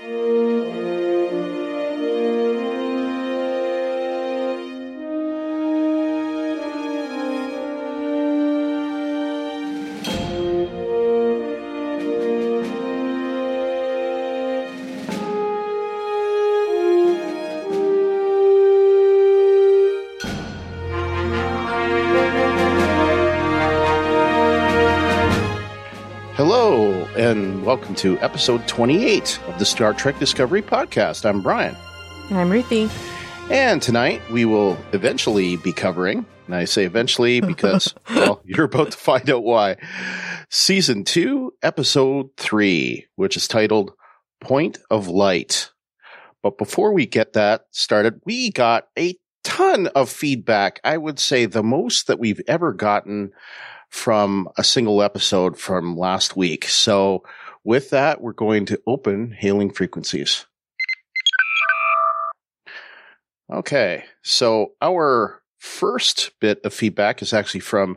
Hello, and welcome to episode 28 of the Star Trek Discovery Podcast. I'm Brian. And I'm Ruthie. And tonight we will eventually be covering, and I say eventually because, well, you're about to find out why, Season 2, Episode 3, which is titled Point of Light. But before we get that started, we got a ton of feedback. I would say the most that we've ever gotten from a single episode from last week. So with that, we're going to open hailing frequencies. Okay, so our first bit of feedback is actually from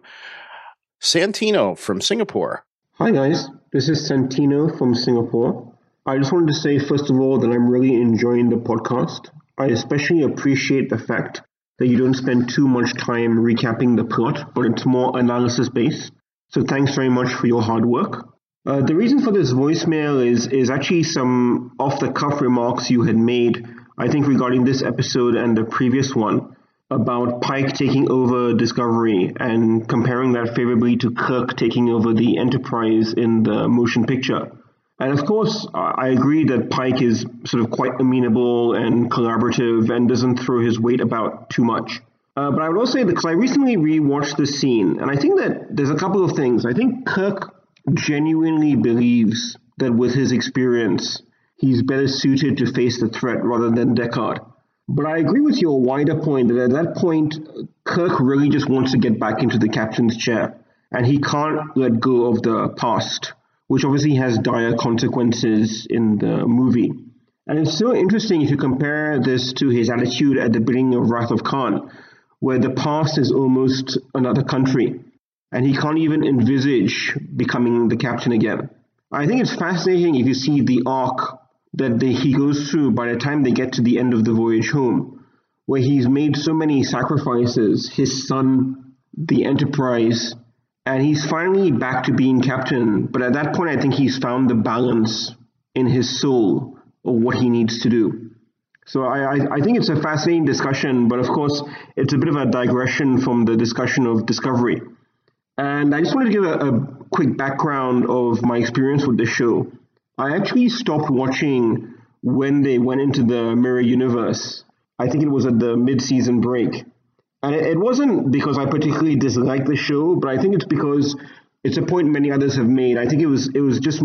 Santino from Singapore. Hi guys, this is Santino from Singapore. I just wanted to say first of all that I'm really enjoying the podcast. I especially appreciate the fact that you don't spend too much time recapping the plot, but it's more analysis-based. So thanks very much for your hard work. The reason for this voicemail is actually some off-the-cuff remarks you had made, I think regarding this episode and the previous one, about Pike taking over Discovery and comparing that favorably to Kirk taking over the Enterprise in the motion picture. And of course, I agree that Pike is sort of quite amenable and collaborative and doesn't throw his weight about too much. But I would also say that because I recently rewatched the scene, and I think that there's a couple of things. I think Kirk genuinely believes that with his experience, he's better suited to face the threat rather than Deckard. But I agree with your wider point that at that point, Kirk really just wants to get back into the captain's chair, and he can't let go of the past, which obviously has dire consequences in the movie. And it's so interesting if you compare this to his attitude at the beginning of Wrath of Khan, where the past is almost another country, and he can't even envisage becoming the captain again. I think it's fascinating if you see the arc that he goes through by the time they get to the end of the voyage home, where he's made so many sacrifices, his son, the Enterprise, and he's finally back to being captain, but at that point I think he's found the balance in his soul of what he needs to do. So I think it's a fascinating discussion, but of course it's a bit of a digression from the discussion of Discovery. And I just wanted to give a quick background of my experience with the show. I actually stopped watching when they went into the Mirror Universe. I think it was at the mid-season break. And it wasn't because I particularly disliked the show, but I think it's because it's a point many others have made. I think it was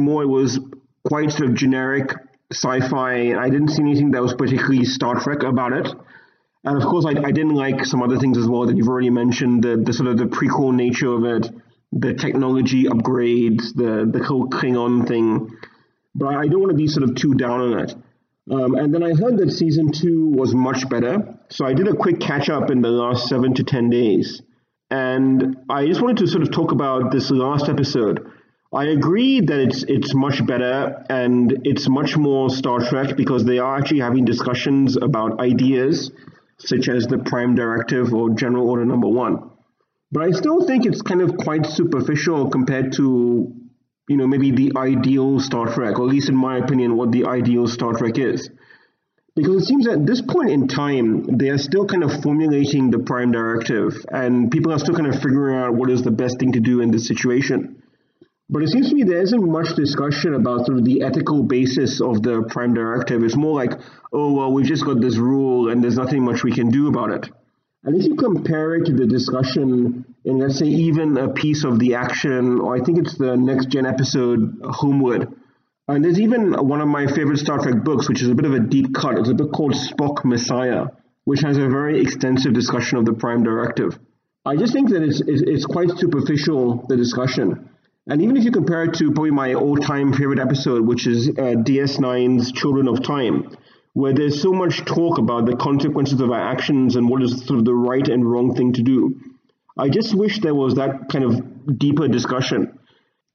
quite sort of generic sci-fi. I didn't see anything that was particularly Star Trek about it. And of course, I didn't like some other things as well that you've already mentioned, the sort of the prequel nature of it, the technology upgrades, the whole Klingon thing. But I don't want to be sort of too down on it. And then I heard that season 2 was much better. So I did a quick catch up in the last 7 to 10 days. And I just wanted to sort of talk about this last episode. I agree that it's much better and it's much more Star Trek because they are actually having discussions about ideas such as the Prime Directive or General Order Number 1. But I still think it's kind of quite superficial compared to, maybe the ideal Star Trek, or at least in my opinion, what the ideal Star Trek is. Because it seems at this point in time, they are still kind of formulating the Prime Directive, and people are still kind of figuring out what is the best thing to do in this situation. But it seems to me there isn't much discussion about sort of the ethical basis of the Prime Directive. It's more like, oh, well, we've just got this rule and there's nothing much we can do about it. And if you compare it to the discussion in, let's say, even a piece of the action, or I think it's the Next Gen episode, Homewood. And there's even one of my favorite Star Trek books, which is a bit of a deep cut. It's a book called Spock Messiah, which has a very extensive discussion of the Prime Directive. I just think that it's quite superficial, the discussion. And even if you compare it to probably my all-time favorite episode, which is DS9's Children of Time, where there's so much talk about the consequences of our actions and what is sort of the right and wrong thing to do. I just wish there was that kind of deeper discussion.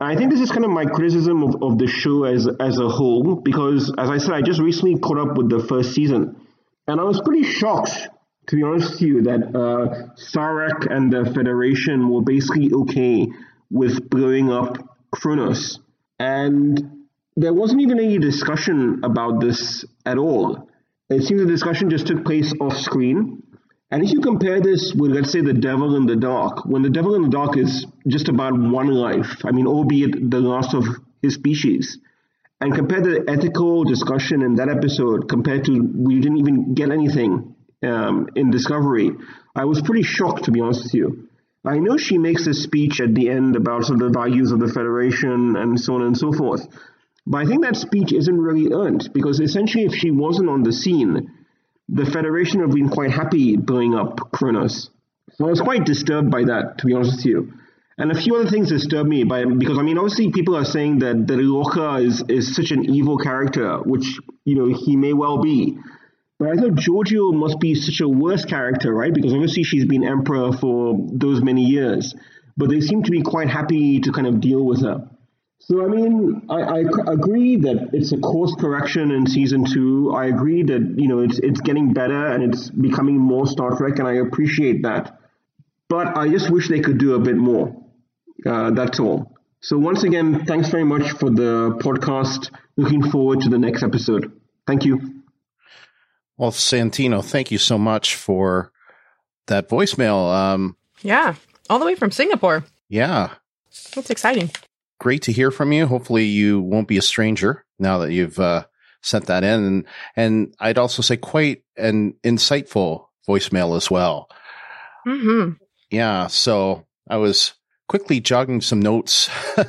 I think this is kind of my criticism of the show as a whole, because, as I said, I just recently caught up with the first season, and I was pretty shocked, to be honest with you, that Sarek and the Federation were basically okay with blowing up Kronos. And there wasn't even any discussion about this at all. It seems the discussion just took place off screen. And if you compare this with, let's say, The Devil in the Dark, when The Devil in the Dark is just about one life, I mean, albeit the last of his species, and compare the ethical discussion in that episode compared to we didn't even get anything in Discovery, I was pretty shocked, to be honest with you. I know she makes this speech at the end about sort of the values of the Federation and so on and so forth, but I think that speech isn't really earned, because essentially if she wasn't on the scene, the Federation have been quite happy blowing up Kronos. So I was quite disturbed by that, to be honest with you. And a few other things disturbed me because, I mean, obviously people are saying that Lorca is such an evil character, which, you know, he may well be. But I thought Georgiou must be such a worse character, right? Because obviously she's been emperor for those many years. But they seem to be quite happy to kind of deal with her. So, I mean, I agree that it's a course correction in season 2. I agree that, you know, it's getting better and it's becoming more Star Trek, and I appreciate that. But I just wish they could do a bit more. That's all. So once again, thanks very much for the podcast. Looking forward to the next episode. Thank you. Well, Santino, thank you so much for that voicemail. Yeah, all the way from Singapore. Yeah. That's exciting. Great to hear from you. Hopefully you won't be a stranger now that you've sent that in. And I'd also say quite an insightful voicemail as well. Mm-hmm. Yeah. So I was quickly jogging some notes.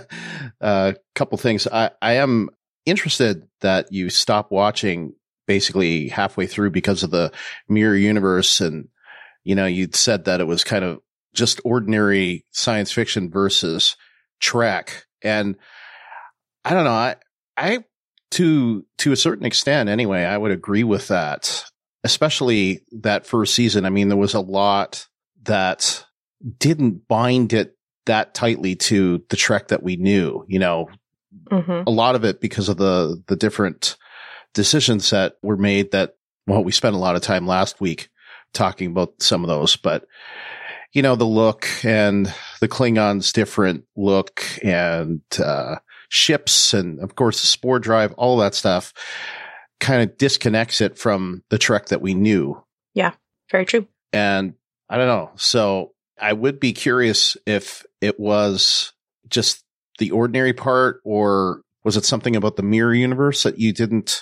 A couple things. I am interested that you stopped watching basically halfway through because of the Mirror Universe. And, you know, you'd said that it was kind of just ordinary science fiction versus Trek. And I don't know, I to a certain extent anyway, I would agree with that, especially that first season. I mean, there was a lot that didn't bind it that tightly to the Trek that we knew, you know, a lot of it because of the different decisions that were made that, well, we spent a lot of time last week talking about some of those, but you know, the look and the Klingons' different look and ships and, of course, the spore drive, all that stuff kind of disconnects it from the Trek that we knew. Yeah, very true. And I don't know. So I would be curious if it was just the ordinary part, or was it something about the Mirror Universe that you didn't,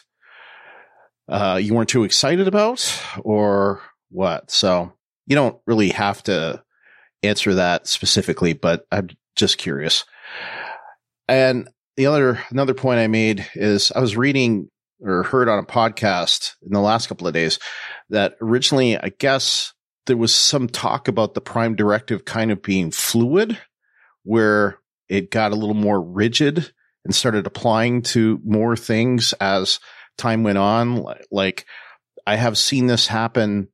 you weren't too excited about, or what? So you don't really have to answer that specifically, but I'm just curious. And another point I made is I was reading or heard on a podcast in the last couple of days that originally, I guess there was some talk about the Prime Directive kind of being fluid, where it got a little more rigid and started applying to more things as time went on. Like I have seen this happen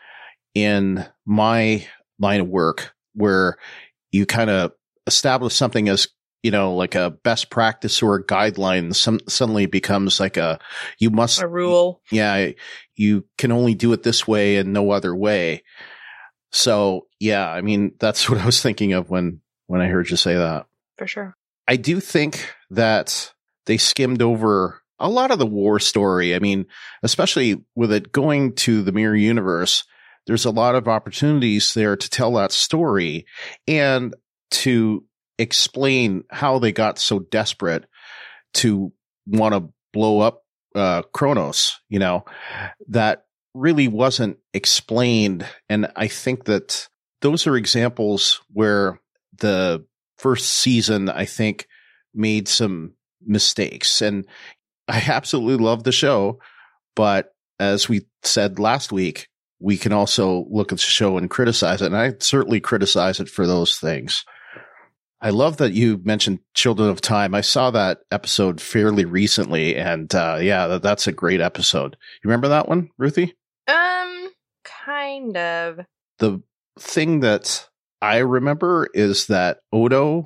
in my line of work, where you kind of establish something as, you know, like a best practice or a guideline, suddenly becomes like a rule. Yeah. You can only do it this way and no other way. So yeah, I mean, that's what I was thinking of when I heard you say that. For sure. I do think that they skimmed over a lot of the war story. I mean, especially with it going to the Mirror Universe, there's a lot of opportunities there to tell that story and to explain how they got so desperate to want to blow up Kronos, you know, that really wasn't explained. And I think that those are examples where the first season, I think, made some mistakes. And I absolutely love the show, but as we said last week, we can also look at the show and criticize it. And I certainly criticize it for those things. I love that you mentioned Children of Time. I saw that episode fairly recently, and yeah, that's a great episode. You remember that one, Ruthie? Kind of. The thing that I remember is that Odo,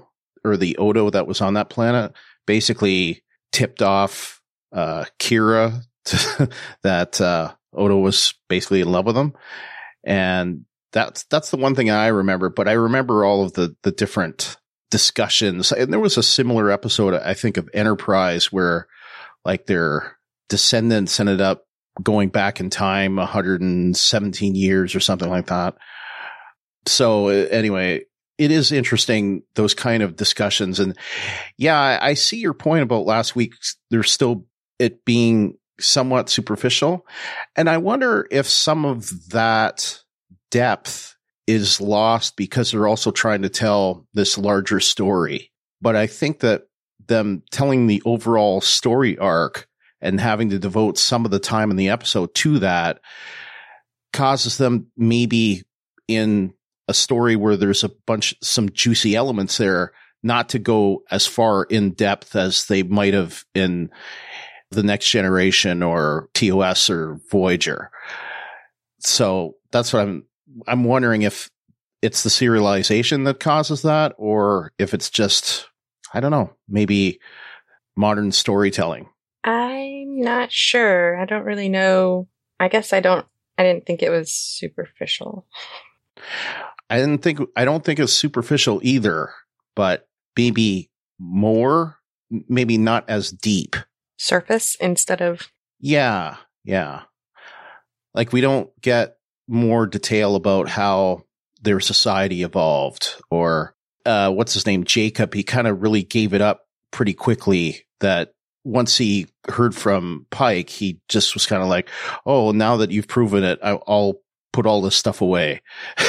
or the Odo that was on that planet basically tipped off Kira that Odo was basically in love with him. And that's the one thing I remember. But I remember all of the different discussions. And there was a similar episode, I think, of Enterprise where like their descendants ended up going back in time 117 years or something like that. So anyway, it is interesting, those kind of discussions. And yeah, I see your point about last week. There's still it being somewhat superficial. And I wonder if some of that depth is lost because they're also trying to tell this larger story. But I think that them telling the overall story arc and having to devote some of the time in the episode to that causes them maybe in a story where there's some juicy elements there, not to go as far in depth as they might have in The Next Generation or TOS or Voyager. So that's what I'm wondering if it's the serialization that causes that, or if it's just, I don't know, maybe modern storytelling. I'm not sure. I don't really know. I guess I didn't think it was superficial. I don't think it's superficial either, but maybe more, maybe not as deep. Surface instead of. Yeah. Like we don't get more detail about how their society evolved, or what's his name? Jacob. He kind of really gave it up pretty quickly. That once he heard from Pike, he just was kind of like, oh, now that you've proven it, I'll put all this stuff away.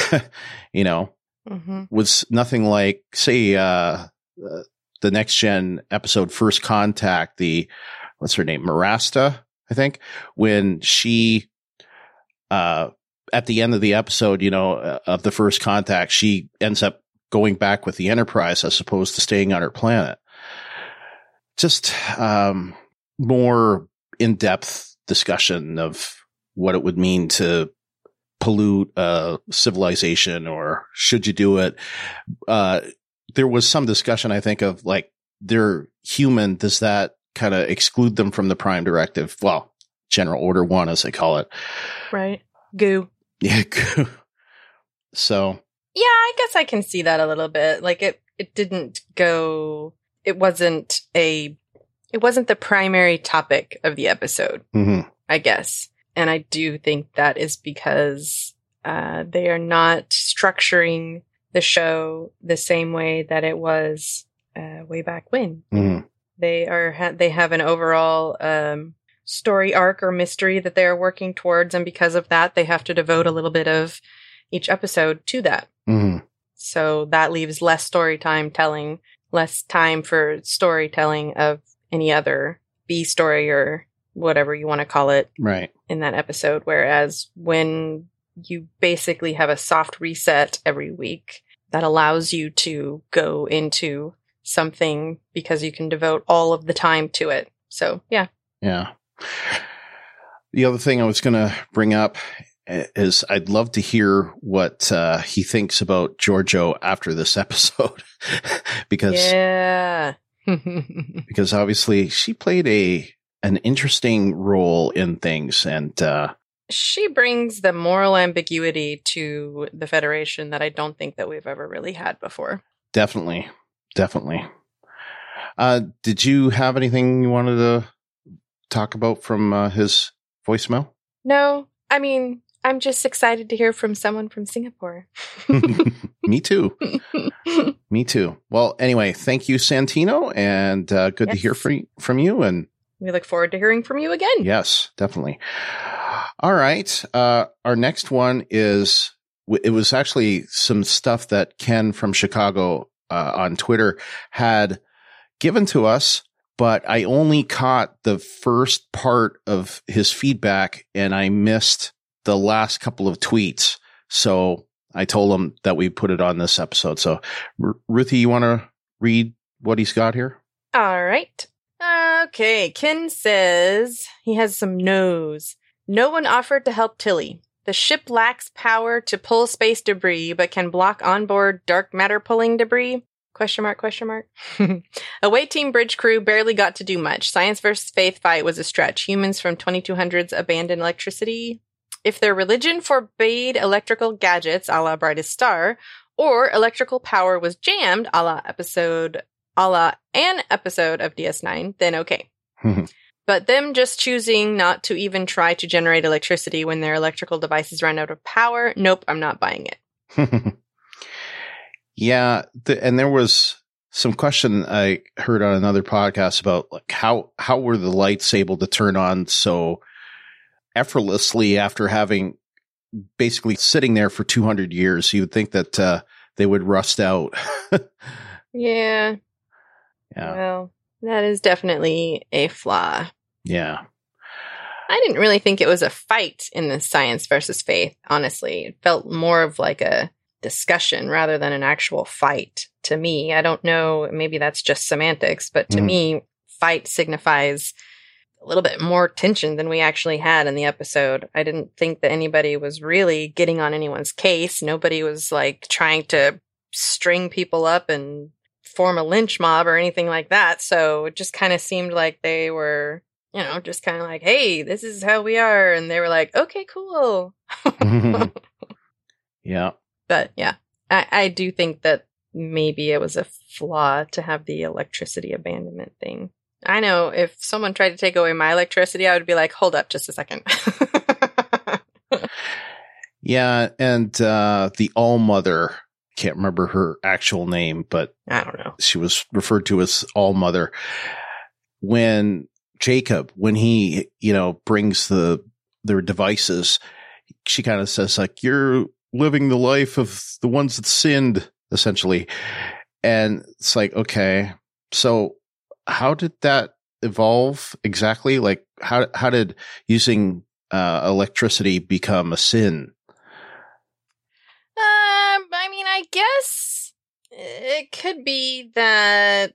Was nothing like, say, the Next Gen episode First Contact, what's her name? Marasta, I think, when she, at the end of the episode, of the First Contact, she ends up going back with the Enterprise as opposed to staying on her planet. Just more in-depth discussion of what it would mean to pollute civilization, or should you do it? There was some discussion, I think, of like, they're human. Does that kind of exclude them from the Prime Directive? Well, General Order 1, as they call it. Right. Goo. Yeah, goo. So. Yeah, I guess I can see that a little bit. Like it didn't go, it wasn't the primary topic of the episode, I guess. And I do think that is because they are not structuring the show the same way that it was way back when. They have an overall story arc or mystery that they are working towards, and because of that, they have to devote a little bit of each episode to that. So that leaves less story time telling, less time for storytelling of any other B story or whatever you want to call it, right, in that episode. Whereas when you basically have a soft reset every week, that allows you to go into something because you can devote all of the time to it. So, yeah. Yeah. The other thing I was going to bring up is I'd love to hear what he thinks about Georgiou after this episode. because obviously she played an interesting role in things, and she brings the moral ambiguity to the Federation that I don't think that we've ever really had before. Definitely. Did you have anything you wanted to talk about from his voicemail? No, I mean, I'm just excited to hear from someone from Singapore. Me too. Well, anyway, thank you, Santino, and good to hear from you. And we look forward to hearing from you again. Yes, definitely. All right. Our next one it was actually some stuff that Ken from Chicago on Twitter had given to us, but I only caught the first part of his feedback and I missed the last couple of tweets. So I told him that we put it on this episode. So Ruthie, you want to read what he's got here? All right. Okay. Ken says he has some no's. No one offered to help Tilly. The ship lacks power to pull space debris, but can block onboard dark matter pulling debris. Question mark, question mark. Away Team Bridge crew barely got to do much. Science versus faith fight was a stretch. Humans from 2200s abandoned electricity. If their religion forbade electrical gadgets, a la Brightest Star, or electrical power was jammed, a la an episode of DS9, then okay. But them just choosing not to even try to generate electricity when their electrical devices run out of power, nope, I'm not buying it. Yeah, and there was some question I heard on another podcast about like how were the lights able to turn on so effortlessly after having basically sitting there for 200 years. You would think that they would rust out. Yeah. Well, that is definitely a flaw. Yeah. I didn't really think it was a fight in the Science versus Faith, honestly. It felt more of like a discussion rather than an actual fight to me. I don't know, maybe that's just semantics, but to me, fight signifies a little bit more tension than we actually had in the episode. I didn't think that anybody was really getting on anyone's case. Nobody was like trying to string people up and form a lynch mob or anything like that. So it just kind of seemed like they were, you know, just kind of like, hey, this is how we are. And they were like, okay, cool. Yeah. But yeah, I do think that maybe it was a flaw to have the electricity abandonment thing. I know if someone tried to take away my electricity, I would be like, hold up just a second. Yeah. And the All-Mother, can't remember her actual name, but I don't know. She was referred to as All-Mother. When Jacob, when he, you know, brings their devices, she kind of says like, you're living the life of the ones that sinned, essentially. And it's like, okay, so how did that evolve exactly? Like how did using electricity become a sin? I mean, I guess it could be that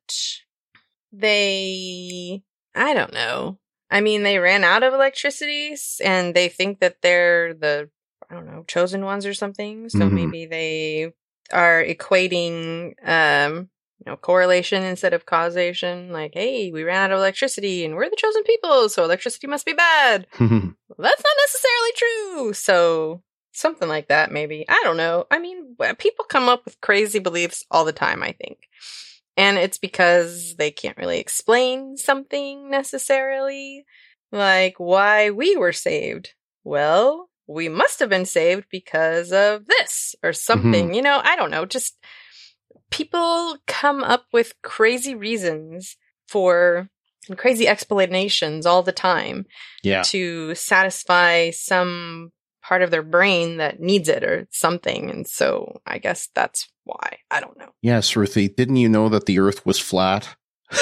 I don't know. I mean, they ran out of electricity and they think that they're the, I don't know, chosen ones or something. So maybe they are equating, correlation instead of causation. Like, hey, we ran out of electricity and we're the chosen people, so electricity must be bad. Well, that's not necessarily true. So something like that, maybe. I don't know. I mean, people come up with crazy beliefs all the time, I think. And it's because they can't really explain something necessarily. Like why we were saved. Well, we must have been saved because of this or something. You know, I don't know. Just people come up with crazy reasons for and crazy explanations all the time to satisfy some part of their brain that needs it or something. And so I guess that's why. I don't know. Yes, Ruthie, didn't you know that the earth was flat?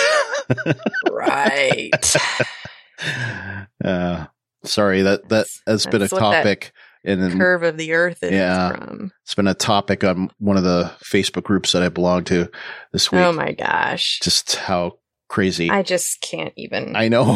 Right. Sorry, that has been a topic. And the curve of the earth is from. It's been a topic on one of the Facebook groups that I belong to this week. Oh my gosh. Just how crazy. I just can't even. I know.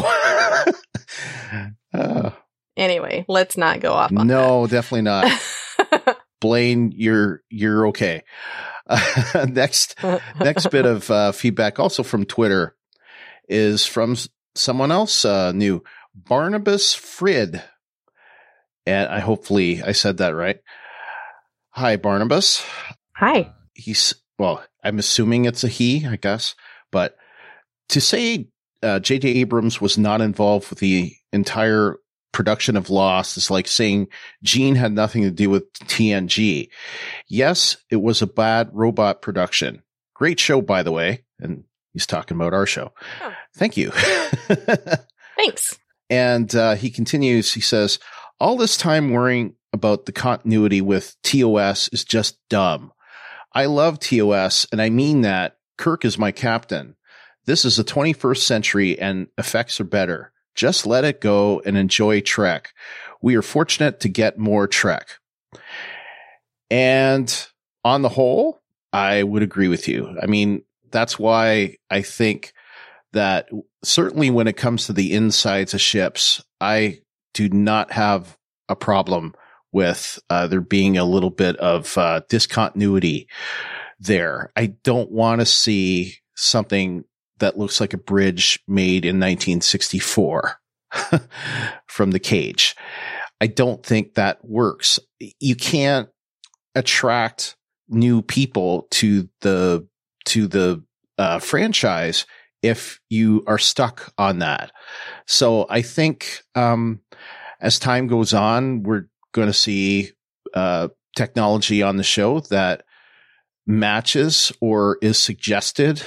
Anyway, let's not go off on that. Definitely not. Blaine, you're okay. Next bit of feedback, also from Twitter, is from someone else new, Barnabas Frid. And hopefully I said that right. Hi, Barnabas. Hi. I'm assuming it's a he, I guess. But to say J.J. Abrams was not involved with the entire production of Lost is like saying Gene had nothing to do with TNG. Yes, it was a bad robot production. Great show, by the way. And he's talking about our show. Oh. Thank you. Thanks. And he continues, he says, all this time worrying about the continuity with TOS is just dumb. I love TOS, and I mean that. Kirk is my captain. This is the 21st century, and effects are better. Just let it go and enjoy Trek. We are fortunate to get more Trek. And on the whole, I would agree with you. I mean, that's why I think that certainly when it comes to the insides of ships, I do not have a problem with there being a little bit of discontinuity. there. I don't want to see something that looks like a bridge made in 1964 from the cage. I don't think that works. You can't attract new people to the franchise if you are stuck on that. So I think as time goes on, we're going to see technology on the show that matches or is suggested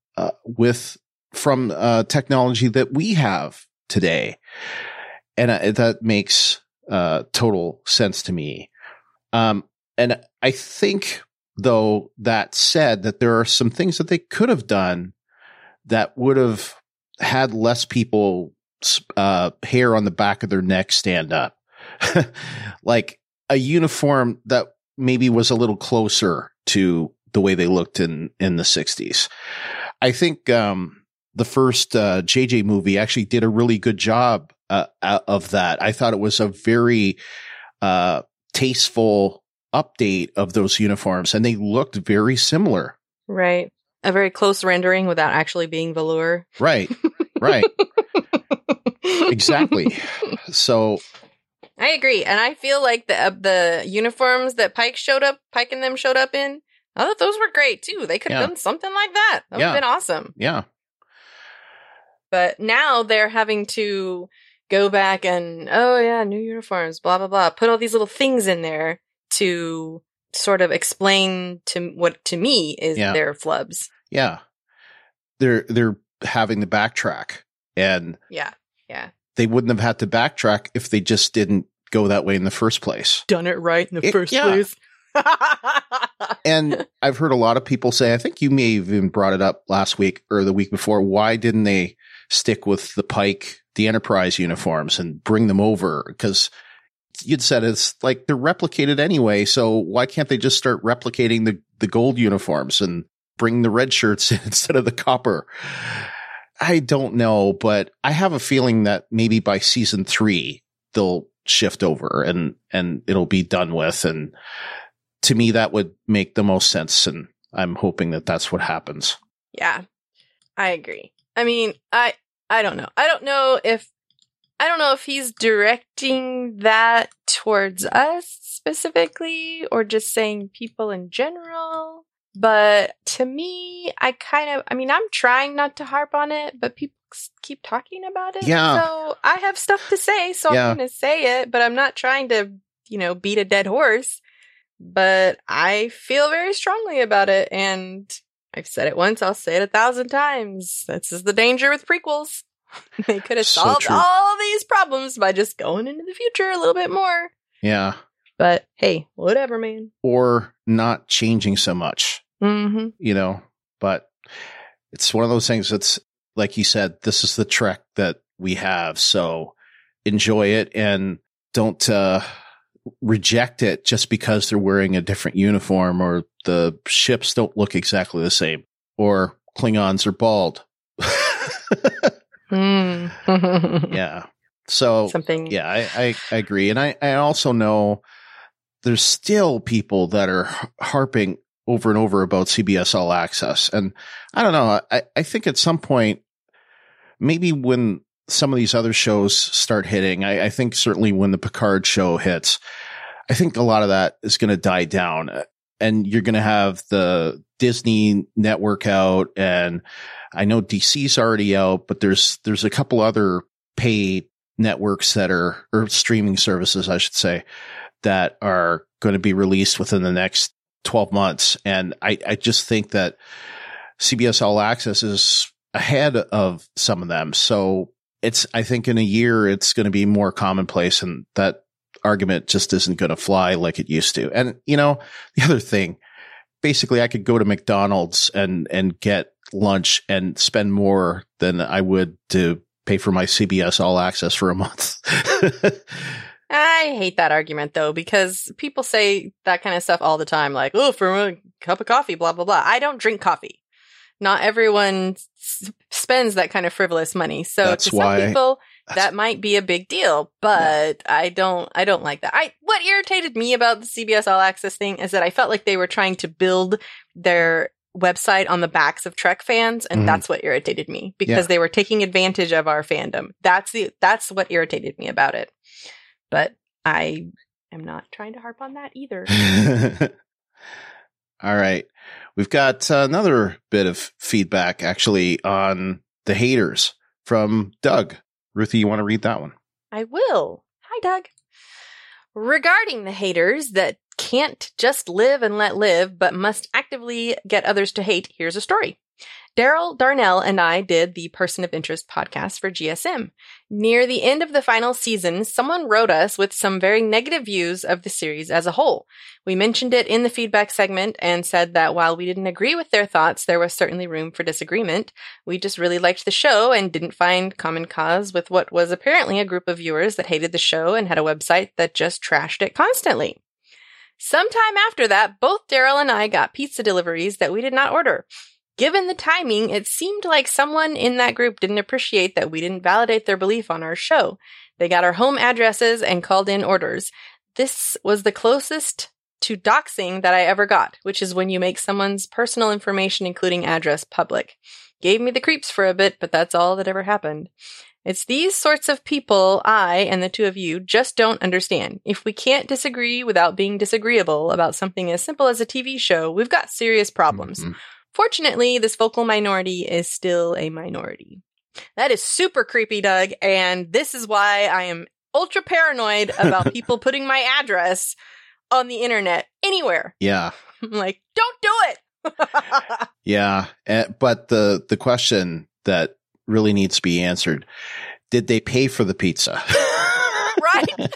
from technology that we have today. And that makes total sense to me. And I think, though, that said, that there are some things that they could have done that would have had less people hair on the back of their neck stand up. Like a uniform that maybe was a little closer to the way they looked in the 60s. I think the first JJ movie actually did a really good job of that. I thought it was a very tasteful update of those uniforms, and they looked very similar. Right. A very close rendering without actually being velour. Right. Right. Exactly. So I agree. And I feel like the uniforms that Pike and them showed up in, I thought those were great too. They could have done something like that. That would have been awesome. Yeah. But now they're having to go back and, new uniforms, blah, blah, blah. Put all these little things in there to sort of explain to what to me is their flubs. Yeah. They're having to backtrack, and they wouldn't have had to backtrack if they just didn't go that way in the first place. Done it right in the first place. And I've heard a lot of people say, I think you may have even brought it up last week or the week before, why didn't they stick with the Enterprise uniforms and bring them over? Because you'd said it's like they're replicated anyway, so why can't they just start replicating the gold uniforms and bring the red shirts in instead of the copper? I don't know, but I have a feeling that maybe by season 3 they'll shift over and it'll be done with. And to me, that would make the most sense, and I'm hoping that that's what happens. Yeah, I agree. I mean, I don't know. I don't know if he's directing that towards us specifically or just saying people in general. But to me, I'm trying not to harp on it, but people keep talking about it. Yeah. So I have stuff to say, so I'm going to say it, but I'm not trying to, beat a dead horse. But I feel very strongly about it, and I've said it once, I'll say it 1,000 times. This is the danger with prequels. They could have solved all these problems by just going into the future a little bit more. Yeah. But hey, whatever, man. Or not changing so much, but it's one of those things that's, like you said, this is the Trek that we have. So enjoy it and don't reject it just because they're wearing a different uniform or the ships don't look exactly the same or Klingons are bald. Yeah. So I agree. And I also know there's still people that are harping over and over about CBS All Access. And I don't know. I think at some point, maybe when some of these other shows start hitting, I think certainly when the Picard show hits, I think a lot of that is going to die down, and you're going to have the Disney network out, and I know DC's already out, but there's a couple other pay networks or streaming services, I should say, that are going to be released within the next 12 months. And I just think that CBS All Access is ahead of some of them. So I think in a year, it's going to be more commonplace, and that argument just isn't going to fly like it used to. And, the other thing, basically I could go to McDonald's and get lunch and spend more than I would to pay for my CBS All Access for a month. I hate that argument though, because people say that kind of stuff all the time. Like, oh, for a cup of coffee, blah, blah, blah. I don't drink coffee. Not everyone spends that kind of frivolous money. So That's to some people, that might be a big deal, but I don't like that. What irritated me about the CBS All Access thing is that I felt like they were trying to build their website on the backs of Trek fans, and that's what irritated me, because they were taking advantage of our fandom. That's what irritated me about it. But I am not trying to harp on that either. All right. We've got another bit of feedback actually on the haters from Doug. Ruthie, you want to read that one? I will. Hi, Doug. Regarding the haters that can't just live and let live, but must actively get others to hate, here's a story. Daryl Darnell and I did the Person of Interest podcast for GSM. Near the end of the final season, someone wrote us with some very negative views of the series as a whole. We mentioned it in the feedback segment and said that while we didn't agree with their thoughts, there was certainly room for disagreement. We just really liked the show and didn't find common cause with what was apparently a group of viewers that hated the show and had a website that just trashed it constantly. Sometime after that, both Daryl and I got pizza deliveries that we did not order. Given the timing, it seemed like someone in that group didn't appreciate that we didn't validate their belief on our show. They got our home addresses and called in orders. This was the closest to doxing that I ever got, which is when you make someone's personal information, including address, public. Gave me the creeps for a bit, but that's all that ever happened. It's these sorts of people I and the two of you just don't understand. If we can't disagree without being disagreeable about something as simple as a TV show, we've got serious problems. Mm-hmm. Fortunately, this vocal minority is still a minority. That is super creepy, Doug, and this is why I am ultra paranoid about people putting my address on the internet anywhere. Yeah. I'm like, don't do it! Yeah, but the question that really needs to be answered, did they pay for the pizza? Right?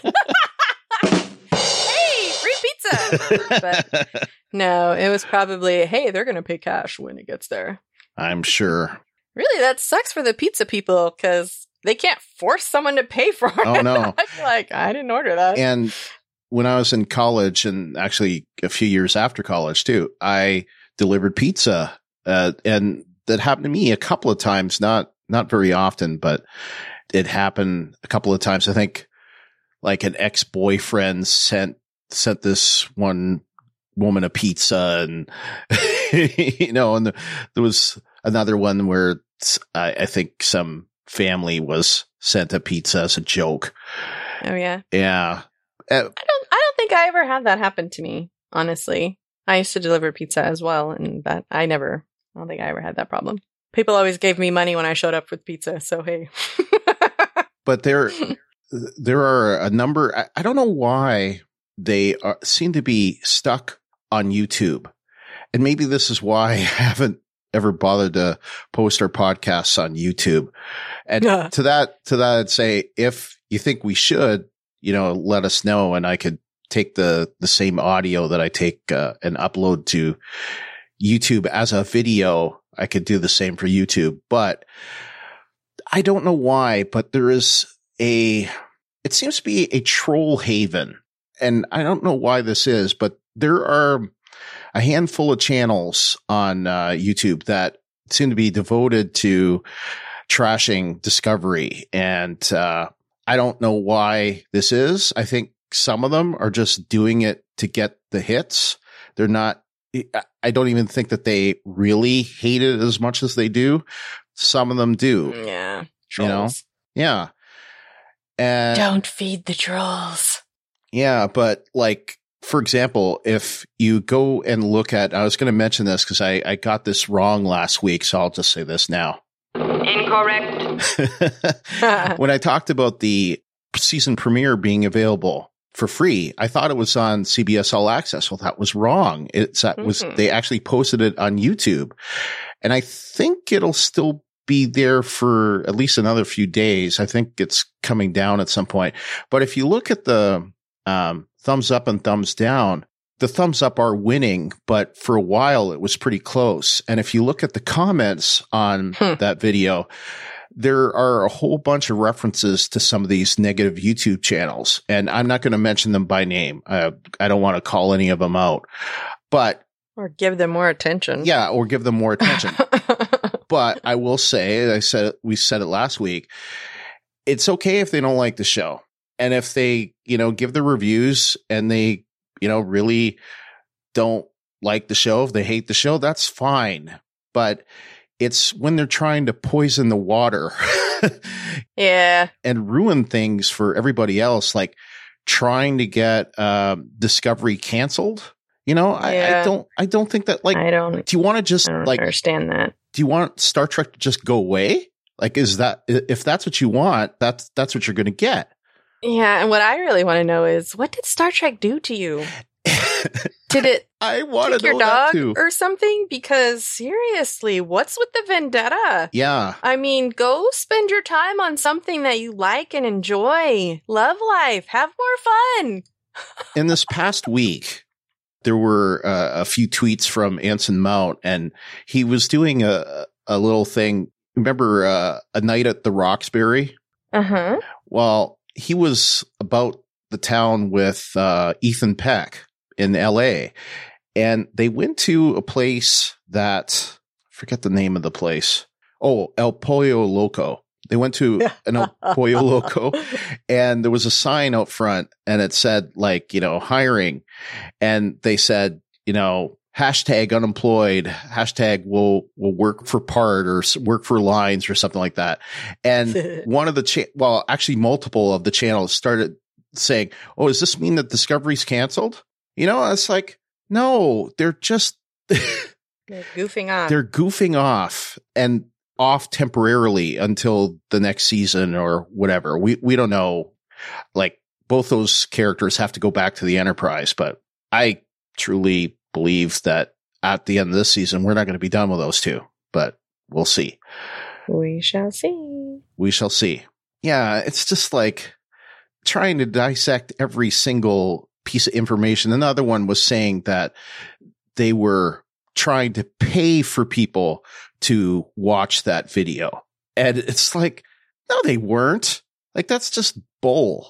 Hey, free pizza! But no, it was probably, hey, they're going to pay cash when it gets there. I'm sure. Really, that sucks for the pizza people because they can't force someone to pay for it. Oh, no. I feel like I didn't order that. And when I was in college, and actually a few years after college too, I delivered pizza. And that happened to me a couple of times, not very often, but it happened a couple of times. I think like an ex-boyfriend sent this one woman a pizza, and and there was another one where I think some family was sent a pizza as a joke. Oh yeah. Yeah. I don't think I ever had that happen to me, honestly. I used to deliver pizza as well, and that I don't think I ever had that problem. People always gave me money when I showed up with pizza, so hey. But there are a number, I don't know why they seem to be stuck on YouTube. And maybe this is why I haven't ever bothered to post our podcasts on YouTube. And to that, I'd say, if you think we should, let us know, and I could take the same audio that I take and upload to YouTube as a video. I could do the same for YouTube, but I don't know why, but there is it seems to be a troll haven. And I don't know why this is, but there are a handful of channels on YouTube that seem to be devoted to trashing Discovery. And I don't know why this is. I think some of them are just doing it to get the hits. They're not, I don't even think that they really hate it as much as they do. Some of them do. Yeah. Trolls. Yeah. And don't feed the trolls. Yeah, but like, for example, if you go and look at, I was going to mention this because I got this wrong last week, so I'll just say this now. Incorrect. When I talked about the season premiere being available for free, I thought it was on CBS All Access. Well, that was wrong. They actually posted it on YouTube, and I think it'll still be there for at least another few days. I think it's coming down at some point. But if you look at the thumbs up and thumbs down, the thumbs up are winning, but for a while it was pretty close. And if you look at the comments on that video, there are a whole bunch of references to some of these negative YouTube channels, and I'm not going to mention them by name. I don't want to call any of them out, but or give them more attention. Yeah, or give them more attention. But I will say, we said it last week, it's okay if they don't like the show. And if they, give the reviews and they, really don't like the show, if they hate the show, that's fine. But it's when they're trying to poison the water. Yeah. And ruin things for everybody else, like trying to get Discovery canceled. I don't think that, like, do you want to just understand that? Do you want Star Trek to just go away? Like, if that's what you want, that's what you're going to get. Yeah. And what I really want to know is, what did Star Trek do to you? Did it I want to know your dog that too. Or something? Because seriously, what's with the vendetta? Yeah. I mean, go spend your time on something that you like and enjoy. Love life. Have more fun. In this past week, there were a few tweets from Anson Mount, and he was doing a little thing. Remember A Night at the Roxbury? Uh-huh. Well, he was about the town with Ethan Peck in LA, and they went to a place that, I forget the name of the place. Oh, El Pollo Loco. They went to an El Pollo Loco, and there was a sign out front, and it said, like, hiring. And they said, hashtag unemployed, hashtag will work for part or work for lines or something like that. And one of the, actually multiple of the channels started saying, oh, does this mean that Discovery's canceled? It's like, no, they're just, they're goofing off. They're goofing off and off temporarily until the next season or whatever. We don't know. Like, both those characters have to go back to the Enterprise, but I truly believe that at the end of this season, we're not going to be done with those two, but we'll see. We shall see. We shall see. Yeah. It's just like trying to dissect every single piece of information. Another one was saying that they were trying to pay for people to watch that video. And it's like, no, they weren't. Like, that's just bull.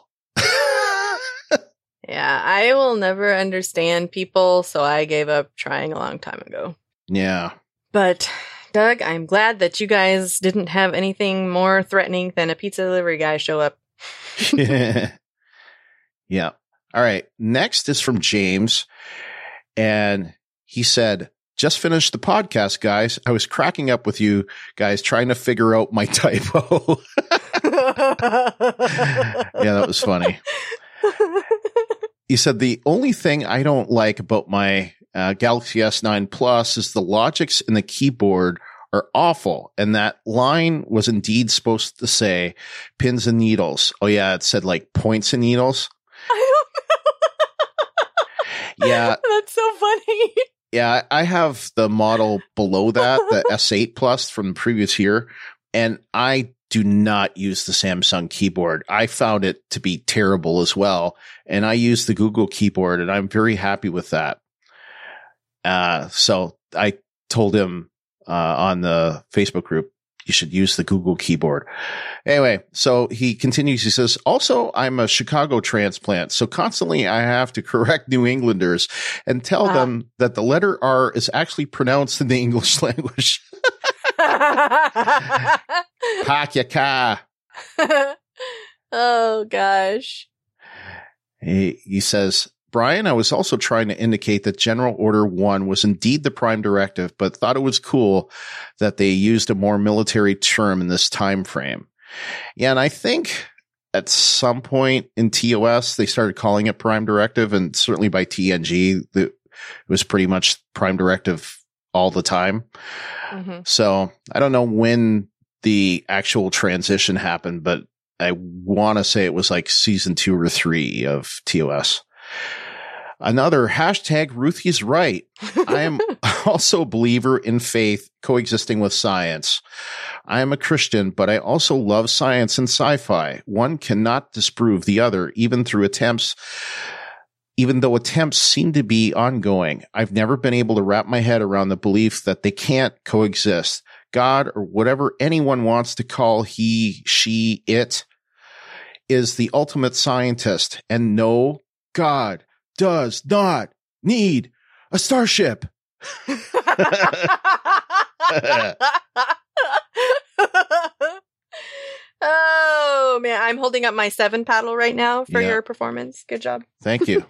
Yeah, I will never understand people, so I gave up trying a long time ago. Yeah. But, Doug, I'm glad that you guys didn't have anything more threatening than a pizza delivery guy show up. Yeah. All right. Next is from James. And he said, just finished the podcast, guys. I was cracking up with you guys trying to figure out my typo. Yeah, that was funny. He said, the only thing I don't like about my Galaxy S9 Plus is the logics in the keyboard are awful. And that line was indeed supposed to say pins and needles. Oh, yeah. It said like points and needles. I don't know. Yeah. That's so funny. Yeah. I have the model below that, the S8 Plus from the previous year. And I do not use the Samsung keyboard. I found it to be terrible as well. And I use the Google keyboard, and I'm very happy with that. So I told him on the Facebook group, you should use the Google keyboard. Anyway, so he continues. He says, also, I'm a Chicago transplant, so constantly I have to correct New Englanders and tell them that the letter R is actually pronounced in the English language. Pack your car. Oh, gosh. He says, Brian, I was also trying to indicate that General Order 1 was indeed the prime directive, but thought it was cool that they used a more military term in this time frame. Yeah, and I think at some point in TOS, they started calling it prime directive, and certainly by TNG, it was pretty much prime directive all the time. Mm-hmm. So I don't know when the actual transition happened, but I want to say it was like season 2 or 3 of TOS. Another hashtag Ruthie's right. I am also a believer in faith coexisting with science. I am a Christian, but I also love science and sci-fi. One cannot disprove the other, even though attempts seem to be ongoing. I've never been able to wrap my head around the belief that they can't coexist. God, or whatever anyone wants to call he, she, it, is the ultimate scientist. And no, God does not need a starship. Oh man, I'm holding up my 7 paddle right now for your performance. Good job. Thank you.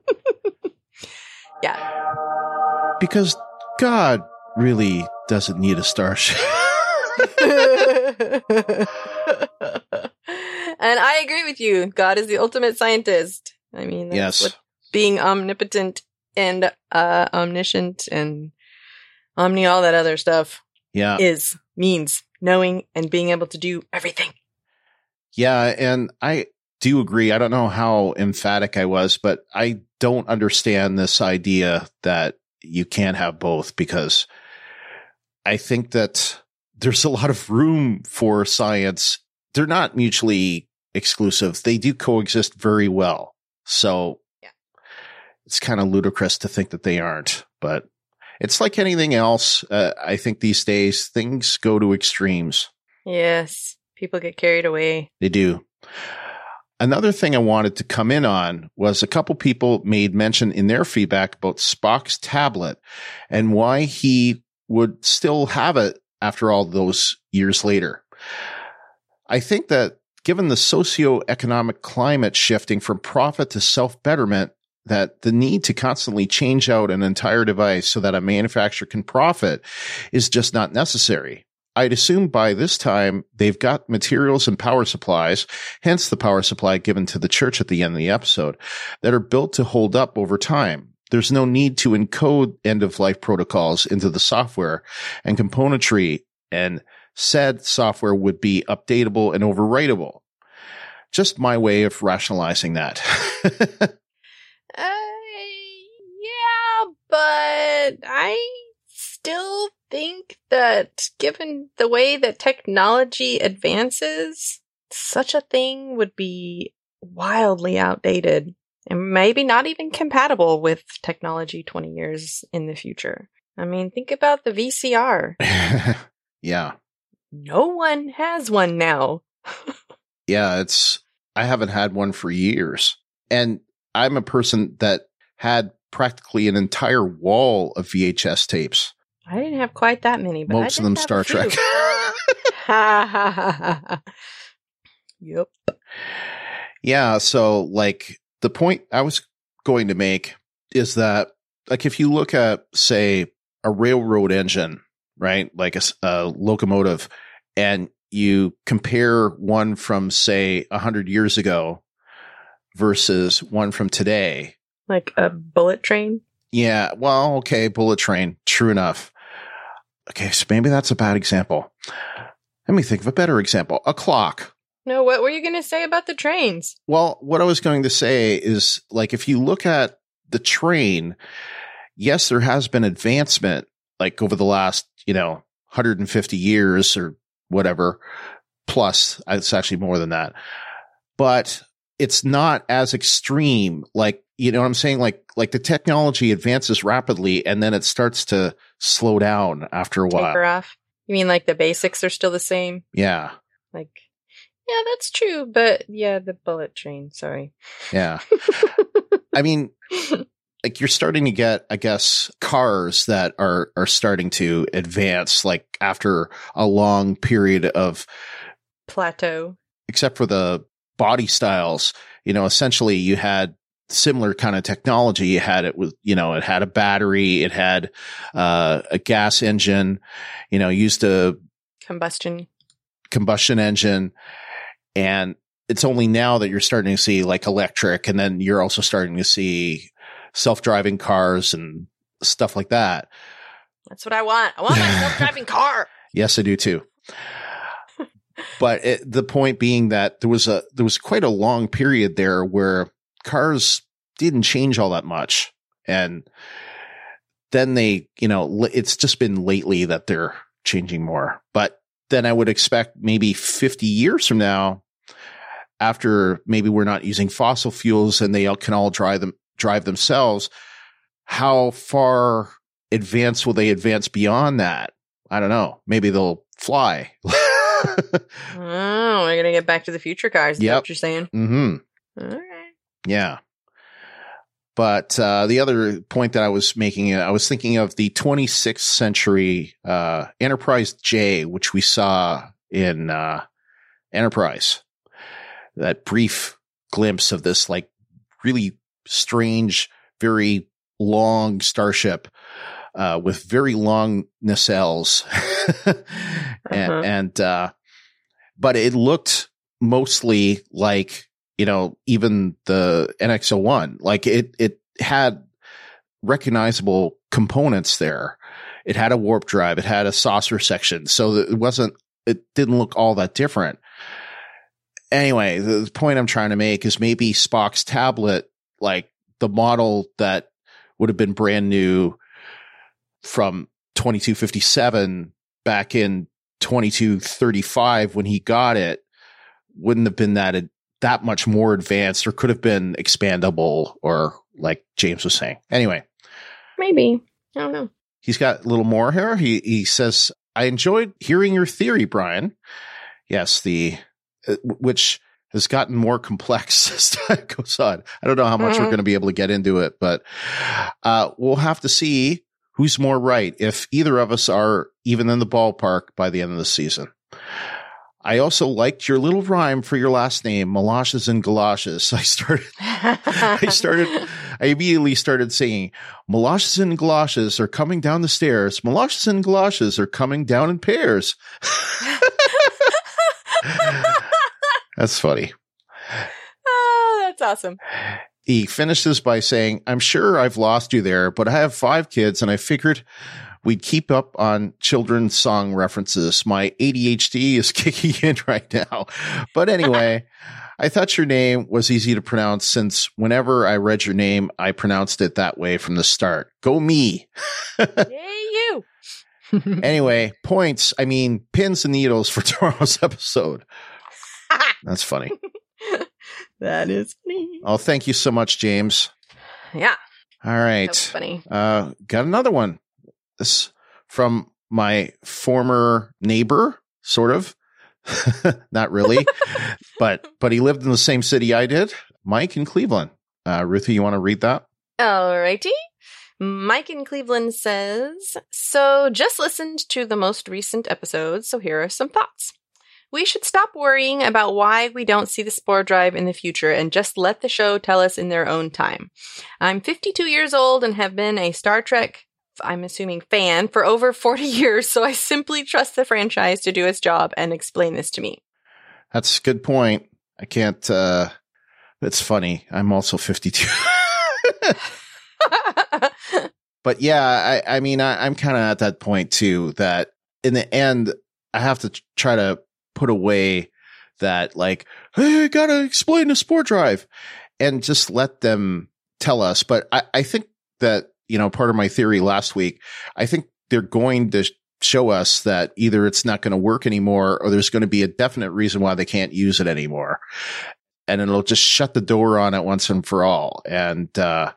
Yeah. Because God really doesn't need a starship. And I agree with you. God is the ultimate scientist. I mean, that's what being omnipotent and omniscient and omni all that other stuff means knowing and being able to do everything. Yeah, and I do agree. I don't know how emphatic I was, but I don't understand this idea that you can't have both, because I think that there's a lot of room for science. They're not mutually exclusive. They do coexist very well. So it's kind of ludicrous to think that they aren't, but it's like anything else. I think these days things go to extremes. Yes. People get carried away. They do. Another thing I wanted to come in on was a couple people made mention in their feedback about Spock's tablet and why he would still have it after all those years later. I think that given the socioeconomic climate shifting from profit to self-betterment, that the need to constantly change out an entire device so that a manufacturer can profit is just not necessary. I'd assume by this time they've got materials and power supplies, hence the power supply given to the church at the end of the episode, that are built to hold up over time. There's no need to encode end-of-life protocols into the software and componentry, and said software would be updatable and overwritable. Just my way of rationalizing that. Yeah, but I still think that given the way that technology advances, such a thing would be wildly outdated and maybe not even compatible with technology 20 years in the future. I mean, think about the VCR. Yeah. No one has one now. Yeah, I haven't had one for years. And I'm a person that had practically an entire wall of VHS tapes. I didn't have quite that many, but most of them Star Trek. Yep. Yeah, so like the point I was going to make is that like if you look at, say, a railroad engine, right, like a locomotive, and you compare one from, say, 100 years ago versus one from today. Like a bullet train? Yeah, well, okay, bullet train, true enough. Okay, so maybe that's a bad example. Let me think of a better example. A clock. No, what were you going to say about the trains? Well, what I was going to say is, like, if you look at the train, yes, there has been advancement, like, over the last, 150 years or whatever, plus, it's actually more than that. But it's not as extreme, like, you know what I'm saying? Like the technology advances rapidly and then it starts to slow down after a while. Taper off. You mean like the basics are still the same? Yeah. Like, yeah, that's true. But yeah, the bullet train. Sorry. Yeah. I mean, like you're starting to get, I guess, cars that are starting to advance, like after a long period of plateau, except for the body styles. Essentially you had similar kind of technology. You had it with, it had a battery, it had a gas engine, used a combustion engine. And it's only now that you're starting to see like electric, and then you're also starting to see self-driving cars and stuff like that. That's what I want. I want my self-driving car. Yes, I do too. But the point being that there was quite a long period there where cars didn't change all that much. And then they, it's just been lately that they're changing more. But then I would expect maybe 50 years from now, after maybe we're not using fossil fuels and they can all drive themselves, how far advanced will they advance beyond that? I don't know. Maybe they'll fly. Oh, we're going to get Back to the Future cars. Is that what you're saying? Mm-hmm. All right. Yeah. But the other point that I was making, I was thinking of the 26th century Enterprise J, which we saw in Enterprise. That brief glimpse of this like really strange, very long starship with very long nacelles. But it looked mostly like, even the NX-01, like it had recognizable components there. It had a warp drive. It had a saucer section. So it didn't look all that different. Anyway, the point I'm trying to make is maybe Spock's tablet, like the model that would have been brand new from 2257 back in 2235 when he got it, wouldn't have been that much more advanced, or could have been expandable, or like James was saying. Anyway. Maybe. I don't know. He's got a little more here. He says, I enjoyed hearing your theory, Brian. Yes, which has gotten more complex as time goes on. I don't know how much we're going to be able to get into it, but we'll have to see who's more right, if either of us are even in the ballpark by the end of the season. I also liked your little rhyme for your last name, Molasses and Galoshes. I immediately started singing, Molasses and Galoshes are coming down the stairs. Molasses and Galoshes are coming down in pairs. That's funny. Oh, that's awesome. He finishes by saying, I'm sure I've lost you there, but I have 5 kids and I figured we'd keep up on children's song references. My ADHD is kicking in right now. But anyway, I thought your name was easy to pronounce since whenever I read your name, I pronounced it that way from the start. Go me. Yay, you. Anyway, pins and needles for tomorrow's episode. That's funny. That is funny. Oh, thank you so much, James. Yeah. All right. That's funny. Got another one. This from my former neighbor, sort of. Not really, but he lived in the same city I did. Mike in Cleveland. Ruthie, you want to read that? Alrighty. Mike in Cleveland says, so just listened to the most recent episodes, so here are some thoughts. We should stop worrying about why we don't see the spore drive in the future and just let the show tell us in their own time. I'm 52 years old and have been a Star Trek, I'm assuming, fan for over 40 years, so I simply trust the franchise to do its job and explain this to me. That's a good point. I can't, it's funny. I'm also 52. But yeah, I'm kind of at that point too, that in the end, I have to try to put away that like, hey, I gotta explain the spore drive and just let them tell us. But I think that, part of my theory last week, I think they're going to show us that either it's not going to work anymore or there's going to be a definite reason why they can't use it anymore. And it'll just shut the door on it once and for all. And,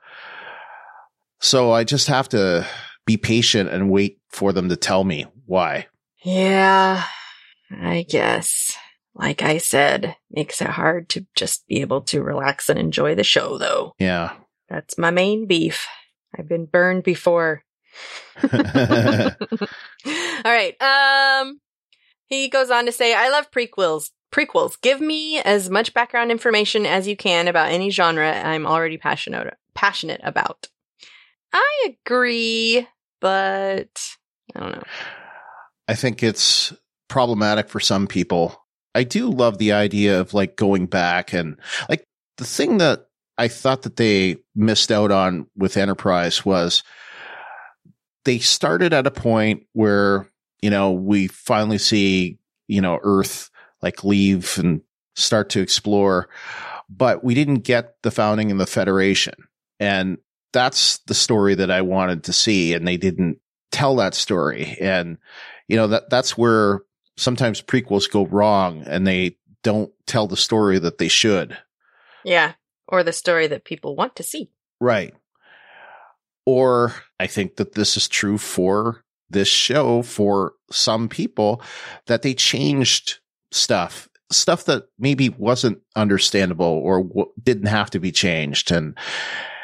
so I just have to be patient and wait for them to tell me why. Yeah, I guess. Like I said, makes it hard to just be able to relax and enjoy the show, though. Yeah. That's my main beef. I've been burned before. All right. He goes on to say, I love prequels. Give me as much background information as you can about any genre I'm already passionate about. I agree, but I don't know. I think it's problematic for some people. I do love the idea of like going back and like the thing that I thought that they missed out on with Enterprise was they started at a point where, we finally see, Earth like leave and start to explore, but we didn't get the founding of the Federation. And that's the story that I wanted to see. And they didn't tell that story. And, that's where sometimes prequels go wrong and they don't tell the story that they should. Yeah. Or the story that people want to see. Right. Or I think that this is true for this show for some people, that they changed stuff that maybe wasn't understandable or didn't have to be changed. And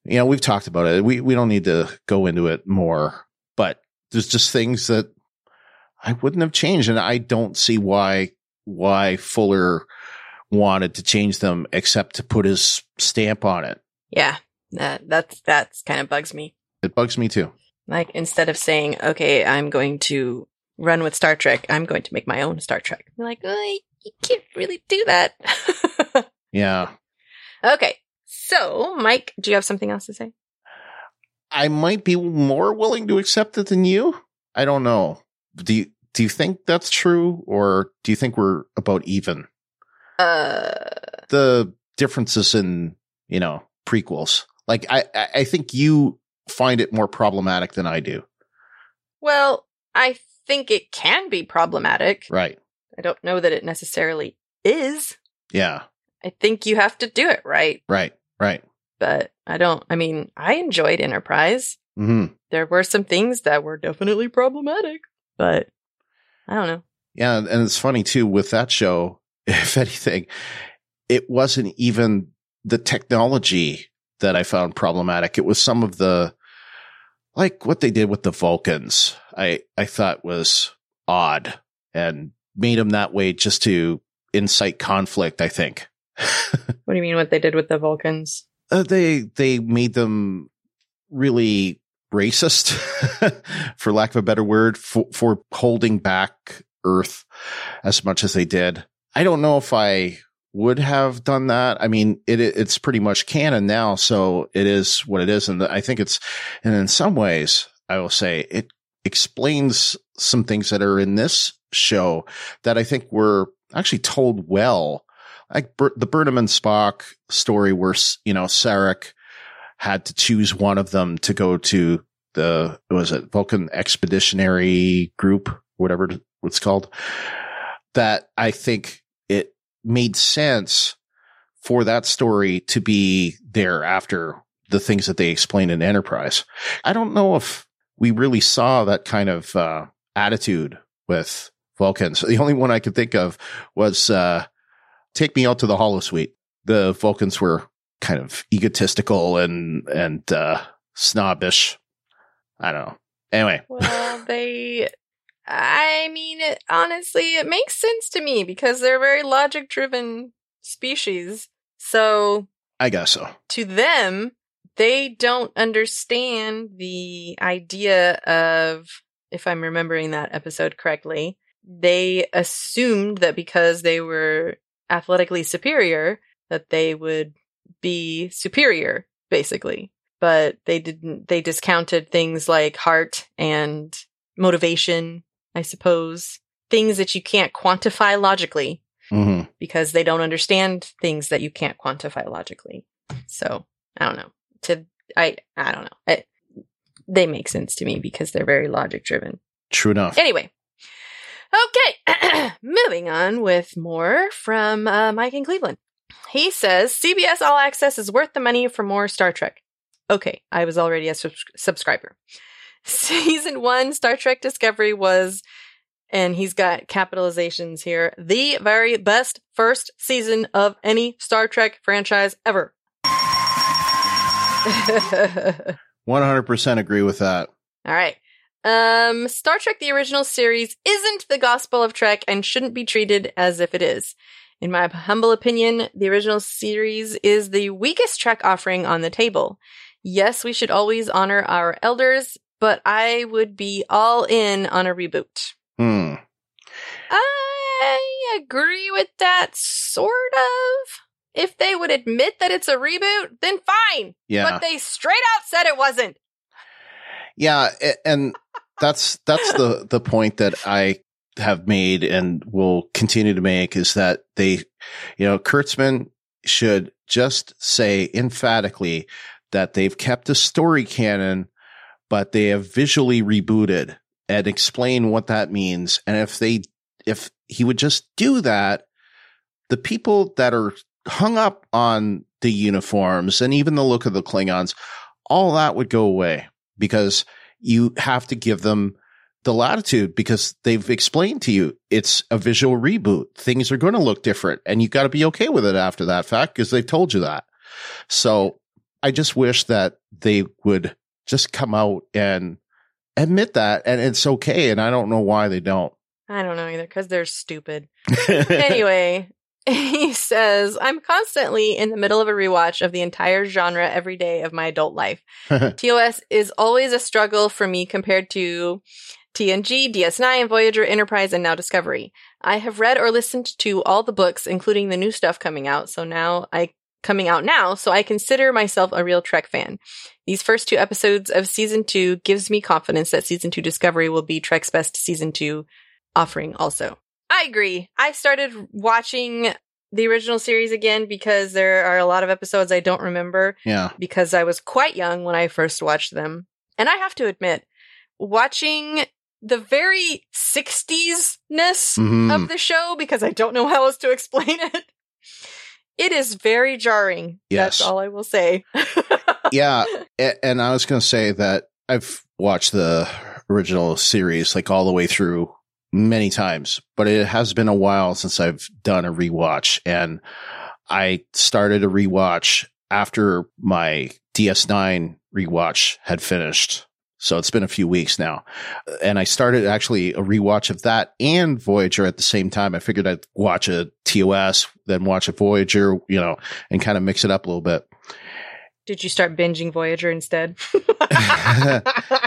we've talked about it. We don't need to go into it more, but there's just things that I wouldn't have changed. And I don't see why Fuller wanted to change them except to put his stamp on it. Yeah, that's kind of bugs me. It bugs me too. Like, instead of saying, okay, I'm going to run with Star Trek, I'm going to make my own Star Trek. I'm like, oh, you can't really do that. Yeah. Okay. So, Mike, do you have something else to say? I might be more willing to accept it than you. I don't know. Do you think that's true, or do you think we're about even? The differences in, prequels. Like, I think you find it more problematic than I do. Well, I think it can be problematic. Right. I don't know that it necessarily is. Yeah. I think you have to do it right. Right. But I enjoyed Enterprise. Mm-hmm. There were some things that were definitely problematic, but I don't know. Yeah. And it's funny too, with that show, if anything, it wasn't even the technology that I found problematic. It was some of the, like what they did with the Vulcans, I thought was odd and made them that way just to incite conflict, I think. What do you mean what they did with the Vulcans? They made them really racist, for lack of a better word, for holding back Earth as much as they did. I don't know if I would have done that. I mean, it's pretty much canon now, so it is what it is. And I think and in some ways, I will say it explains some things that are in this show that I think were actually told well. Like the Burnham and Spock story where, Sarek had to choose one of them to go to Vulcan Expeditionary Group, whatever it's called. That I think it made sense for that story to be there after the things that they explained in Enterprise. I don't know if we really saw that kind of attitude with Vulcans. The only one I could think of was Take Me Out to the Holosuite. The Vulcans were kind of egotistical and snobbish. I don't know. Anyway. Well, honestly, it makes sense to me because they're a very logic-driven species. So I guess so. To them, they don't understand the idea of, if I'm remembering that episode correctly, they assumed that because they were athletically superior, that they would be superior, basically. But they didn't, they discounted things like heart and motivation, I suppose. Things that you can't quantify logically. Mm-hmm. Because they don't understand things that you can't quantify logically. So, I don't know. I don't know. They make sense to me because they're very logic driven. True enough. Anyway. Okay. Moving on with more from Mike in Cleveland. He says, CBS All Access is worth the money for more Star Trek. Okay. I was already a subscriber. Season 1 Star Trek Discovery was, and he's got capitalizations here, the very best first season of any Star Trek franchise ever. 100% agree with that. All right. Star Trek the original series isn't the gospel of Trek and shouldn't be treated as if it is. In my humble opinion, the original series is the weakest Trek offering on the table. Yes, we should always honor our elders, but I would be all in on a reboot. I agree with that, sort of. If they would admit that it's a reboot, then fine. Yeah. But they straight out said it wasn't. Yeah, and that's the point that I have made and will continue to make is that they, Kurtzman should just say emphatically that they've kept a story canon, but they have visually rebooted and explain what that means. And if he would just do that, the people that are hung up on the uniforms and even the look of the Klingons, all that would go away because you have to give them the latitude because they've explained to you it's a visual reboot. Things are going to look different and you got to be okay with it after that fact because they've told you that. So I just wish that they would just come out and admit that, and it's okay. And I don't know why they don't. I don't know either, because they're stupid. Anyway, he says, I'm constantly in the middle of a rewatch of the entire genre every day of my adult life. TOS is always a struggle for me compared to TNG, DS9, Voyager, Enterprise, and now Discovery. I have read or listened to all the books, including the new stuff coming out, so I consider myself a real Trek fan. These first 2 episodes of season 2 gives me confidence that season 2 Discovery will be Trek's best season 2 offering also. I agree. I started watching the original series again because there are a lot of episodes I don't remember. Yeah. Because I was quite young when I first watched them. And I have to admit, watching the very 60s-ness of the show, because I don't know how else to explain it, it is very jarring. Yes. That's all I will say. Yeah. And I was going to say that I've watched the original series like all the way through many times, but it has been a while since I've done a rewatch. And I started a rewatch after my DS9 rewatch had finished. So it's been a few weeks now. And I started actually a rewatch of that and Voyager at the same time. I figured I'd watch a TOS, then watch a Voyager, and kind of mix it up a little bit. Did you start binging Voyager instead? I'm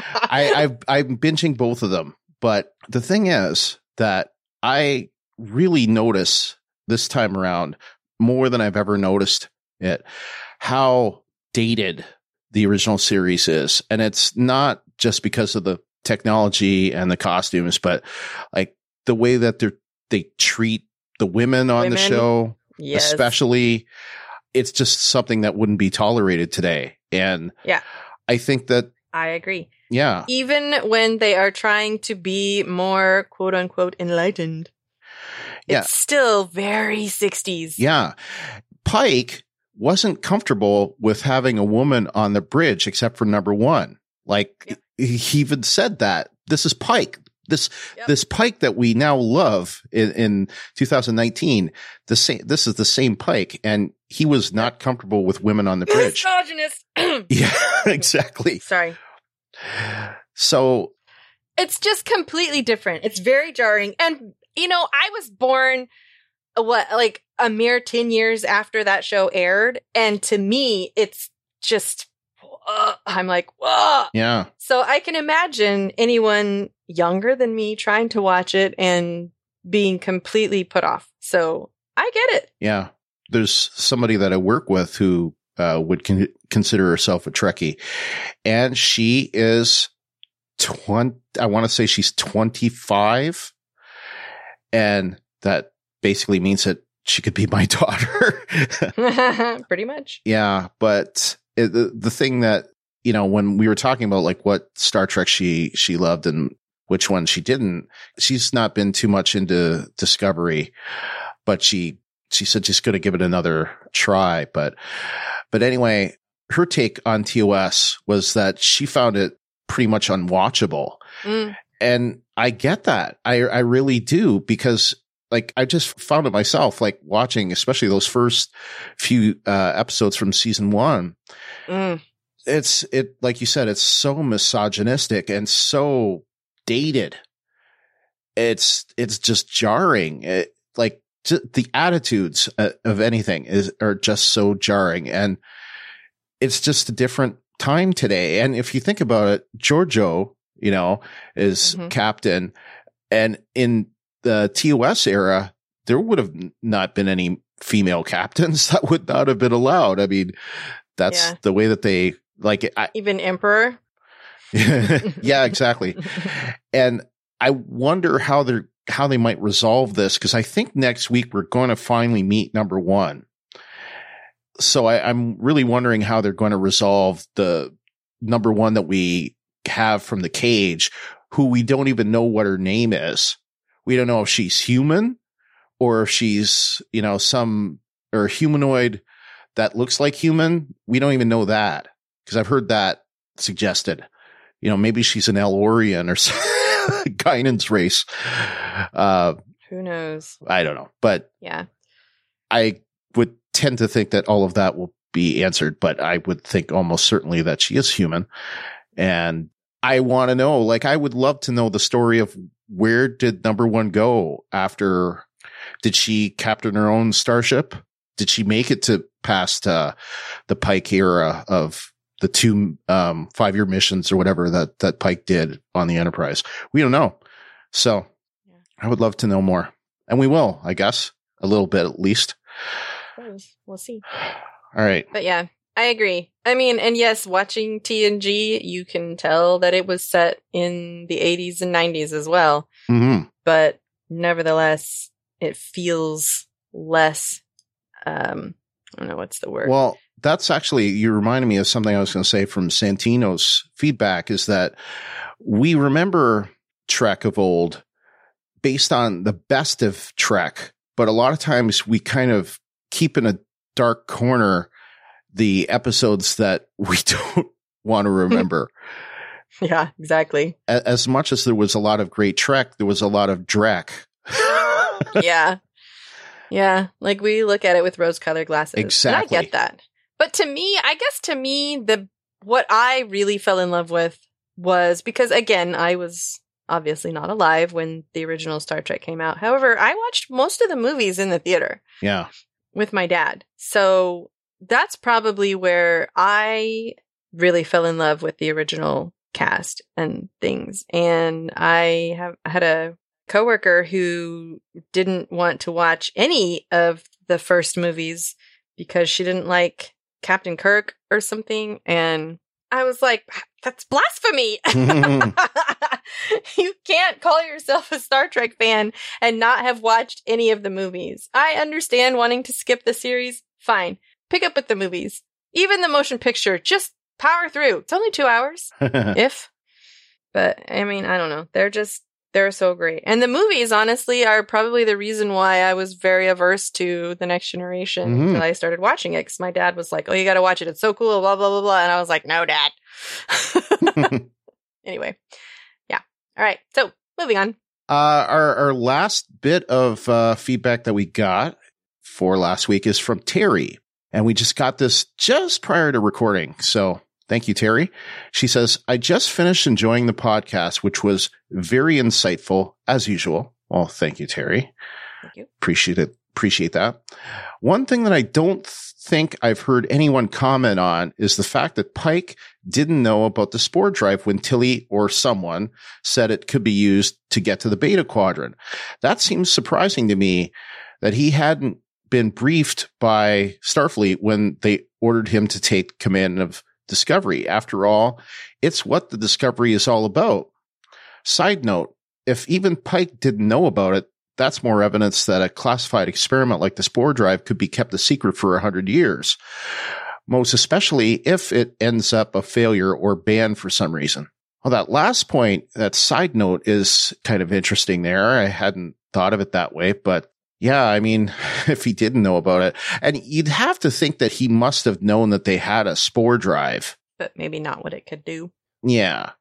binging both of them. But the thing is that I really notice this time around, more than I've ever noticed it, how dated the original series is. And it's not just because of the technology and the costumes, but like the way that they treat the women on the show, especially, it's just something that wouldn't be tolerated today. And yeah, I think that I agree. Yeah. Even when they are trying to be more quote unquote enlightened, it's still very 60s. Yeah. Pike wasn't comfortable with having a woman on the bridge except for number 1. Like he even said that this is Pike. This Pike that we now love in 2019, this is the same Pike, and he was not comfortable with women on the bridge. Misogynist. Yeah, exactly. Sorry. So it's just completely different. It's very jarring. And, I was born, like a mere 10 years after that show aired. And to me, it's just, I'm like, whoa. Yeah. So I can imagine anyone younger than me trying to watch it and being completely put off. So I get it. Yeah. There's somebody that I work with who would consider herself a Trekkie, and she is 20. I want to say she's 25, and that basically means that she could be my daughter. Pretty much. Yeah, but the thing that when we were talking about like what Star Trek she loved and which one she didn't, she's not been too much into Discovery, but she said she's going to give it another try. But anyway, her take on TOS was that she found it pretty much unwatchable. And I get that. I really do, because like I just found it myself, like watching, especially those first few episodes from season 1. It's like you said, it's so misogynistic and so dated. It's just jarring. The attitudes of anything are just so jarring, and it's just a different time today. And if you think about it, Giorgio, is captain, and in the TOS era, there would have not been any female captains. That would not have been allowed. I mean, that's the way that they like it. Even Emperor. Yeah, exactly. And I wonder how they might resolve this, because I think next week we're going to finally meet number 1. So I'm really wondering how they're going to resolve the number 1 that we have from the cage, who we don't even know what her name is. We don't know if she's human or if she's, or humanoid that looks like human. We don't even know that, because I've heard that suggested. Maybe she's an El-Orion or Guinan's race. Who knows? I don't know. But yeah, I would tend to think that all of that will be answered, but I would think almost certainly that she is human. And I want to know, like, I would love to know the story of where did number one go after. Did she captain her own starship? Did she make it to past the Pike era of the 2 5-year missions or whatever that Pike did on the Enterprise? We don't know. So I would love to know more. And we will, I guess, a little bit at least. We'll see. All right. But yeah, I agree. I mean, and yes, watching TNG, you can tell that it was set in the 80s and 90s as well. Mm-hmm. But nevertheless, it feels less, I don't know what's the word. Well, that's actually, you reminded me of something I was going to say from Santino's feedback, is that we remember Trek of old based on the best of Trek, but a lot of times we kind of keep in a dark corner the episodes that we don't want to remember. Yeah, exactly. As much as there was a lot of great Trek, there was a lot of Drek. Yeah. Yeah. Like we look at it with rose-colored glasses. Exactly. And I get that. But to me, what I really fell in love with was because, again, I was obviously not alive when the original Star Trek came out. However, I watched most of the movies in the theater. Yeah. With my dad. So that's probably where I really fell in love with the original cast and things. And I had a coworker who didn't want to watch any of the first movies because she didn't like Captain Kirk or something. And I was like, that's blasphemy. You can't call yourself a Star Trek fan and not have watched any of the movies. I understand wanting to skip the series. Fine. Pick up with the movies. Even the motion picture, just power through. It's only 2 hours. But I mean, I don't know. They're so great. And the movies, honestly, are probably the reason why I was very averse to The Next Generation until I started watching it. Because my dad was like, oh, you got to watch it. It's so cool, blah, blah, blah, blah. And I was like, no, Dad. Anyway. Yeah. All right. So moving on. Our last bit of feedback that we got for last week is from Terry. And we just got this just prior to recording. So thank you, Terry. She says, I just finished enjoying the podcast, which was very insightful as usual. Well, thank you, Terry. Thank you. Appreciate that. One thing that I don't think I've heard anyone comment on is the fact that Pike didn't know about the spore drive when Tilly or someone said it could be used to get to the Beta Quadrant. That seems surprising to me that he hadn't been briefed by Starfleet when they ordered him to take command of Discovery. After all, it's what the Discovery is all about. Side note, if even Pike didn't know about it, that's more evidence that a classified experiment like the spore drive could be kept a secret for 100 years. Most especially if it ends up a failure or banned for some reason. Well, that last point, that side note is kind of interesting there. I hadn't thought of it that way, but yeah, I mean, if he didn't know about it, and you'd have to think that he must have known that they had a spore drive. But maybe not what it could do. Yeah.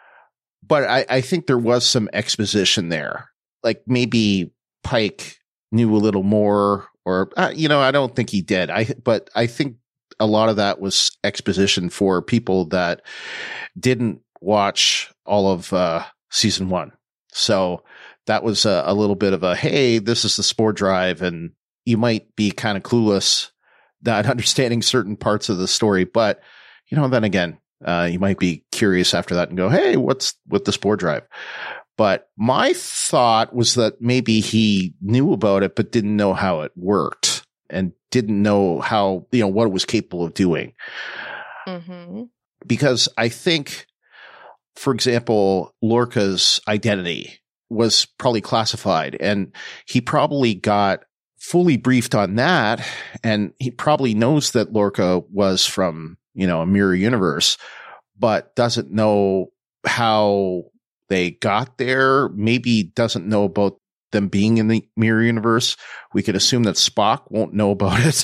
But I think there was some exposition there. Like maybe Pike knew a little more, or, I don't think he did. But I think a lot of that was exposition for people that didn't watch all of season 1. So that was a little bit of a, hey, this is the spore drive, and you might be kind of clueless, not understanding certain parts of the story. But, then again, you might be curious after that and go, hey, what's with the spore drive? But my thought was that maybe he knew about it, but didn't know how it worked and didn't know how, what it was capable of doing. Mm-hmm. Because I think, for example, Lorca's identity was probably classified, and he probably got fully briefed on that. And he probably knows that Lorca was from, a mirror universe, but doesn't know how they got there. Maybe doesn't know about them being in the mirror universe. We could assume that Spock won't know about it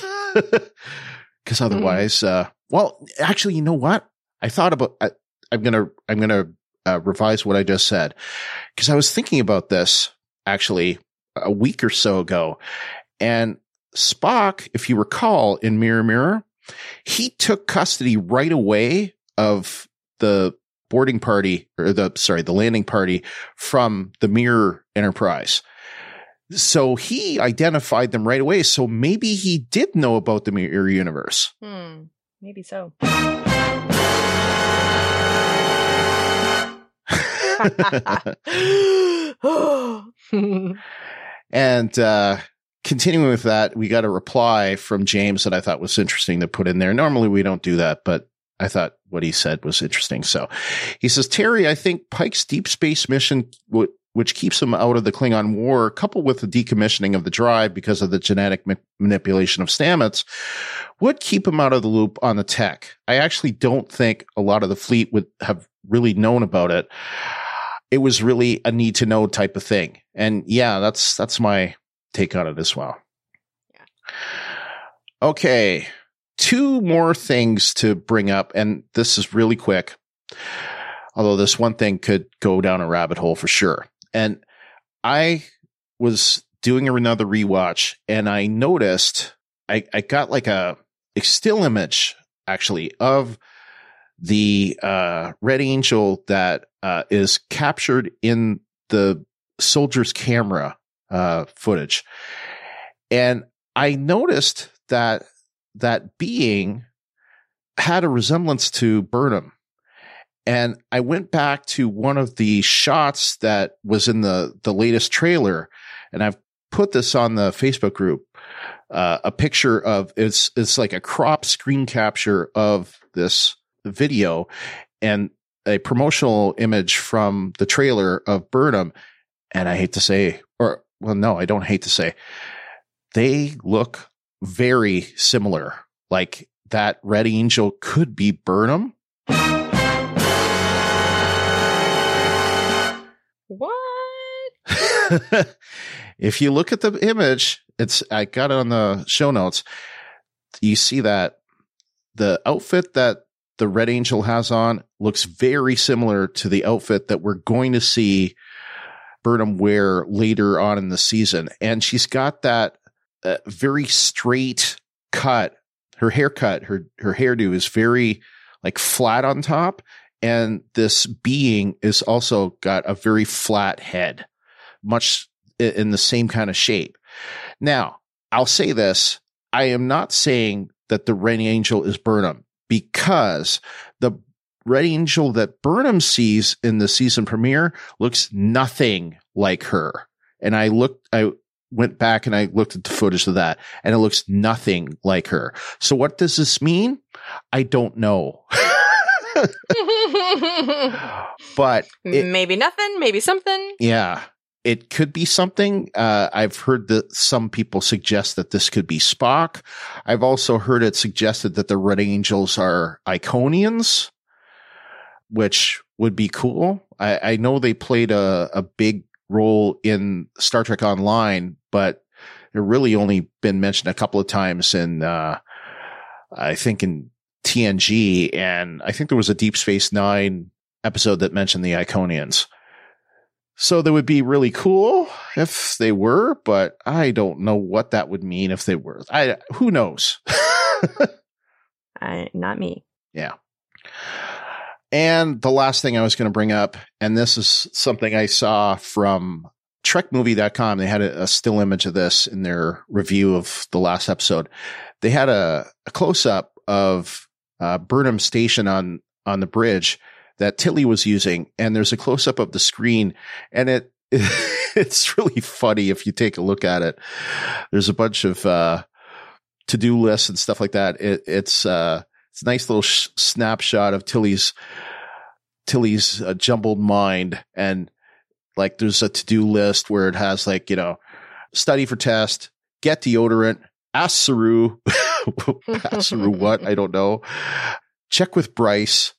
because otherwise, well, actually, you know what? I thought about, I'm going to revise what I just said, because I was thinking about this actually a week or so ago, and Spock, if you recall in Mirror Mirror, he took custody right away of the boarding party, or the landing party from the Mirror Enterprise. So he identified them right away. So maybe he did know about the Mirror Universe. Maybe so. And continuing with that, we got a reply from James that I thought was interesting to put in there. Normally we don't do that, but I thought what he said was interesting. So he says, Terry, I think Pike's deep space mission, which keeps him out of the Klingon war, coupled with the decommissioning of the drive because of the genetic manipulation of Stamets, would keep him out of the loop on the tech. I actually don't think a lot of the fleet would have really known about it. It was really a need to know type of thing. And yeah, that's my take on it as well. Yeah. Okay. 2 more things to bring up, and this is really quick. Although this one thing could go down a rabbit hole for sure. And I was doing another rewatch, and I noticed I got like a still image actually of the Red Angel that is captured in the soldier's camera footage. And I noticed that being had a resemblance to Burnham. And I went back to one of the shots that was in the latest trailer, and I've put this on the Facebook group, a picture of, it's like a crop screen capture of this video and a promotional image from the trailer of Burnham. And I hate to say, I don't hate to say, they look very similar. Like that Red Angel could be Burnham. What? If you look at the image, I got it on the show notes. You see that the outfit that the Red Angel has on looks very similar to the outfit that we're going to see Burnham wear later on in the season. And she's got that very straight cut. Her haircut, her hairdo is very like flat on top. And this being is also got a very flat head, much in the same kind of shape. Now, I'll say this. I am not saying that the Red Angel is Burnham, because the Red Angel that Burnham sees in the season premiere looks nothing like her. And I went back and I looked at the footage of that, and it looks nothing like her. So what does this mean? I don't know. But maybe nothing, maybe something. Yeah, it could be something. I've heard that some people suggest that this could be Spock. I've also heard it suggested that the Red Angels are Iconians, which would be cool. I know they played a big role in Star Trek Online, but they're really only been mentioned a couple of times in, I think in TNG, and I think there was a Deep Space Nine episode that mentioned the Iconians. So that would be really cool if they were, but I don't know what that would mean if they were. Who knows? Not me. Yeah. And the last thing I was going to bring up, and this is something I saw from TrekMovie.com. They had a still image of this in their review of the last episode. They had a close-up of Burnham Station on the bridge that Tilly was using, and there's a close-up of the screen, and it's really funny if you take a look at it. There's a bunch of to-do lists and stuff like that. It's a nice little snapshot of Tilly's jumbled mind, and like there's a to-do list where it has like, study for test, get deodorant, ask Saru, ask Saru what? I don't know. Check with Bryce.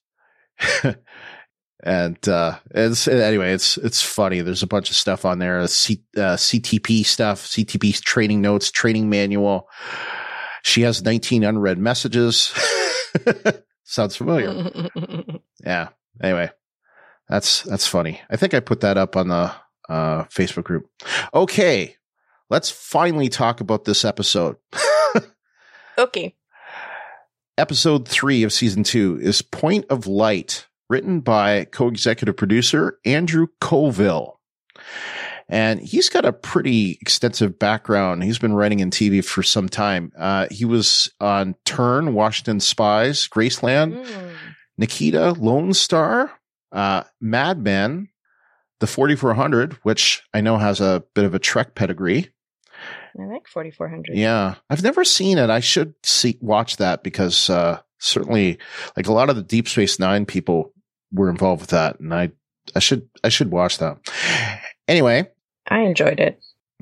And anyway, it's funny. There's a bunch of stuff on there. CTP stuff, CTP training notes, training manual. She has 19 unread messages. Sounds familiar. Yeah. Anyway, that's funny. I think I put that up on the Facebook group. Okay. Let's finally talk about this episode. Okay. episode 3 of season 2 is Point of Light, written by co-executive producer Andrew Colville. And he's got a pretty extensive background. He's been writing in TV for some time. He was on Turn, Washington Spies, Graceland, Nikita, Lone Star, Mad Men, The 4400, which I know has a bit of a Trek pedigree. I like 4400. Yeah. I've never seen it. I should watch that because certainly like a lot of the Deep Space Nine people were involved with that. And I should watch that. Anyway. I enjoyed it.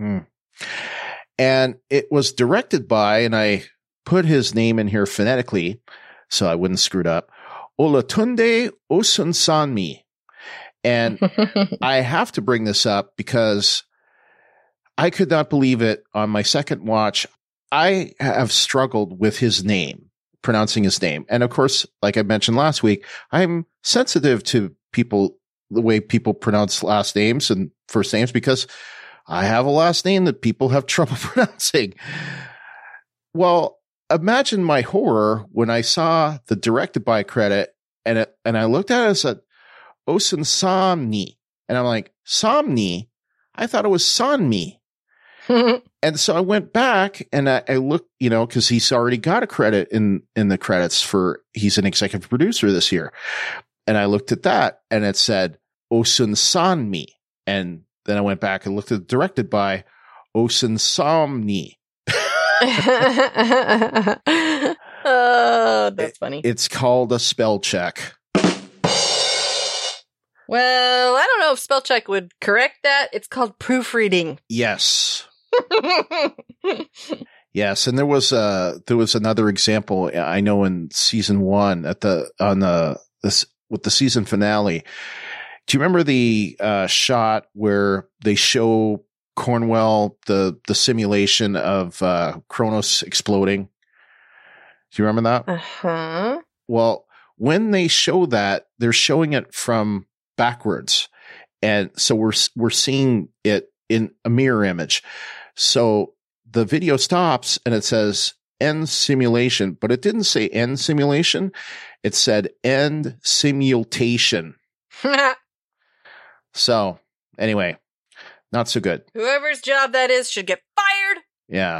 And it was directed by, and I put his name in here phonetically so I wouldn't screw it up, Olatunde Osunsanmi. And I have to bring this up because I could not believe it on my second watch. I have struggled with his name, pronouncing his name. And of course, like I mentioned last week, I'm sensitive to people, the way people pronounce last names and first names, because I have a last name that people have trouble pronouncing. Well, imagine my horror when I saw the directed by credit and I looked at it and said, Osunsanmi. And I'm like, Somni? I thought it was Sanmi. And so I went back and I looked, because he's already got a credit in the credits for, he's an executive producer this year. And I looked at that and it said Osunsanmi. And then I went back and looked at directed by Osunsanmi. Oh, that's funny. It's called a spell check. Well, I don't know if spell check would correct that. It's called proofreading. Yes. Yes, and there was another example I know in season 1 with the season finale. Do you remember the shot where they show Cornwell the simulation of Kronos exploding? Do you remember that? Uh-huh. Well, when they show that, they're showing it from backwards, and so we're seeing it in a mirror image. So the video stops and it says end simulation, but it didn't say end simulation. It said end simulation. So anyway, not so good. Whoever's job that is should get fired. Yeah.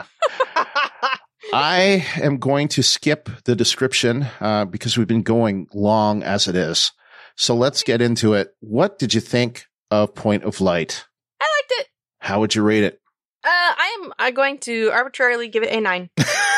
I am going to skip the description because we've been going long as it is. So let's get into it. What did you think of Point of Light? I liked it. How would you rate it? I'm going to arbitrarily give it a 9.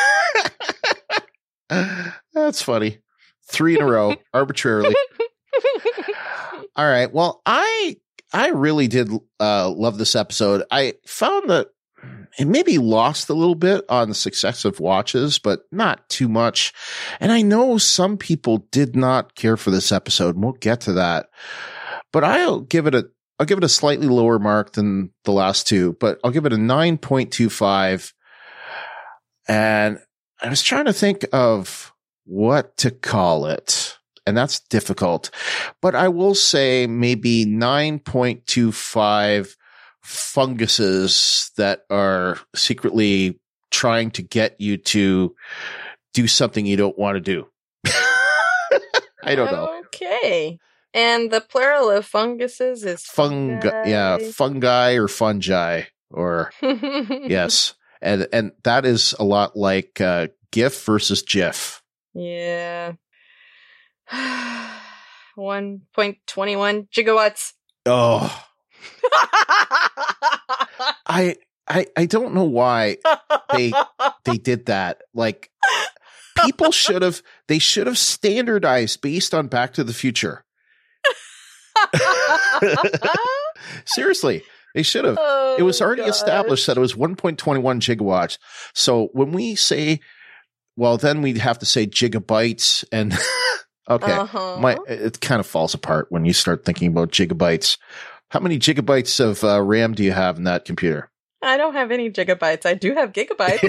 That's funny. 3 in a row, arbitrarily. All right. Well, I really did love this episode. I found that it maybe lost a little bit on successive watches, but not too much. And I know some people did not care for this episode, and we'll get to that. But I'll give it a slightly lower mark than the last two, but I'll give it a 9.25. And I was trying to think of what to call it, and that's difficult. But I will say maybe 9.25 funguses that are secretly trying to get you to do something you don't want to do. I don't know. Okay. And the plural of funguses is fungi. Yeah, fungi or fungi or yes. And that is a lot like GIF versus GIF. Yeah. 1.21 gigawatts. Oh. I don't know why they did that. Like people should have standardized based on Back to the Future. Seriously, they should have. Oh, it was already established that it was 1.21 gigawatts. So when we say, well, then we'd have to say gigabytes and okay, it kind of falls apart when you start thinking about gigabytes. How many gigabytes of RAM do you have in that computer? I don't have any gigabytes. I do have gigabytes.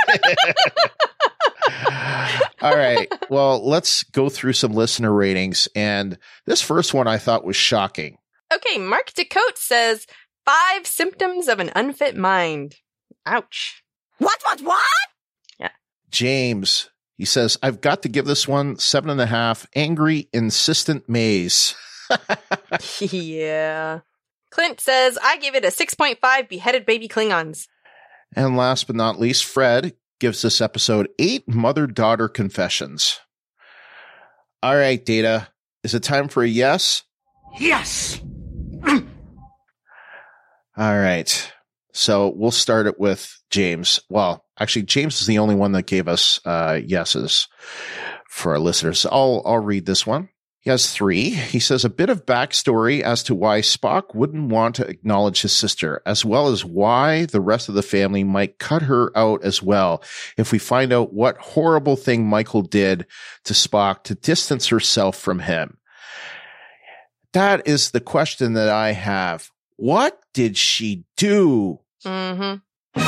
All right. Well, let's go through some listener ratings. And this first one I thought was shocking. Okay. Mark DeCote says 5 symptoms of an unfit mind. Ouch. What? Yeah. James He says, I've got to give this one 7.5. Angry, insistent maze. Yeah. Clint says, I give it a 6.5 beheaded baby Klingons. And last but not least, Fred gives this episode 8 mother-daughter confessions. All right, Data. Is it time for a yes? Yes! All right. So we'll start it with James. Well, actually, James is the only one that gave us yeses for our listeners. I'll read this one. He has 3. He says a bit of backstory as to why Spock wouldn't want to acknowledge his sister, as well as why the rest of the family might cut her out as well if we find out what horrible thing Michael did to Spock to distance herself from him. That is the question that I have. What did she do? Mm-hmm.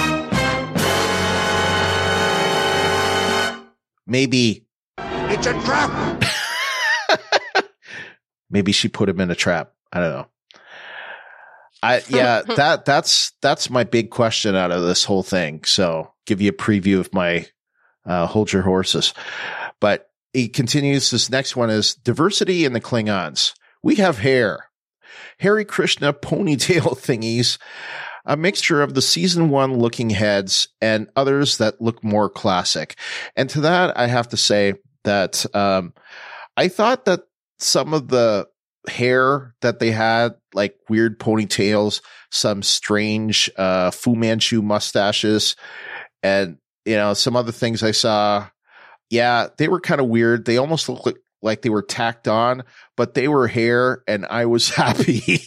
Maybe. It's a trap! Maybe she put him in a trap. I don't know. That's my big question out of this whole thing. So give you a preview of my hold your horses. But he continues. This next one is diversity in the Klingons. We have hair, Hare Krishna ponytail thingies, a mixture of the season 1 looking heads and others that look more classic. And to that, I have to say that I thought that some of the hair that they had, like weird ponytails, some strange Fu Manchu mustaches, and some other things I saw. Yeah, they were kind of weird. They almost looked like they were tacked on, but they were hair, and I was happy.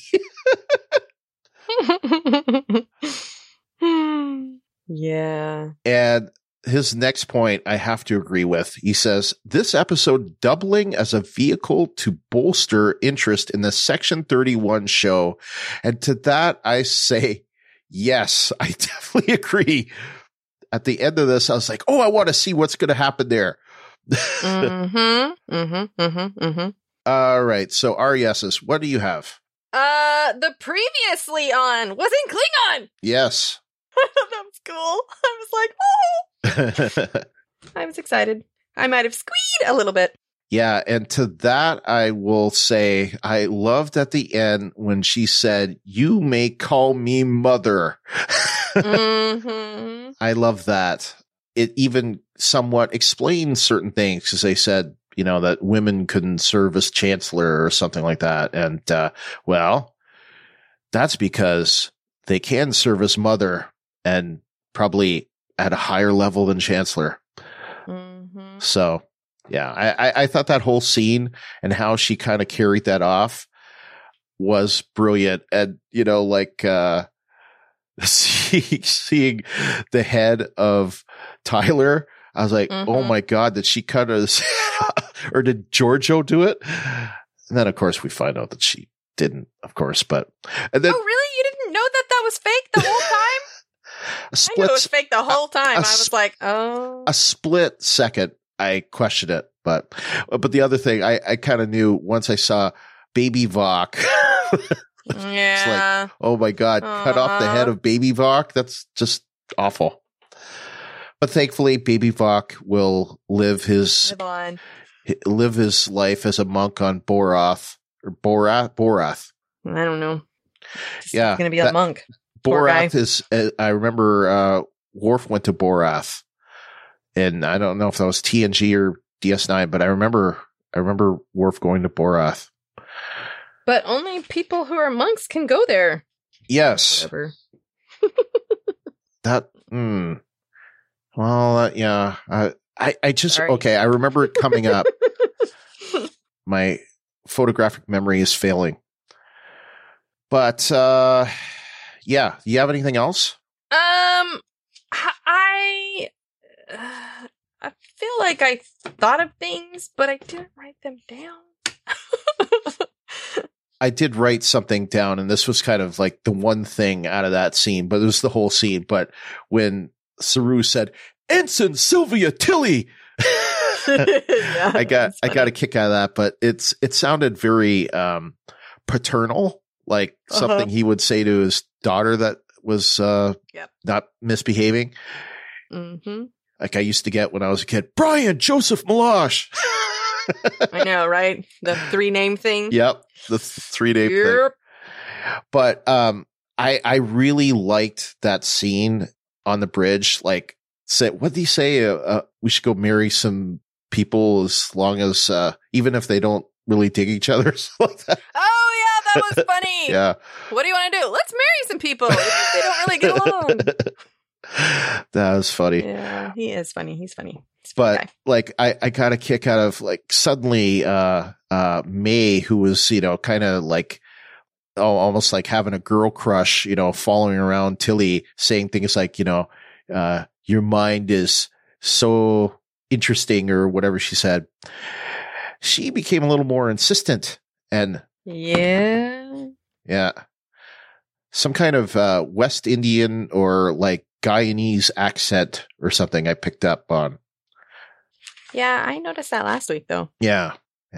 Yeah. And his next point, I have to agree with. He says, this episode doubling as a vehicle to bolster interest in the Section 31 show. And to that, I say, yes, I definitely agree. At the end of this, I was like, oh, I want to see what's going to happen there. All right. So our yeses, what do you have? The previously on was in Klingon. Yes. That was cool. I was like, oh. I was excited. I might have squeed a little bit. Yeah. And to that, I will say I loved at the end when she said, you may call me mother. Mm-hmm. I love that. It even somewhat explains certain things because they said, that women couldn't serve as chancellor or something like that. And, well, that's because they can serve as mother and probably at a higher level than chancellor. Mm-hmm. So, yeah, I thought that whole scene and how she kind of carried that off was brilliant. And, seeing the head of Tyler, I was like, oh my God, did she cut his or did Giorgio do it? And then, of course, we find out that she didn't, of course. But and then, oh, really? You didn't know that was fake the whole time? I knew it was fake the whole time. I was like, oh. A split second, I questioned it. But the other thing, I kind of knew once I saw Baby Vok. Yeah. It's like, oh my God, cut off the head of Baby Vok. That's just awful. But thankfully, Baby Vok will live his life as a monk on Borath or Borath. I don't know. Yeah, he's gonna be a monk. Borath is. I remember Worf went to Borath, and I don't know if that was TNG or DS9, but I remember Worf going to Borath. But only people who are monks can go there. Yes. Whatever. That. Well, yeah. I just okay. I remember it coming up. My photographic memory is failing. But yeah. Do you have anything else? I feel like I thought of things, but I didn't write them down. I did write something down, and this was kind of like the one thing out of that scene, but it was the whole scene. But when Saru said, Ensign Sylvia Tilly, yeah, I got a kick out of that, but it sounded very paternal, like something he would say to his daughter that was not misbehaving. Mm-hmm. like I used to get when I was a kid. Brian Joseph Meloche. I know, right? The 3-name thing. Yep. The 3-name thing. But I really liked that scene on the bridge. Like, what did he say? We should go marry some people as long as, even if they don't really dig each other. Like that. Oh, yeah, that was funny. Yeah. What do you want to do? Let's marry some people if they don't really get along. That was funny. Yeah, he is funny. He's funny. But like, I got a kick out of like suddenly, May, who was, kind of like, almost like having a girl crush, following around Tilly, saying things like, your mind is so interesting or whatever she said. She became a little more insistent and yeah, some kind of West Indian or like Guyanese accent or something I picked up on. Yeah, I noticed that last week though. Yeah.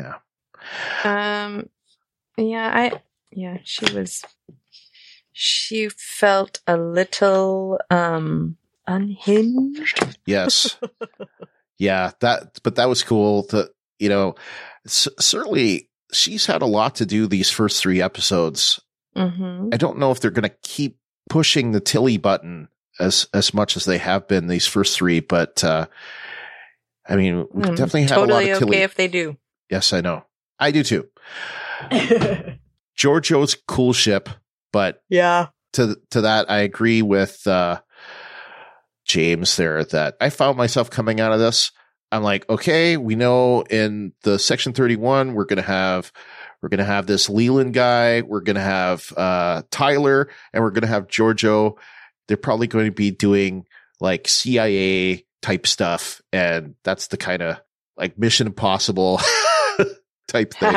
She felt a little unhinged. Yes. Yeah, but that was cool to, certainly she's had a lot to do these first 3 episodes. Mm-hmm. I don't know if they're going to keep pushing the Tilly button as much as they have been these first 3, but I mean, we definitely have a lot of Tilly. Totally okay if they do. Yes, I know. I do too. Giorgio's cool ship, but yeah, to that I agree with James there that I found myself coming out of this. I'm like, okay, we know in the Section 31 we're gonna have this Leland guy, we're gonna have Tyler, and we're gonna have Giorgio. They're probably going to be doing like CIA type stuff, and that's the kind of like Mission Impossible type thing.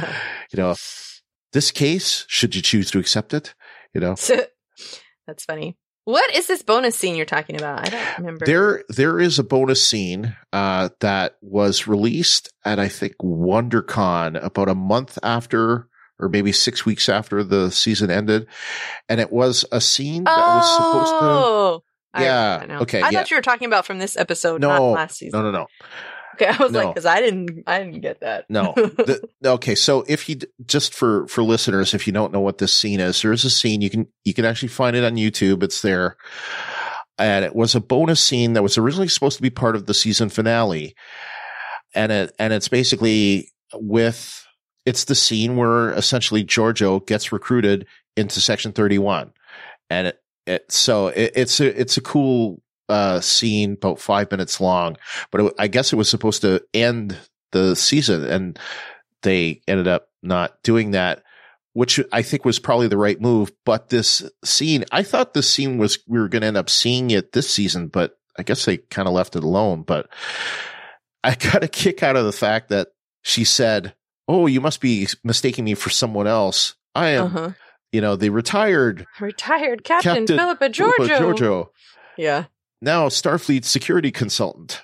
This case, should you choose to accept it, That's funny. What is this bonus scene you're talking about? I don't remember. There is a bonus scene that was released at, I think, WonderCon about a month after, or maybe 6 weeks after the season ended. And it was a scene that was supposed to. Yeah. Okay. I thought you were talking about from this episode, not last season. No. Okay, I was like, because I didn't get that. No. Okay, so if you just for listeners, if you don't know what this scene is, there is a scene you can actually find it on YouTube. It's there, and it was a bonus scene that was originally supposed to be part of the season finale, and it's basically it's the scene where essentially Giorgio gets recruited into Section 31, and it's a cool scene, about 5 minutes long, but I guess it was supposed to end the season, and they ended up not doing that, which I think was probably the right move. But this scene, I thought this scene we were going to end up seeing it this season, but I guess they kind of left it alone. But I got a kick out of the fact that she said, "Oh, you must be mistaking me for someone else. I am, the retared Captain Philippa Giorgio. Yeah. Now Starfleet security consultant."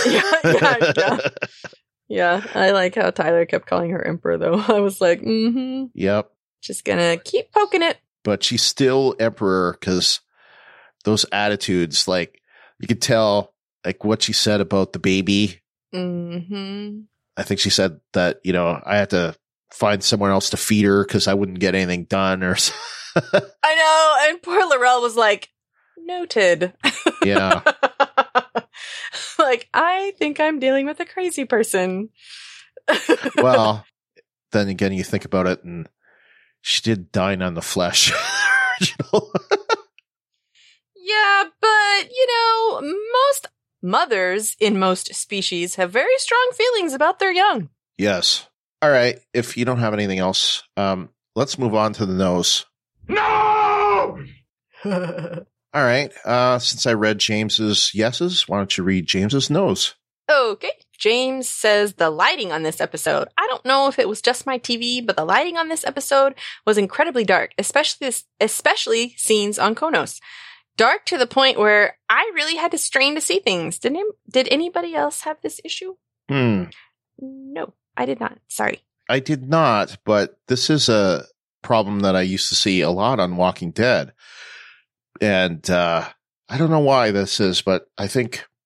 Yeah. I like how Tyler kept calling her Emperor, though. I was like, Yep. Just gonna keep poking it. But she's still Emperor, because those attitudes, like, you could tell, like, what she said about the baby. Mm-hmm. I think she said that, I had to find someone else to feed her because I wouldn't get anything done or I know. And poor Laurel was like, noted. Yeah. Like, I think I'm dealing with a crazy person. Well, then again, you think about it, and she did dine on the flesh. Yeah, but, most mothers in most species have very strong feelings about their young. Yes. All right. If you don't have anything else, let's move on to the nose. No! All right. Since I read James's yeses, why don't you read James's no's? Okay. James says the lighting on this episode. I don't know if it was just my TV, but the lighting on this episode was incredibly dark, especially scenes on Konos. Dark to the point where I really had to strain to see things. Did anybody else have this issue? No, I did not. Sorry. I did not, but this is a problem that I used to see a lot on Walking Dead. And I don't know why this is, but I think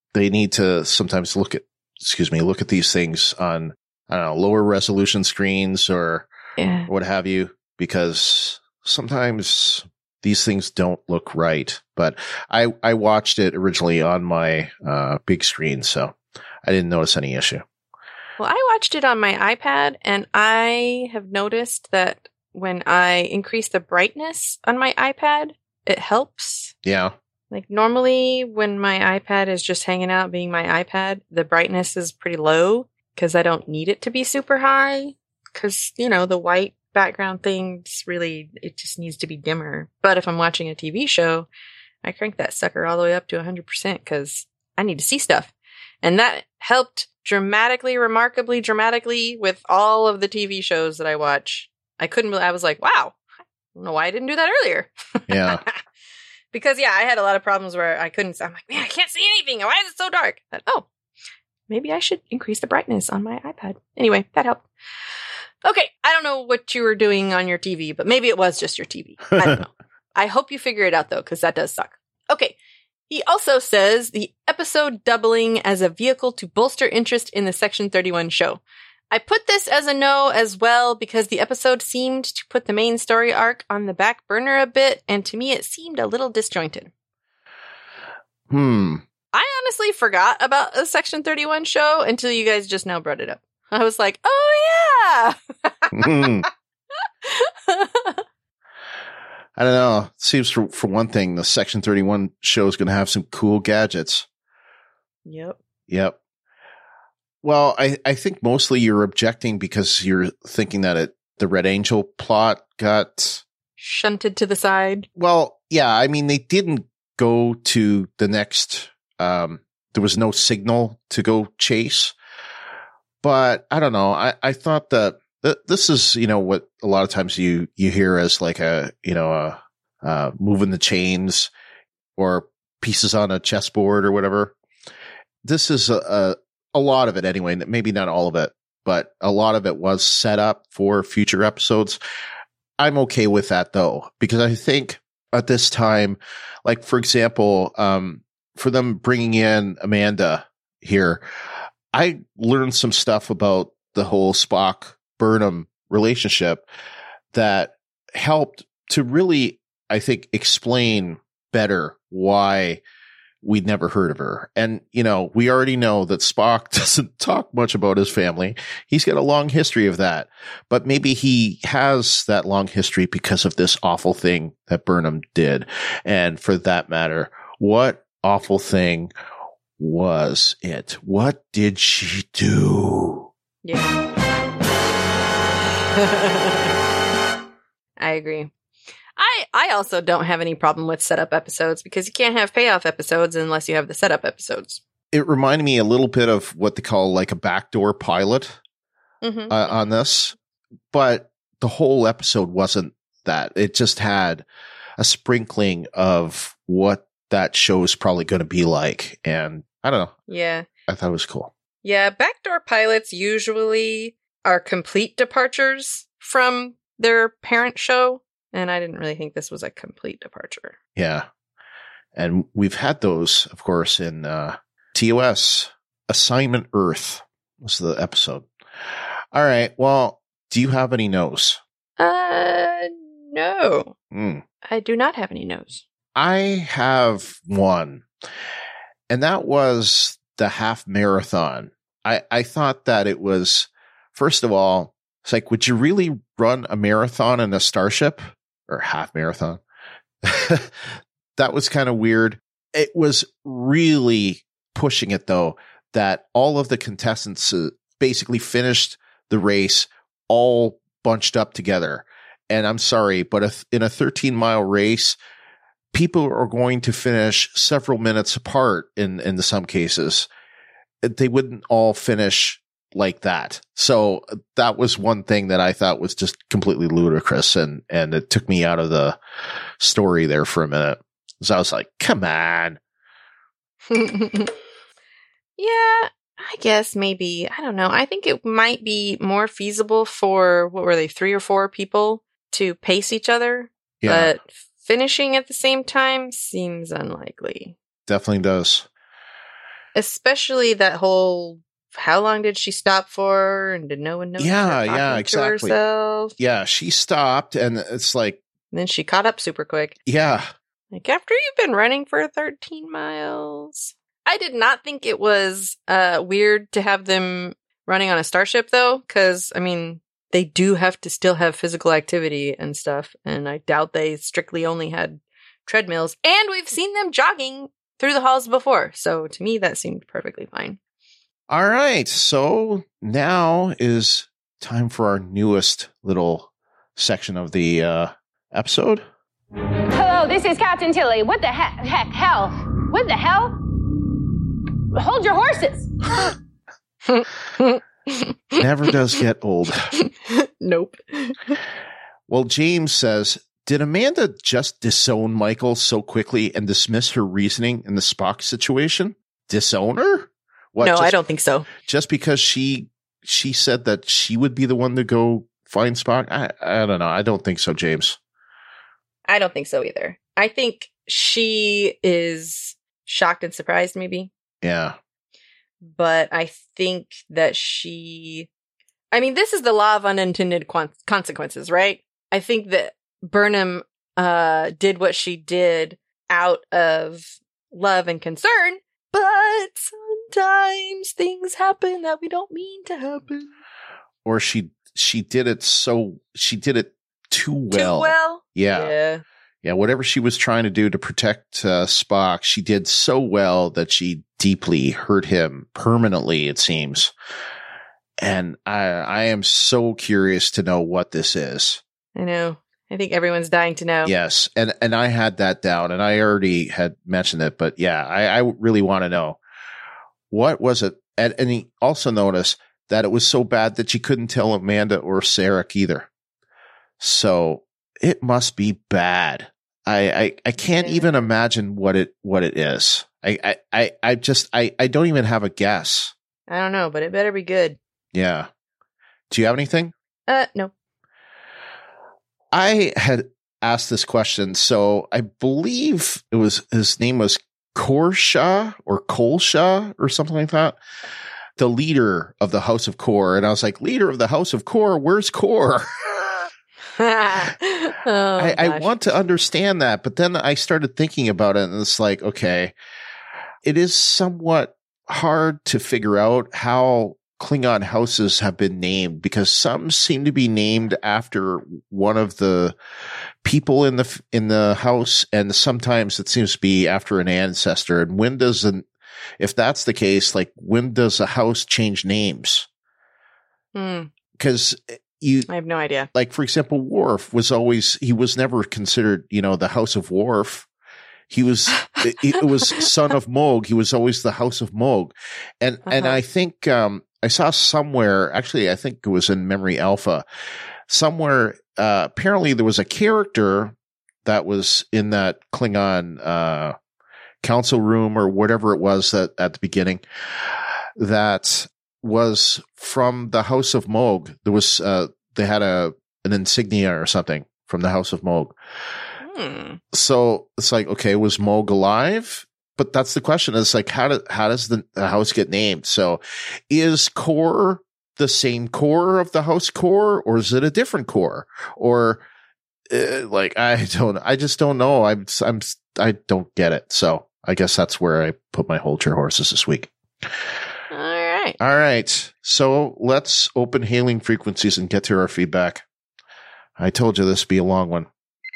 they need to sometimes look at these things on, I don't know, lower resolution screens or what have you, because sometimes these things don't look right. But I watched it originally on my big screen, so I didn't notice any issue. Well, I watched it on my iPad, and I have noticed that when I increase the brightness on my iPad, it helps. Yeah. Like normally when my iPad is just hanging out being my iPad, the brightness is pretty low because I don't need it to be super high because, the white background things really, it just needs to be dimmer. But if I'm watching a TV show, I crank that sucker all the way up to 100% because I need to see stuff. And that helped remarkably dramatically with all of the TV shows that I watch. I was like, wow, I don't know why I didn't do that earlier. Yeah. Because, I had a lot of problems where I couldn't. I'm like, man, I can't see anything. Why is it so dark? But, maybe I should increase the brightness on my iPad. Anyway, that helped. Okay, I don't know what you were doing on your TV, but maybe it was just your TV. I don't know. I hope you figure it out, though, because that does suck. Okay. He also says the episode doubling as a vehicle to bolster interest in the Section 31 show. I put this as a no as well because the episode seemed to put the main story arc on the back burner a bit, and to me it seemed a little disjointed. I honestly forgot about a Section 31 show until you guys just now brought it up. I was like, oh yeah! I don't know. It seems for one thing, the Section 31 show is going to have some cool gadgets. Yep. Well, I think mostly you're objecting because you're thinking that the Red Angel plot got shunted to the side. Well, yeah. I mean, they didn't go to the next, there was no signal to go chase, but I don't know. I thought that this is, what a lot of times you hear as like moving the chains or pieces on a chessboard or whatever. This is a lot of it anyway, maybe not all of it, but a lot of it was set up for future episodes. I'm okay with that though, because I think at this time, like for example, for them bringing in Amanda here, I learned some stuff about the whole Spock Burnham relationship that helped to really, I think, explain better why we'd never heard of her. And, we already know that Spock doesn't talk much about his family. He's got a long history of that, but maybe he has that long history because of this awful thing that Burnham did. And for that matter, what awful thing was it? What did she do? Yeah. I agree. I also don't have any problem with setup episodes because you can't have payoff episodes unless you have the setup episodes. It reminded me a little bit of what they call like a backdoor pilot on this, but the whole episode wasn't that. It just had a sprinkling of what that show is probably going to be like. And I don't know. Yeah. I thought it was cool. Yeah. Backdoor pilots usually are complete departures from their parent show. And I didn't really think this was a complete departure. Yeah. And we've had those, of course, in TOS. Assignment Earth was the episode. All right. Well, do you have any no's? No. I do not have any no's. I have one. And that was the half marathon. I thought that it was, first of all, it's like, would you really run a marathon in a starship? Or half marathon. That was kind of weird. It was really pushing it though, that all of the contestants basically finished the race all bunched up together. And I'm sorry, but in a 13-mile race, people are going to finish several minutes apart in some cases. They wouldn't all finish like that. So that was one thing that I thought was just completely ludicrous. And it took me out of the story there for a minute. So I was like, come on. Yeah, I guess maybe. I don't know. I think it might be more feasible for, what were they, 3 or 4 people to pace each other. Yeah. But finishing at the same time seems unlikely. Definitely does. Especially that whole, how long did she stop for? And did no one know? Yeah, exactly. Herself? Yeah, she stopped and it's like. And then she caught up super quick. Yeah. Like, after you've been running for 13 miles. I did not think it was weird to have them running on a starship, though, because, I mean, they do have to still have physical activity and stuff, and I doubt they strictly only had treadmills, and we've seen them jogging through the halls before, so to me, that seemed perfectly fine. All right, so now is time for our newest little section of the episode. Hello, this is Captain Tilly. What the hell? What the hell? Hold your horses. Never does get old. Nope. Well, James says, did Amanda just disown Michael so quickly and dismiss her reasoning in the Spock situation? Disown her? What, no, I don't think so. Just because she said that she would be the one to go find Spock? I don't know. I don't think so, James. I don't think so either. I think she is shocked and surprised, maybe. Yeah. But I think that this is the law of unintended consequences, right? I think that Burnham did what she did out of love and concern, but sometimes things happen that we don't mean to happen. Or she did it too well. Too well? Yeah. Yeah, whatever she was trying to do to protect Spock, she did so well that she deeply hurt him permanently, it seems. And I am so curious to know what this is. I know. I think everyone's dying to know. Yes. And I had that down, and I already had mentioned it, but yeah, I really want to know. What was it? And he also noticed that it was so bad that she couldn't tell Amanda or Sarek either. So it must be bad. I can't even imagine what it is. I don't even have a guess. I don't know, but it better be good. Yeah. Do you have anything? No. I had asked this question, so I believe his name was Korsha or Kolsha or something like that. The leader of the House of Kor. And I was like, leader of the House of Kor? Where's Kor? I want to understand that, but then I started thinking about it, and it's like, okay, it is somewhat hard to figure out how Klingon houses have been named, because some seem to be named after one of the people in the house, and sometimes it seems to be after an ancestor. And if that's the case, like, when does a house change names? Because I have no idea. Like, for example, Worf was never considered, the House of Worf. He was, it was son of Moog. He was always the House of Moog. And I think, I saw somewhere, actually, I think it was in Memory Alpha, somewhere, apparently there was a character that was in that Klingon, council room or whatever it was that at the beginning that was from the House of Moog. There was, they had an insignia or something from the House of Moog. So it's like, okay, was Moog alive? But that's the question. It's like, how does the house get named? So is Kor the same Kor of the House Kor, or is it a different Kor? Or I just don't know. I don't get it. So I guess that's where I put my hold your horses this week. All right. So let's open hailing frequencies and get to our feedback. I told you this would be a long one.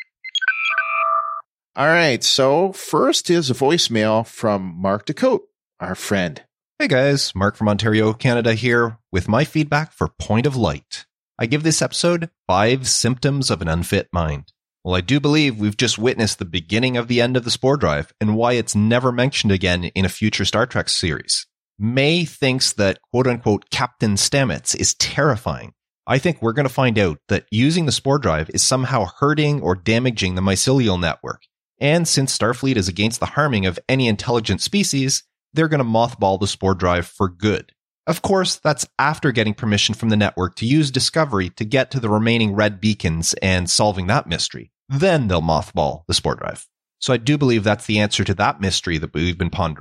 All right. So first is a voicemail from Mark DeCote, our friend. Hey guys, Mark from Ontario, Canada here with my feedback for Point of Light. I give this episode 5 symptoms of an unfit mind. Well, I do believe we've just witnessed the beginning of the end of the Spore Drive and why it's never mentioned again in a future Star Trek series. May thinks that quote-unquote Captain Stamets is terrifying. I think we're going to find out that using the Spore Drive is somehow hurting or damaging the mycelial network. And since Starfleet is against the harming of any intelligent species, they're going to mothball the Spore Drive for good. Of course, that's after getting permission from the network to use Discovery to get to the remaining red beacons and solving that mystery. Then they'll mothball the Spore Drive. So I do believe that's the answer to that mystery that we've been pondering.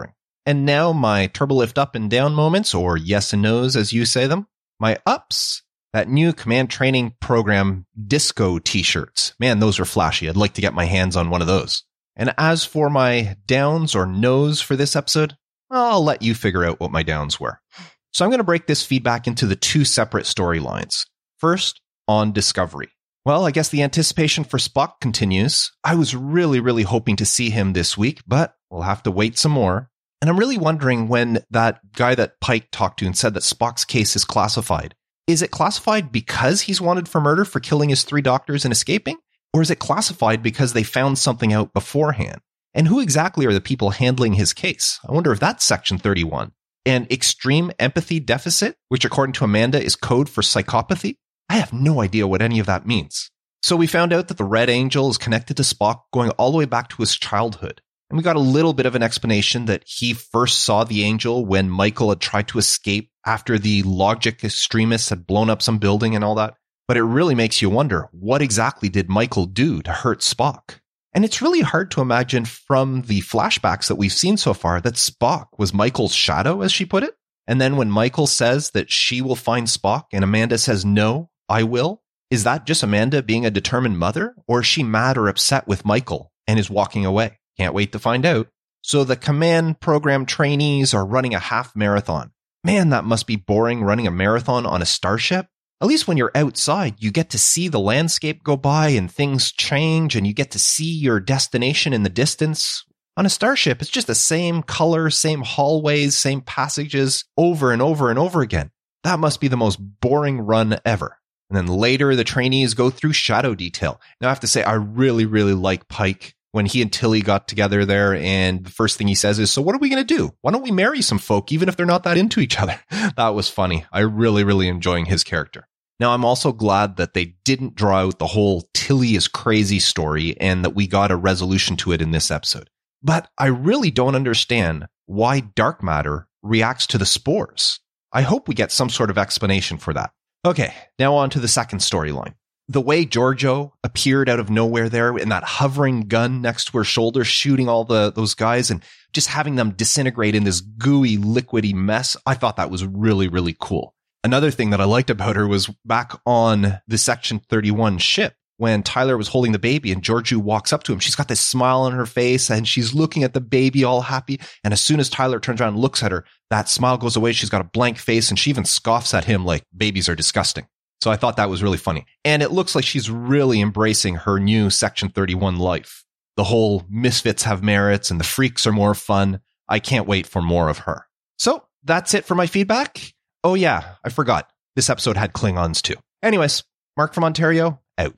And now my turbolift up and down moments, or yes and no's as you say them. My ups, that new command training program disco t-shirts. Man, those are flashy. I'd like to get my hands on one of those. And as for my downs or no's for this episode, I'll let you figure out what my downs were. So I'm going to break this feedback into the two separate storylines. First, on Discovery. Well, I guess the anticipation for Spock continues. I was really, really hoping to see him this week, but we'll have to wait some more. And I'm really wondering when that guy that Pike talked to and said that Spock's case is classified. Is it classified because he's wanted for murder for killing his 3 doctors and escaping? Or is it classified because they found something out beforehand? And who exactly are the people handling his case? I wonder if that's Section 31. And extreme empathy deficit, which according to Amanda is code for psychopathy? I have no idea what any of that means. So we found out that the Red Angel is connected to Spock going all the way back to his childhood. And we got a little bit of an explanation that he first saw the Angel when Michael had tried to escape after the logic extremists had blown up some building and all that. But it really makes you wonder, what exactly did Michael do to hurt Spock? And it's really hard to imagine from the flashbacks that we've seen so far that Spock was Michael's shadow, as she put it. And then when Michael says that she will find Spock and Amanda says, no, I will. Is that just Amanda being a determined mother? Or is she mad or upset with Michael and is walking away? Can't wait to find out. So the command program trainees are running a half marathon. Man, that must be boring running a marathon on a starship. At least when you're outside, you get to see the landscape go by and things change and you get to see your destination in the distance. On a starship, it's just the same color, same hallways, same passages over and over and over again. That must be the most boring run ever. And then later, the trainees go through shadow detail. Now, I have to say, I really, really like Pike when he and Tilly got together there. And the first thing he says is, so what are we going to do? Why don't we marry some folk, even if they're not that into each other? That was funny. I really, really enjoying his character. Now, I'm also glad that they didn't draw out the whole Tilly is crazy story and that we got a resolution to it in this episode. But I really don't understand why dark matter reacts to the spores. I hope we get some sort of explanation for that. Okay, now on to the second storyline. The way Giorgio appeared out of nowhere there in that hovering gun next to her shoulder, shooting all those guys and just having them disintegrate in this gooey, liquidy mess, I thought that was really, really cool. Another thing that I liked about her was back on the Section 31 ship when Tyler was holding the baby and Giorgio walks up to him. She's got this smile on her face and she's looking at the baby all happy. And as soon as Tyler turns around and looks at her, that smile goes away. She's got a blank face and she even scoffs at him like babies are disgusting. So I thought that was really funny. And it looks like she's really embracing her new Section 31 life. The whole misfits have merits and the freaks are more fun. I can't wait for more of her. So that's it for my feedback. Oh yeah, I forgot. This episode had Klingons too. Anyways, Mark from Ontario, out.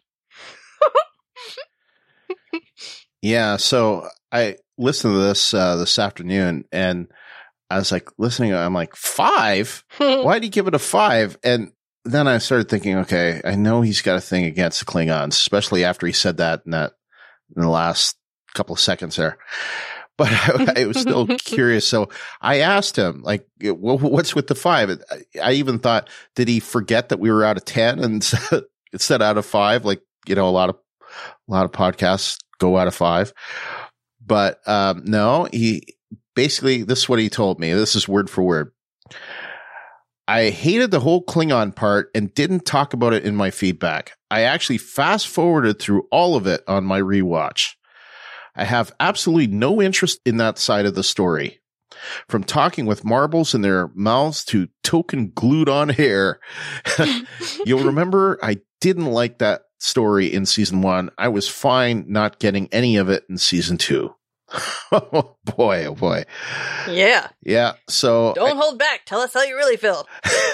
Yeah, so I listened to this afternoon and I was like listening, I'm like, 5? Why'd he give it a 5? And then I started thinking, okay, I know he's got a thing against the Klingons, especially after he said that in the last couple of seconds there. But I was still curious. So I asked him, like, what's with the 5? I even thought, did he forget that we were out of 10 and instead out of 5? Like, you know, a lot of podcasts go out of 5. But no, he basically, this is what he told me. This is word for word. I hated the whole Klingon part and didn't talk about it in my feedback. I actually fast forwarded through all of it on my rewatch. I have absolutely no interest in that side of the story. From talking with marbles in their mouths to token glued on hair. You'll remember I didn't like that story in season 1. I was fine not getting any of it in season 2. Oh boy, oh boy. Yeah. Yeah. So don't hold back. Tell us how you really feel.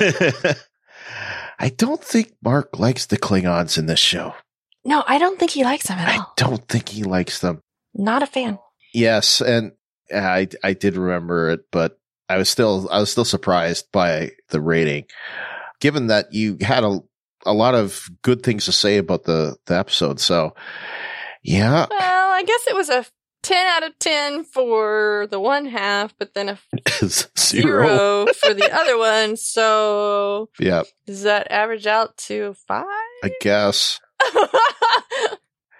I don't think Mark likes the Klingons in this show. No, I don't think he likes them at all. I don't think he likes them. Not a fan. Yes, and I did remember it, but I was still surprised by the rating, given that you had a lot of good things to say about the episode. So, yeah. Well, I guess it was a 10 out of 10 for the one half, but then a 0 for the other one. So, yeah. Does that average out to 5? I guess.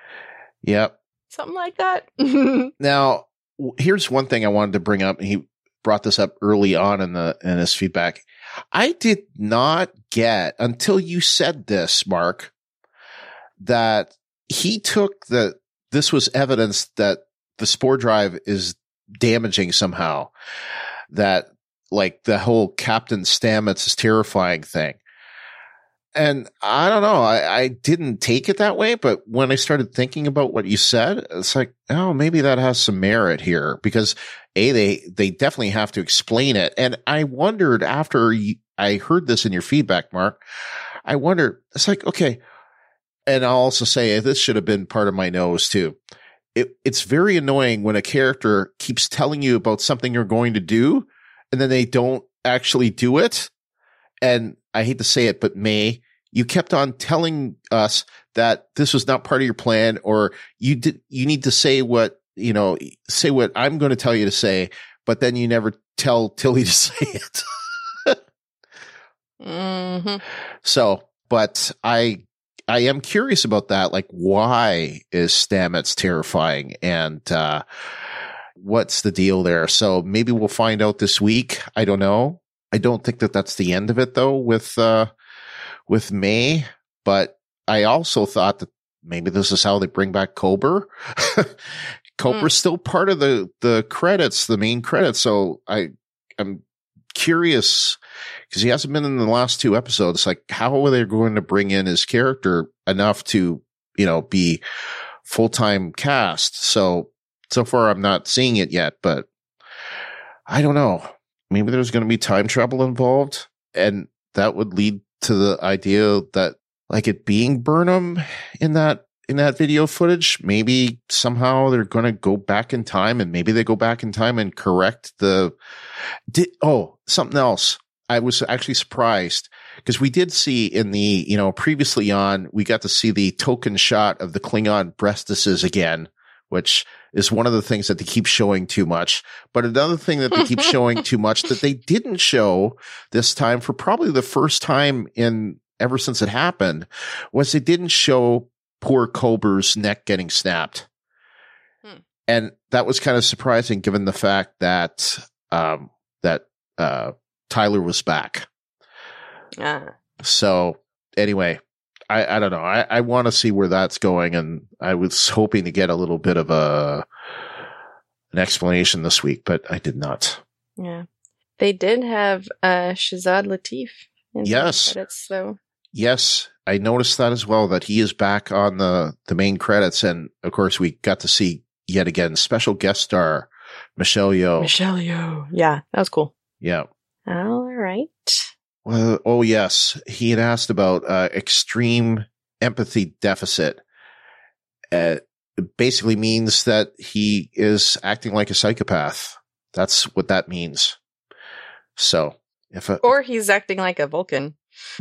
Yep. Something like that. Now, here's one thing I wanted to bring up. brought this up early on in his feedback. I did not get, until you said this, Mark, that he took this was evidence that the spore drive is damaging somehow. That, like, the whole Captain Stamets is terrifying thing. And I don't know, I didn't take it that way, but when I started thinking about what you said, it's like, oh, maybe that has some merit here, because they definitely have to explain it. And I wondered after I heard this in your feedback, Mark, I wondered, it's like, okay. And I'll also say this should have been part of my nose too. It's very annoying when a character keeps telling you about something you're going to do and then they don't actually do it. And I hate to say it, but May, you kept on telling us that this was not part of your plan, or you need to say what I'm going to tell you to say, but then you never tell Tilly to say it. Mm-hmm. So, but I am curious about that. Like, why is Stamets terrifying, and what's the deal there? So maybe we'll find out this week. I don't know. I don't think that that's the end of it though with May, but I also thought that maybe this is how they bring back Culber. Culber's still part of the credits, the main credits. So I'm curious, because he hasn't been in the last 2 episodes. Like, how are they going to bring in his character enough to, be full-time cast? So far I'm not seeing it yet, but I don't know. Maybe there's going to be time travel involved, and that would lead to the idea that, like, it being Burnham in that video footage, maybe somehow they're going to go back in time, and maybe they go back in time and correct something else. I was actually surprised, because we did see in the, previously on, we got to see the token shot of the Klingon breastises again, which is one of the things that they keep showing too much. But another thing that they keep showing too much that they didn't show this time, for probably the first time ever since it happened, was they didn't show poor Culber's neck getting snapped. And that was kind of surprising, given the fact that Tyler was back. So anyway, I don't know. I want to see where that's going, and I was hoping to get a little bit of an explanation this week, but I did not. Yeah, they did have Shazad Latif in the credits, though. Yes, I noticed that as well, that he is back on the main credits, and of course we got to see yet again special guest star Michelle Yeoh. Michelle Yeoh, yeah, that was cool. Yeah. All right. Well, oh yes, he had asked about extreme empathy deficit. It basically means that he is acting like a psychopath. That's what that means. So, or he's acting like a Vulcan.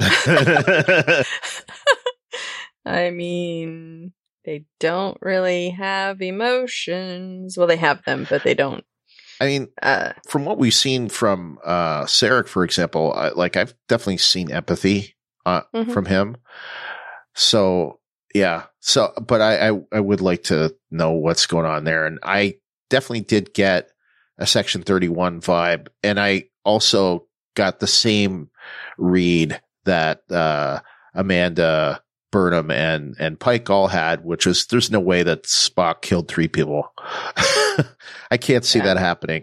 I mean, they don't really have emotions. Well, they have them, but they don't. I mean, from what we've seen from Sarek, for example, I've definitely seen empathy from him. So, yeah. So, but I would like to know what's going on there. And I definitely did get a Section 31 vibe. And I also got the same read that Amanda, Burnham, and Pike all had, which was, there's no way that Spock killed 3 people. I can't see that happening.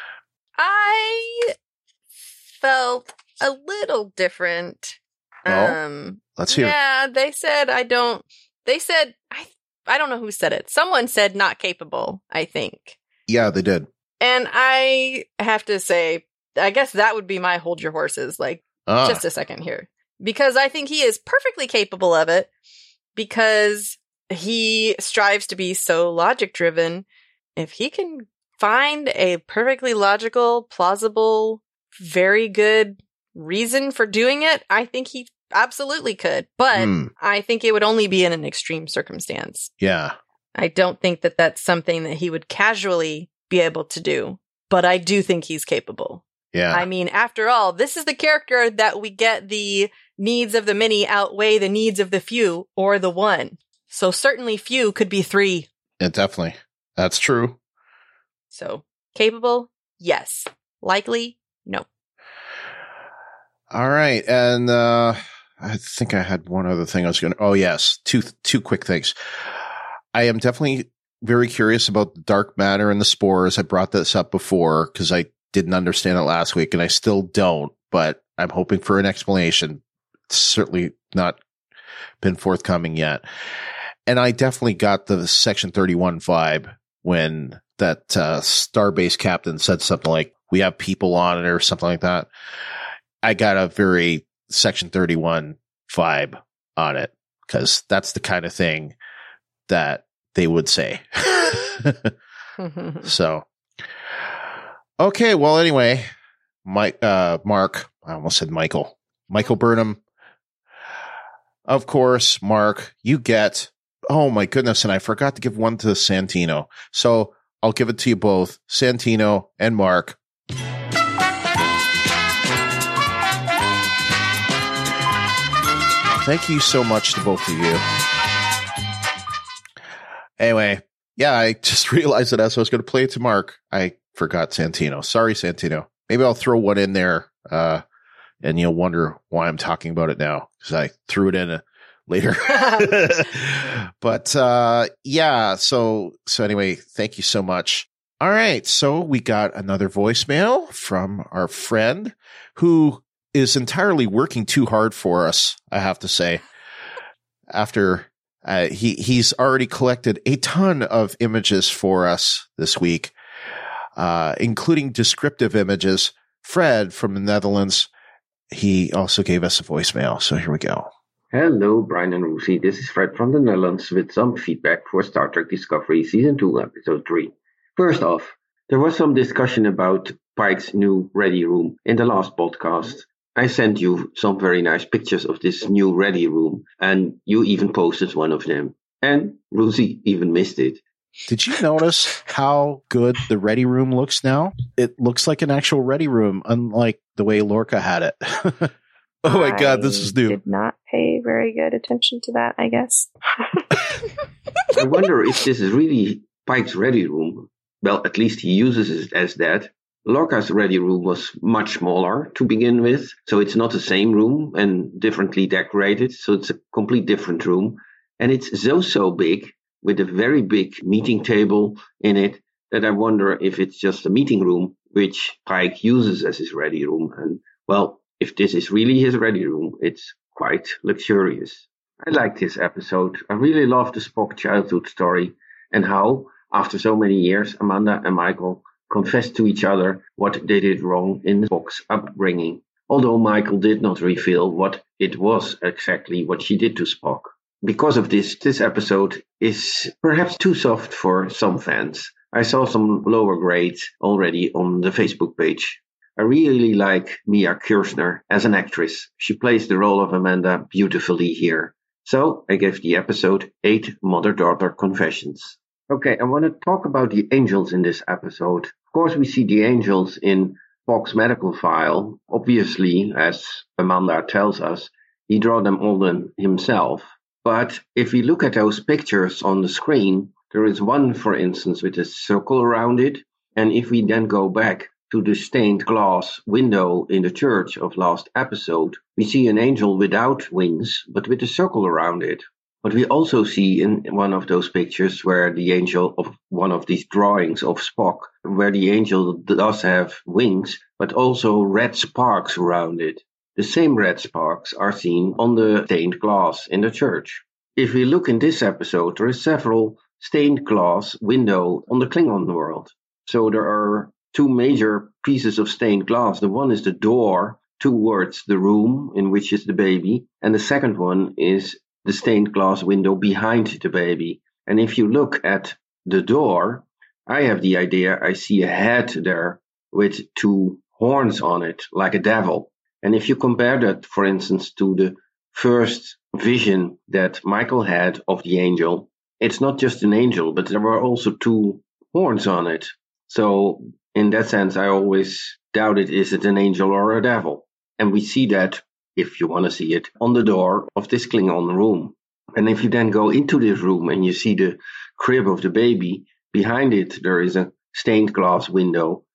I felt a little different. Let's hear. Yeah, they said I don't know who said it. Someone said not capable, I think. Yeah, they did. And I have to say, I guess that would be my hold your horses, just a second here. Because I think he is perfectly capable of it, because he strives to be so logic driven. If he can find a perfectly logical, plausible, very good reason for doing it, I think he absolutely could. But I think it would only be in an extreme circumstance. Yeah. I don't think that that's something that he would casually be able to do. But I do think he's capable. Yeah. I mean, after all, this is the character that we get the needs of the many outweigh the needs of the few, or the one. So certainly few could be 3. Yeah, definitely. That's true. So capable? Yes. Likely, no. All right. And I think I had one other thing I was going to. Oh, yes. Two quick things. I am definitely very curious about the dark matter and the spores. I brought this up before because I didn't understand it last week, and I still don't, but I'm hoping for an explanation. It's certainly not been forthcoming yet. And I definitely got the Section 31 vibe when that Starbase captain said something like, we have people on it or something like that. I got a very Section 31 vibe on it because that's the kind of thing that they would say. So, okay. Well, anyway, Mark, I almost said Michael Burnham. Of course, Mark, you get, oh my goodness. And I forgot to give one to Santino. So I'll give it to you both, Santino and Mark. Thank you so much to both of you. Anyway, yeah, I just realized that as I was going to play it to Mark, I forgot Santino. Sorry, Santino. Maybe I'll throw one in there, and you'll wonder why I'm talking about it now, because I threw it in later. But yeah, so anyway, thank you so much. All right, so we got another voicemail from our friend who is entirely working too hard for us, I have to say. After he's already collected a ton of images for us this week, including descriptive images. Fred from the Netherlands, he also gave us a voicemail. So here we go. Hello, Brian and Lucy. This is Fred from the Netherlands with some feedback for Star Trek Discovery Season 2, Episode 3. First off, there was some discussion about Pike's new ready room in the last podcast. I sent you some very nice pictures of this new ready room, and you even posted one of them. And Lucy even missed it. Did you notice how good the ready room looks now? It looks like an actual ready room, unlike the way Lorca had it. Oh my God, this is new. I did not pay very good attention to that, I guess. I wonder if this is really Pike's ready room. Well, at least he uses it as that. Lorca's ready room was much smaller to begin with, so it's not the same room and differently decorated, so it's a complete different room. And it's so big, with a very big meeting table in it, that I wonder if it's just a meeting room, which Pike uses as his ready room. And, well, if this is really his ready room, it's quite luxurious. I like this episode. I really love the Spock childhood story, and how, after so many years, Amanda and Michael confessed to each other what they did wrong in Spock's upbringing, although Michael did not reveal what it was exactly what she did to Spock. Because of this episode is perhaps too soft for some fans. I saw some lower grades already on the Facebook page. I really like Mia Kirshner as an actress. She plays the role of Amanda beautifully here. So I gave the episode 8 mother-daughter confessions. Okay, I want to talk about the angels in this episode. Of course, we see the angels in Spock's medical file. Obviously, as Amanda tells us, he drew them all himself. But if we look at those pictures on the screen, there is one, for instance, with a circle around it. And if we then go back to the stained glass window in the church of last episode, we see an angel without wings, but with a circle around it. But we also see in one of those pictures where the angel of one of these drawings of Spock, where the angel does have wings, but also red sparks around it. The same red sparks are seen on the stained glass in the church. If we look in this episode, there is several stained glass windows on the Klingon world. So there are 2 major pieces of stained glass. The one is the door towards the room in which is the baby, and the second one is the stained glass window behind the baby. And if you look at the door, I have the idea I see a head there with 2 horns on it, like a devil. And if you compare that, for instance, to the first vision that Michael had of the angel, it's not just an angel, but there were also 2 horns on it. So in that sense, I always doubted, is it an angel or a devil? And we see that, if you want to see it, on the door of this Klingon room. And if you then go into this room and you see the crib of the baby, behind it there is a stained glass window,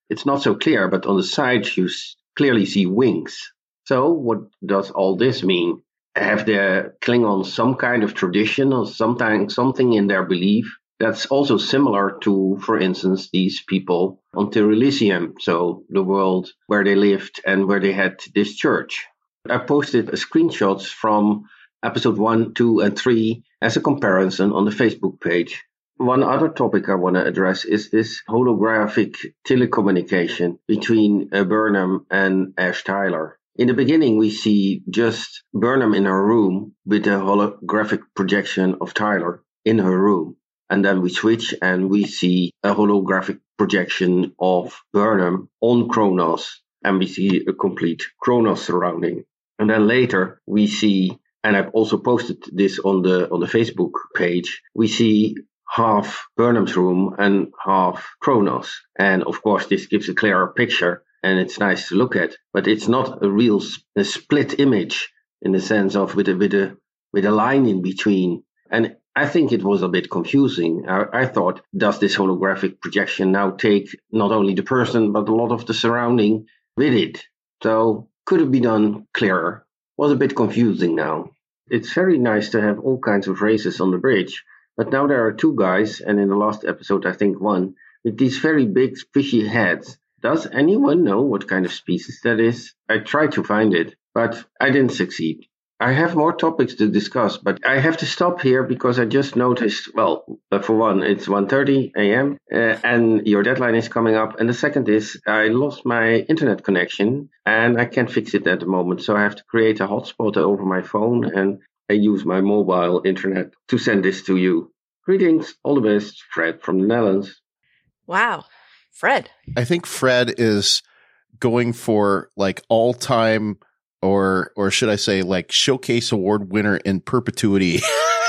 it's not so clear, but on the side you clearly see wings. So what does all this mean? Have the Klingons some kind of tradition or something in their belief that's also similar to, for instance, these people on Tyr Elysium, so the world where they lived and where they had this church? I posted screenshots from episode 1, 2, and 3 as a comparison on the Facebook page. One other topic I want to address is this holographic telecommunication between Burnham and Ash Tyler. In the beginning, we see just Burnham in her room with a holographic projection of Tyler in her room. And then we switch and we see a holographic projection of Burnham on Kronos. And we see a complete Kronos surrounding. And then later we see, and I've also posted this on the Facebook page, we see half Burnham's room and half Kronos. And of course, this gives a clearer picture and it's nice to look at, but it's not a real split image in the sense of with a line in between. And I think it was a bit confusing. I thought, does this holographic projection now take not only the person, but a lot of the surrounding with it? So could it be done clearer? Was a bit confusing now. It's very nice to have all kinds of races on the bridge. But now there are two guys, and in the last episode, I think one, with these very big, fishy heads. Does anyone know what kind of species that is? I tried to find it, but I didn't succeed. I have more topics to discuss, but I have to stop here because I just noticed, well, for one, it's 1:30 a.m. And your deadline is coming up. And the second is I lost my internet connection and I can't fix it at the moment. So I have to create a hotspot over my phone and I use my mobile internet to send this to you. Greetings, all the best, Fred from the Netherlands. Wow, Fred. I think Fred is going for like all-time, or should I say like showcase award winner in perpetuity.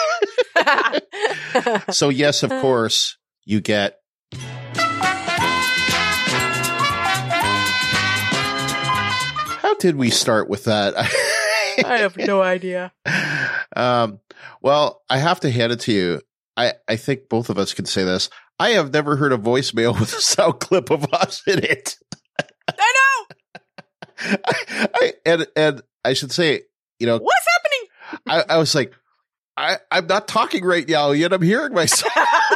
So yes, of course, you get how did we start with that? I have no idea. Well, I have to hand it to you. I think both of us can say this. I have never heard a voicemail with a sound clip of us in it. I know. And I should say, you know, what's happening? I was like, I'm not talking right now, yet I'm hearing myself.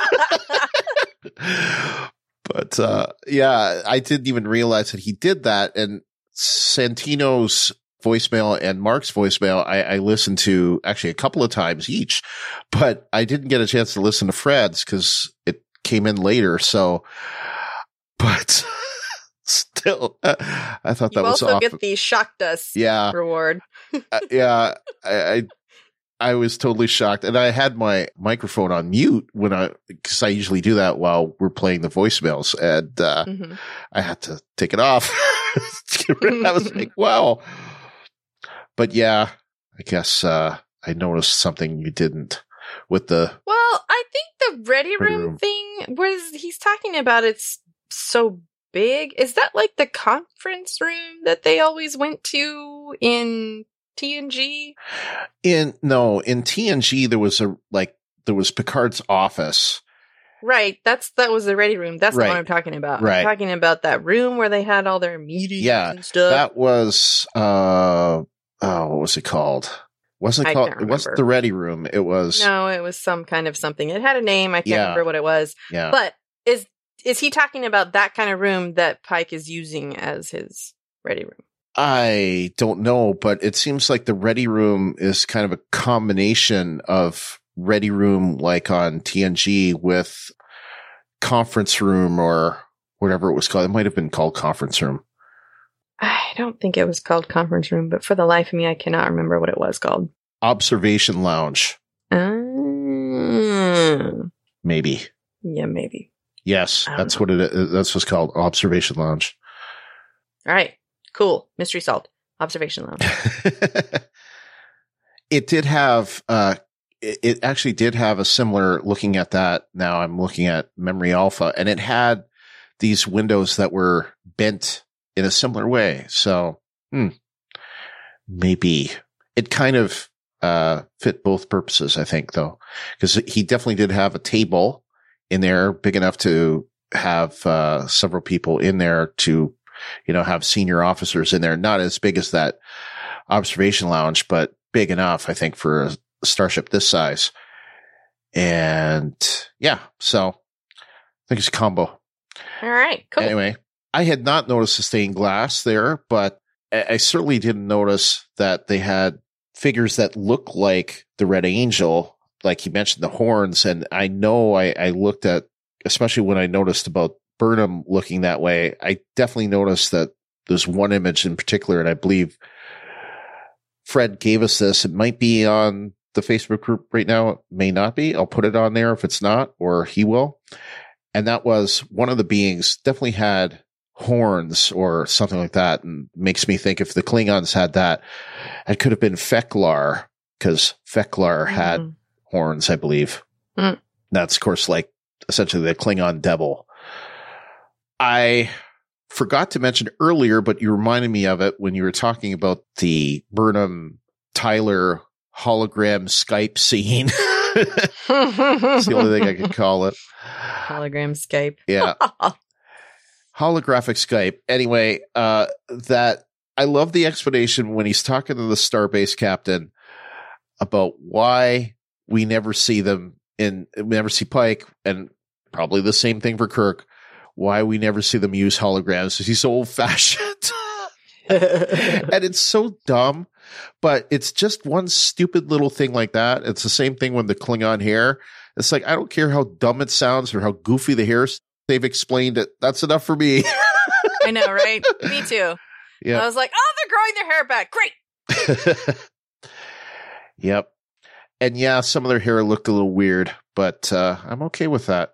But yeah, I didn't even realize that he did that. And Santino's voicemail and Mark's voicemail, I listened to actually a couple of times each, but I didn't get a chance to listen to Fred's because it came in later. So, but still, I thought that was awesome. You also get the shocked us reward. Yeah, I was totally shocked. And I had my microphone on mute because I usually do that while we're playing the voicemails. And I had to take it off. I was like, wow. But yeah, I guess I noticed something you didn't with the. Well, I think the ready room thing was he's talking about it's so big. Is that like the conference room that they always went to in TNG? In TNG there was Picard's office. Right. That was the ready room. That's the one I'm talking about. Right. I'm talking about that room where they had all their meetings and stuff. That was what was it called? Wasn't it called? It wasn't the ready room. It was it was some kind of something. It had a name. I can't remember what it was. Yeah. But is he talking about that kind of room that Pike is using as his ready room? I don't know, but it seems like the ready room is kind of a combination of ready room like on TNG with conference room or whatever it was called. It might have been called conference room. I don't think it was called conference room, but for the life of me, I cannot remember what it was called. Observation lounge. Maybe. Yeah, maybe. Yes, that's what it is. That's what's called, observation lounge. All right. Cool. Mystery solved. Observation lounge. It did have, it actually did have a similar, looking at that now, I'm looking at Memory Alpha, and it had these windows that were bent in a similar way. So, maybe it kind of fit both purposes, I think, though, because he definitely did have a table in there big enough to have several people in there to, have senior officers in there. Not as big as that observation lounge, but big enough, I think, for a starship this size. And yeah, so I think it's a combo. All right, cool. Anyway, I had not noticed the stained glass there, but I certainly didn't notice that they had figures that look like the Red Angel, like you mentioned, the horns. And I know I looked at, especially when I noticed about Burnham looking that way, I definitely noticed that there's one image in particular, and I believe Fred gave us this. It might be on the Facebook group right now. It may not be. I'll put it on there if it's not, or he will. And that was one of the beings definitely had horns or something like that, and makes me think if the Klingons had that, it could have been Feklar, because Feklar had horns, I believe. That's, of course, like essentially the Klingon devil. I forgot to mention earlier, but you reminded me of it when you were talking about the Burnham Tyler hologram Skype scene. It's the only thing I could call it. Hologram Skype. Yeah. Holographic Skype. Anyway, that I love the explanation when he's talking to the Starbase captain about why we never see them we never see Pike, and probably the same thing for Kirk, why we never see them use holograms, because he's so old fashioned. And it's so dumb, but it's just one stupid little thing like that. It's the same thing with the Klingon hair. It's like, I don't care how dumb it sounds or how goofy the hair is. They've explained it. That's enough for me. I know, right? Me too. Yeah. I was like, oh, they're growing their hair back. Great. Yep. And yeah, some of their hair looked a little weird, but I'm okay with that.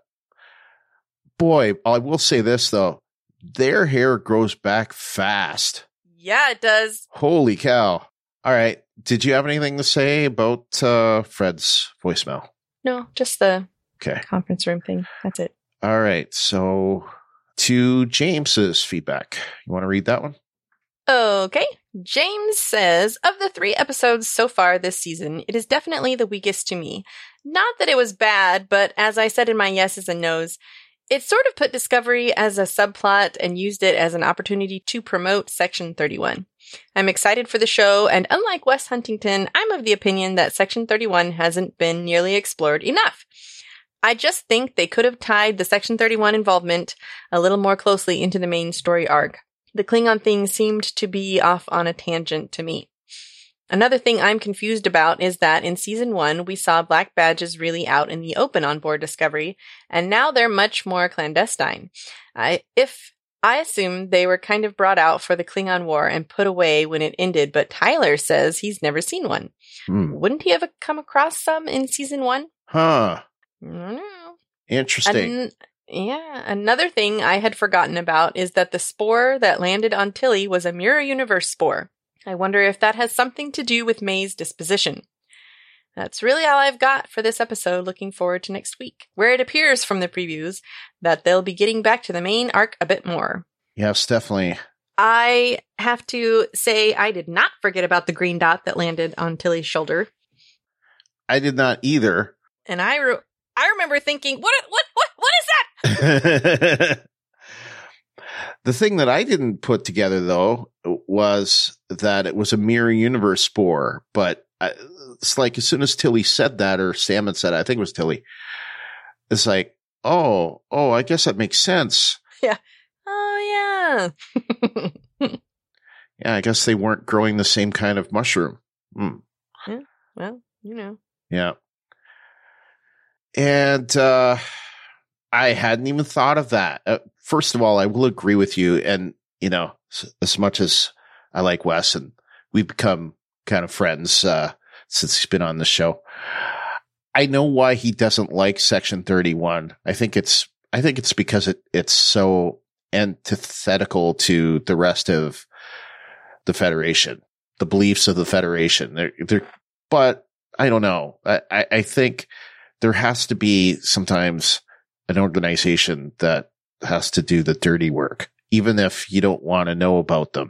Boy, I will say this, though. Their hair grows back fast. Yeah, it does. Holy cow. All right. Did you have anything to say about Fred's voicemail? No, just the Okay. conference room thing. That's it. All right. So to James's feedback. You want to read that one? Okay. James says, of the 3 episodes so far this season, it is definitely the weakest to me. Not that it was bad, but as I said in my yeses and nos, it sort of put Discovery as a subplot and used it as an opportunity to promote Section 31. I'm excited for the show, and unlike Wes Huntington, I'm of the opinion that Section 31 hasn't been nearly explored enough. I just think they could have tied the Section 31 involvement a little more closely into the main story arc. The Klingon thing seemed to be off on a tangent to me. Another thing I'm confused about is that in Season 1, we saw black badges really out in the open on board Discovery, and now they're much more clandestine. I assume they were kind of brought out for the Klingon War and put away when it ended, but Tyler says he's never seen one. Wouldn't he have come across some in Season 1? Huh. I don't know. Interesting. Another thing I had forgotten about is that the spore that landed on Tilly was a Mirror Universe spore. I wonder if that has something to do with May's disposition. That's really all I've got for this episode. Looking forward to next week, where it appears from the previews that they'll be getting back to the main arc a bit more. Yes, definitely. I have to say I did not forget about the green dot that landed on Tilly's shoulder. I did not either. And I remember thinking, what is that? The thing that I didn't put together, though, was that it was a Mirror Universe spore. But it's like as soon as Tilly said that, or Sam had said it, I think it was Tilly, it's like, oh, I guess that makes sense. Yeah. Oh, yeah. Yeah, I guess they weren't growing the same kind of mushroom. Yeah, well, you know. Yeah. And I hadn't even thought of that. First of all, I will agree with you. And, as much as I like Wes and we've become kind of friends since he's been on the show, I know why he doesn't like Section 31. I think it's because it's so antithetical to the rest of the Federation, the beliefs of the Federation. But I don't know. I think there has to be sometimes an organization that has to do the dirty work, even if you don't want to know about them.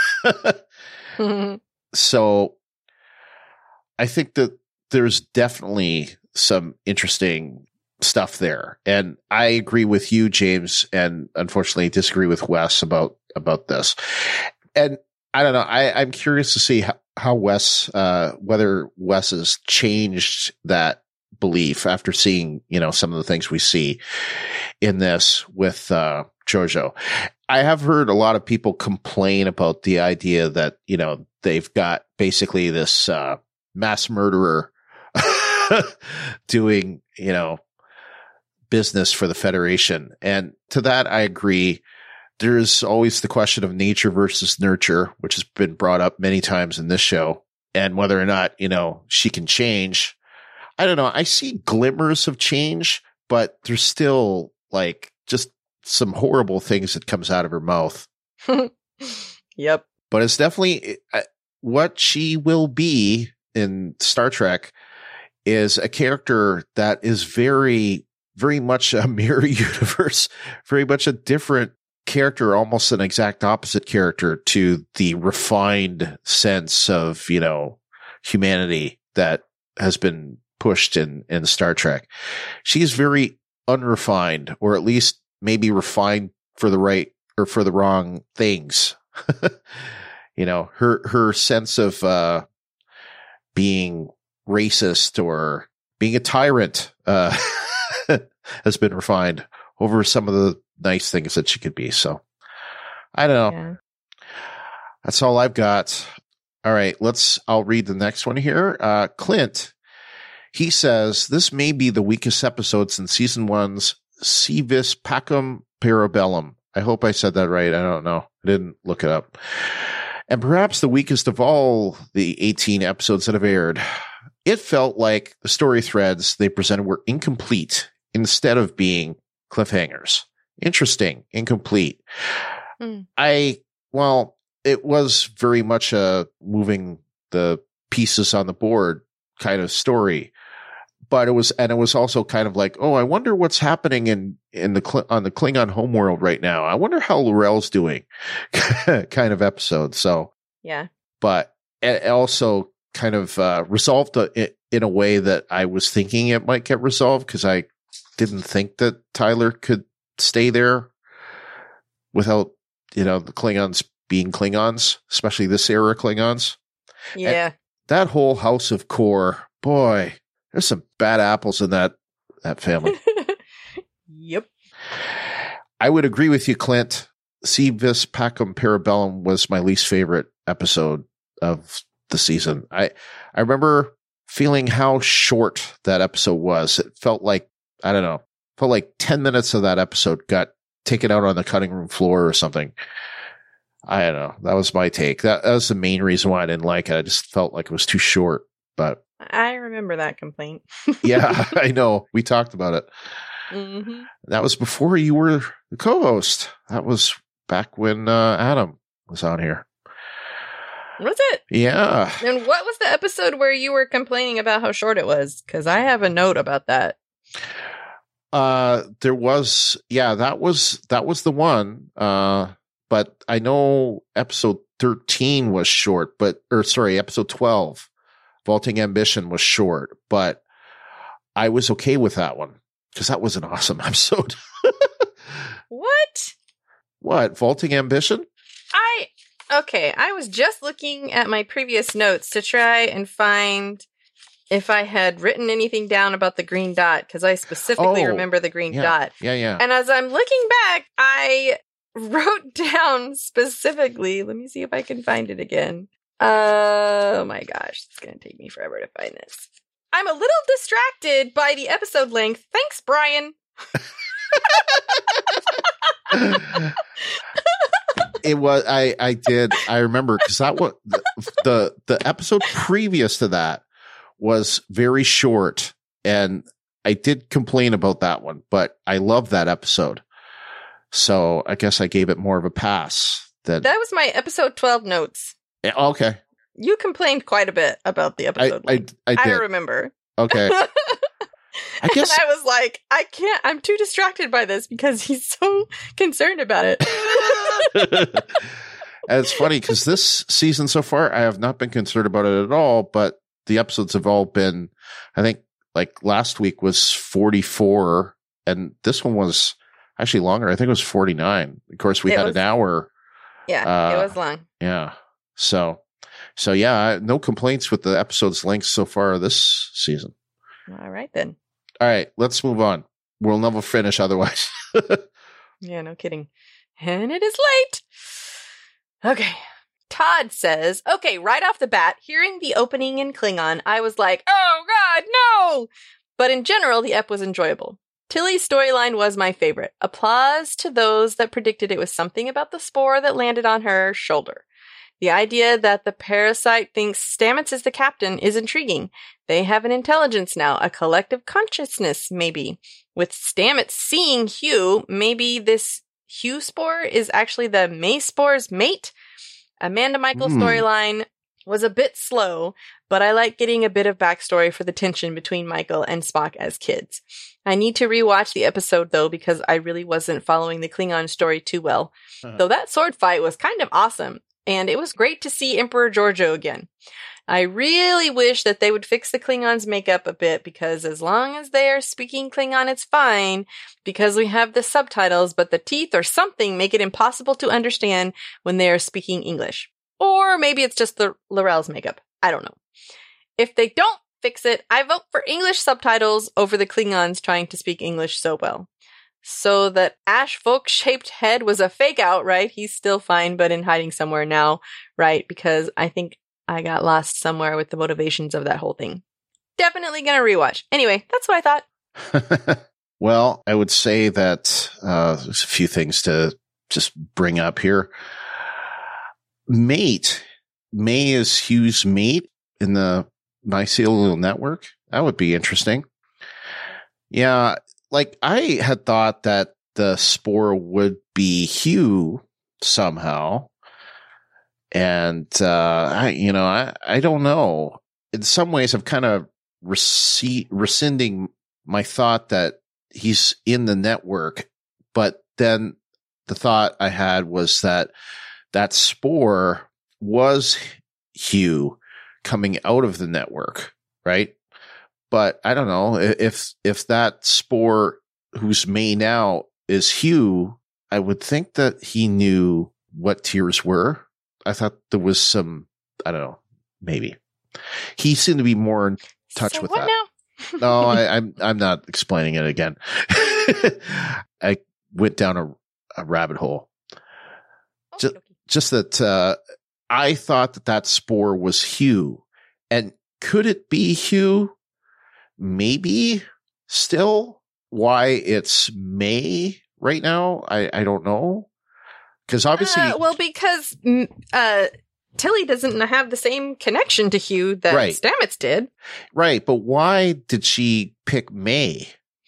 So I think that there's definitely some interesting stuff there. And I agree with you, James, and unfortunately disagree with Wes about this. And I don't know. I'm curious to see how Wes, whether Wes has changed that belief after seeing, some of the things we see in this with JoJo. I have heard a lot of people complain about the idea that, they've got basically this mass murderer doing, business for the Federation. And to that, I agree. There's always the question of nature versus nurture, which has been brought up many times in this show, and whether or not, she can change. I don't know. I see glimmers of change, but there's still like just some horrible things that comes out of her mouth. Yep. But it's definitely what she will be in Star Trek is a character that is very, very much a mirror universe, very much a different character, almost an exact opposite character to the refined sense of, humanity that has been pushed in Star Trek. She's very unrefined, or at least maybe refined for the right or for the wrong things. Her sense of being racist or being a tyrant has been refined over some of the nice things that she could be. So I don't know. Yeah. That's all I've got. All right, I'll read the next one here. Clint, he says, this may be the weakest episode since season 1's Si Vis Pacem Parabellum. I hope I said that right. I don't know. I didn't look it up. And perhaps the weakest of all the 18 episodes that have aired. It felt like the story threads they presented were incomplete instead of being cliffhangers. Interesting, incomplete. It was very much a moving the pieces on the board kind of story, but it was also kind of like, oh, I wonder what's happening on the Klingon homeworld right now. I wonder how L'Rell's doing, kind of episode. So yeah, but it also kind of resolved it in a way that I was thinking it might get resolved, because I didn't think that Tyler could stay there without, the Klingons being Klingons, especially this era Klingons. Yeah. And that whole House of Kor, boy, there's some bad apples in that family. Yep. I would agree with you, Clint. Si Vis Pacem Parabellum was my least favorite episode of the season. I remember feeling how short that episode was. It felt like, I don't know, 10 minutes of that episode got taken out on the cutting room floor or something. I don't know. That was my take. That was the main reason why I didn't like it. I just felt like it was too short, but I remember that complaint. Yeah, I know. We talked about it. Mm-hmm. That was before you were the co-host. That was back when Adam was on here. Was it? Yeah. And what was the episode where you were complaining about how short it was? Because I have a note about that. There was, that was the one. But I know episode 13 was short, episode 12, Vaulting Ambition was short, but I was okay with that one because that was an awesome episode. What? What? Vaulting Ambition? I was just looking at my previous notes to try and find if I had written anything down about the green dot, because I specifically remember the green dot. Yeah. And as I'm looking back, I wrote down specifically, let me see if I can find it again. Oh my gosh, it's going to take me forever to find this. I'm a little distracted by the episode length. Thanks, Brian. It was, I remember, because that was the episode previous to that was very short, and I did complain about that one, but I love that episode. So I guess I gave it more of a pass. That was my episode 12 notes. Yeah, okay. You complained quite a bit about the episode. I did. I remember. Okay. I guess and I was like, I'm too distracted by this because he's so concerned about it. And it's funny because this season so far, I have not been concerned about it at all, but the episodes have all been, I think Like last week was 44 and this one was actually longer. I think it was 49. Of course, we had an hour. Yeah, it was long. Yeah. So yeah, no complaints with the episode's length so far this season. All right, then. All right, let's move on. We'll never finish otherwise. Yeah, no kidding. And it is late. Okay. Todd says, okay, right off the bat, hearing the opening in Klingon, I was like, oh God, no! But in general, the ep was enjoyable. Tilly's storyline was my favorite. Applause to those that predicted it was something about the spore that landed on her shoulder. The idea that the parasite thinks Stamets is the captain is intriguing. They have an intelligence now, a collective consciousness, maybe. With Stamets seeing Hugh, maybe this Hugh spore is actually the May spore's mate? Amanda Michael's storyline was a bit slow, but I like getting a bit of backstory for the tension between Michael and Spock as kids. I need to rewatch the episode, though, because I really wasn't following the Klingon story too well. Though that sword fight was kind of awesome, and it was great to see Emperor Georgiou again. I really wish that they would fix the Klingons' makeup a bit, because as long as they are speaking Klingon, it's fine, because we have the subtitles, but the teeth or something make it impossible to understand when they are speaking English. Or maybe it's just the L'Rell's makeup. I don't know. If they don't fix it, I vote for English subtitles over the Klingons trying to speak English so well. So that Ash Folk-shaped head was a fake out, right? He's still fine, but in hiding somewhere now, right? Because I think I got lost somewhere with the motivations of that whole thing. Definitely gonna rewatch. Anyway, that's what I thought. Well, I would say that there's a few things to just bring up here. May is Hugh's mate in the mycelial network. That would be interesting. Yeah, like I had thought that the spore would be Hugh somehow. And, I don't know. In some ways, I'm kind of rescinding my thought that he's in the network. But then the thought I had was that spore was Hugh coming out of the network, right? But I don't know if that spore who's May now is Hugh, I would think that he knew what tears were. I thought there was some, I don't know, maybe. He seemed to be more in touch with that. Now? No, I'm not explaining it again. I went down a rabbit hole. Just that I thought that spore was Hugh. And could it be Hugh? Maybe still. Why it's May right now, I don't know. Because obviously, because Tilly doesn't have the same connection to Hugh that Stamets did. Right, but why did she pick May?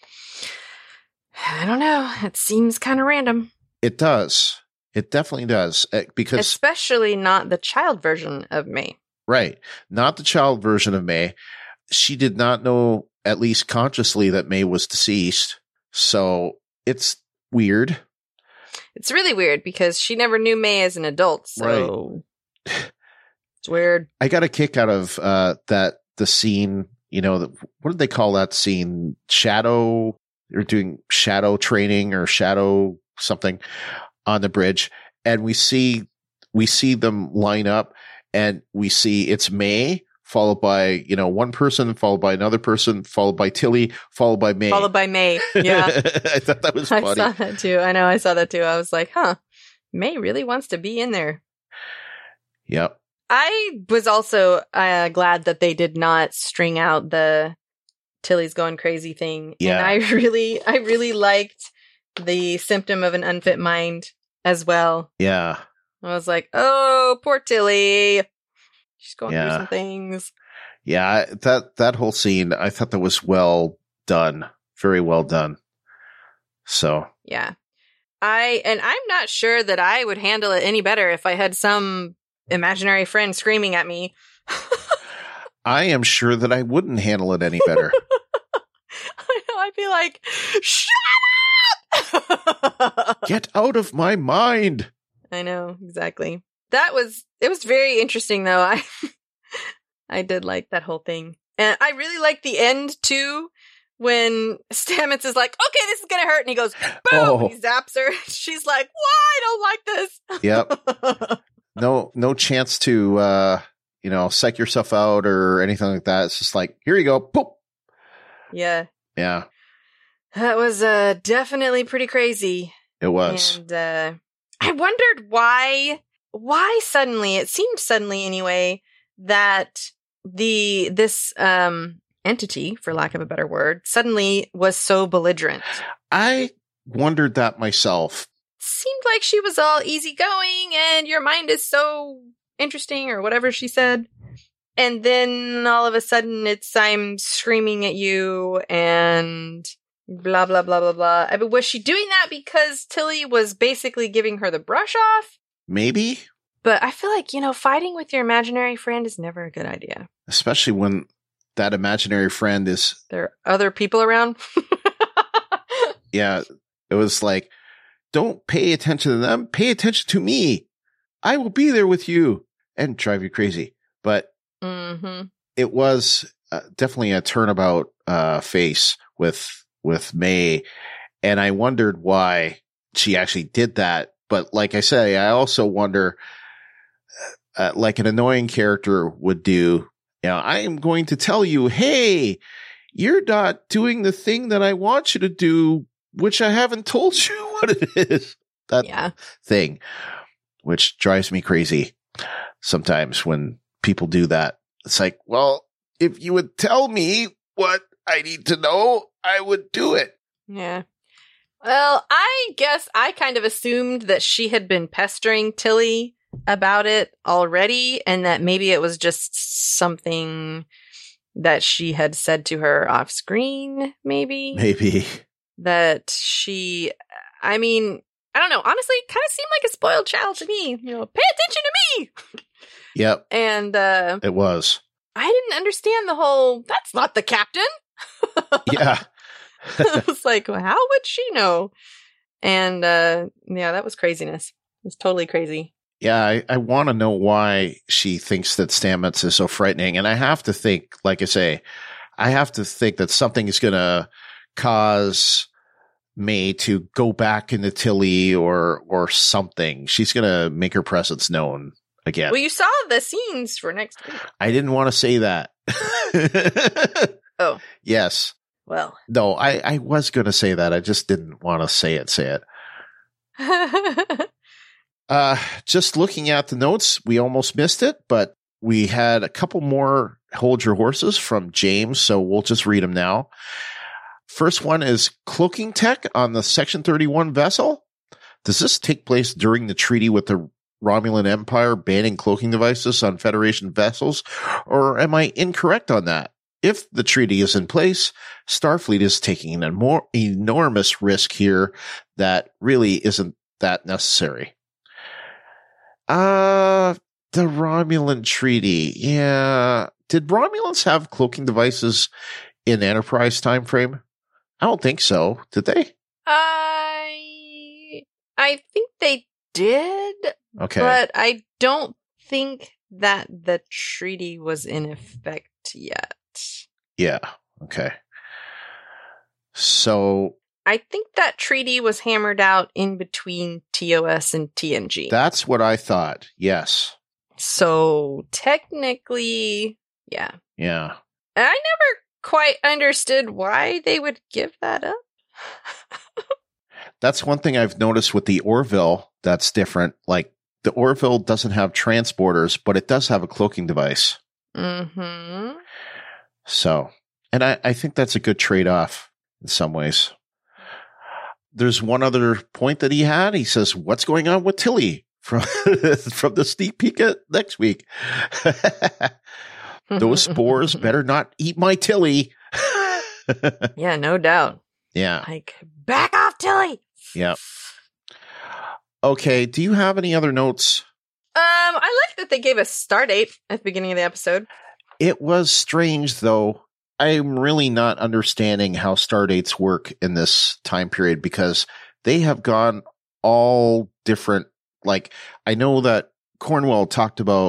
I don't know. It seems kind of random. It does. It definitely does. Because especially not the child version of May. Right, not the child version of May. She did not know, at least consciously, that May was deceased. So it's weird. It's really weird because she never knew May as an adult, so it's weird. I got a kick out of the scene, what did they call that scene? Shadow, they're doing shadow training or shadow something on the bridge. And we see them line up and we see it's May, followed by, one person, followed by another person, followed by Tilly, followed by May. Followed by May. Yeah. I thought that was funny. I saw that too. I know. I saw that too. I was like, May really wants to be in there. Yep. I was also glad that they did not string out the Tilly's going crazy thing. Yeah. And I really liked the symptom of an unfit mind as well. Yeah. I was like, oh, poor Tilly. She's going through some things. Yeah, that whole scene, I thought that was well done. Very well done. So. Yeah. I'm not sure that I would handle it any better if I had some imaginary friend screaming at me. I am sure that I wouldn't handle it any better. I know, I'd be like, shut up! Get out of my mind. I know, exactly. It was very interesting though. I did like that whole thing. And I really like the end, too, when Stamets is like, okay, this is going to hurt. And he goes, boom, Oh. he zaps her. She's like, why? I don't like this. Yep. No chance to, psych yourself out or anything like that. It's just like, here you go. Poop. Yeah. Yeah, That was definitely pretty crazy. it was. And I wondered why suddenly, it seemed suddenly anyway, that this entity, for lack of a better word, suddenly was so belligerent. I wondered that myself. Seemed like she was all easygoing and your mind is so interesting or whatever she said. And then all of a sudden I'm screaming at you and blah, blah, blah, blah, blah. I mean, was she doing that because Tilly was basically giving her the brush off? Maybe. But I feel like, fighting with your imaginary friend is never a good idea. Especially when that imaginary friend is, There are other people around. yeah, it was like, don't pay attention to them. Pay attention to me. I will be there with you and drive you crazy. But it was definitely a turnabout face with May. And I wondered why she actually did that. But like I say, I also wonder, like an annoying character would do, I am going to tell you, hey, you're not doing the thing that I want you to do, which I haven't told you what it is. That thing, which drives me crazy sometimes when people do that. It's like, well, if you would tell me what I need to know, I would do it. Yeah. Well, I guess I kind of assumed that she had been pestering Tilly about it already, and that maybe it was just something that she had said to her off screen, maybe. That she, I mean, I don't know. Honestly, it kind of seemed like a spoiled child to me. Pay attention to me. Yep. And it was. I didn't understand the whole, that's not the captain. Yeah. I was like, well, how would she know? And that was craziness. It was totally crazy. Yeah, I want to know why she thinks that Stamets is so frightening. And I have to think, like I say, that something is going to cause May to go back into Tilly or something. She's going to make her presence known again. Well, you saw the scenes for next week. I didn't want to say that. Oh. Yes. Well. No, I was going to say that. I just didn't want to say it. Just looking at the notes, we almost missed it, but we had a couple more hold your horses from James, so we'll just read them now. First one is cloaking tech on the Section 31 vessel. Does this take place during the treaty with the Romulan Empire banning cloaking devices on Federation vessels, or am I incorrect on that? If the treaty is in place, Starfleet is taking a more enormous risk here that really isn't that necessary. The Romulan treaty. Yeah. Did Romulans have cloaking devices in Enterprise time frame? I don't think so. Did they? I think they did. Okay. But I don't think that the treaty was in effect yet. Yeah. Okay. So I think that treaty was hammered out in between TOS and TNG. That's what I thought. Yes. So technically, yeah. Yeah. And I never quite understood why they would give that up. That's one thing I've noticed with the Orville that's different. Like the Orville doesn't have transporters, but it does have a cloaking device. Mm-hmm. So, and I think that's a good trade-off in some ways. There's one other point that he had. He says, what's going on with Tilly from the sneak peek at next week? Those spores better not eat my Tilly. Yeah, no doubt. Yeah. Like, back off, Tilly. Yeah. Okay. Do you have any other notes? I like that they gave a star date at the beginning of the episode. It was strange, though. I'm really not understanding how star dates work in this time period because they have gone all different. Like, I know that Cornwell talked about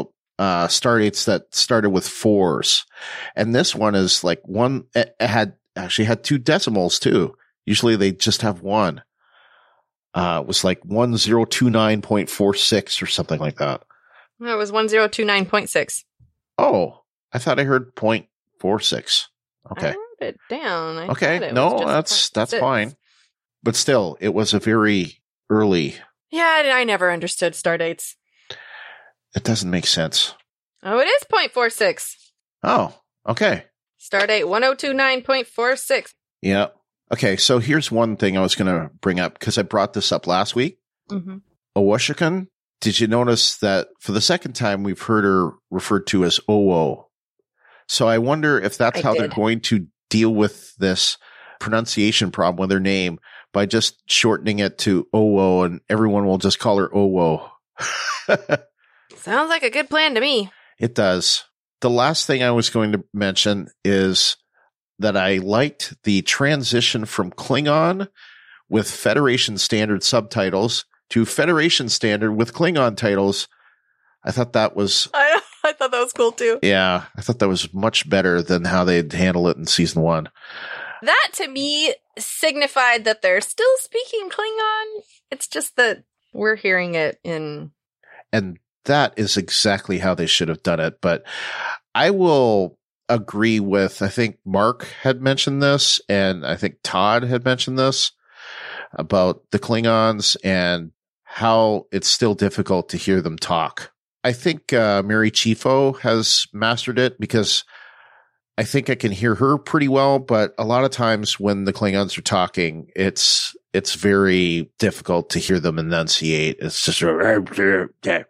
Stardates that started with 4s. And this one is like one, it had 2 decimals too. Usually they just have 1. It was like 1029.46 or something like that. No, it was 1029.6. Oh, I thought I heard 0.46. Okay. I wrote it down. Okay. No, that's fine. But still, it was a very early. Yeah, I never understood Stardates. It doesn't make sense. Oh, it is 0.46. Oh, okay. Stardate 1029.46. Yeah. Okay, so here's one thing I was going to bring up because I brought this up last week. Mm-hmm. Owoshikun, did you notice that for the second time we've heard her referred to as Owo? So I wonder if that's how they're going to deal with this pronunciation problem with her name by just shortening it to Owo, and everyone will just call her Owo. Sounds like a good plan to me. It does. The last thing I was going to mention is that I liked the transition from Klingon with Federation standard subtitles to Federation standard with Klingon titles. I thought that was... I thought that was cool too. Yeah, I thought that was much better than how they'd handle it in season 1. That to me signified that they're still speaking Klingon. It's just that we're hearing it in... And that is exactly how they should have done it. But I will agree with, I think Mark had mentioned this, and I think Todd had mentioned this about the Klingons and how it's still difficult to hear them talk. I think Mary Chieffo has mastered it because I think I can hear her pretty well, but a lot of times when the Klingons are talking, it's very difficult to hear them enunciate. It's just Klingon.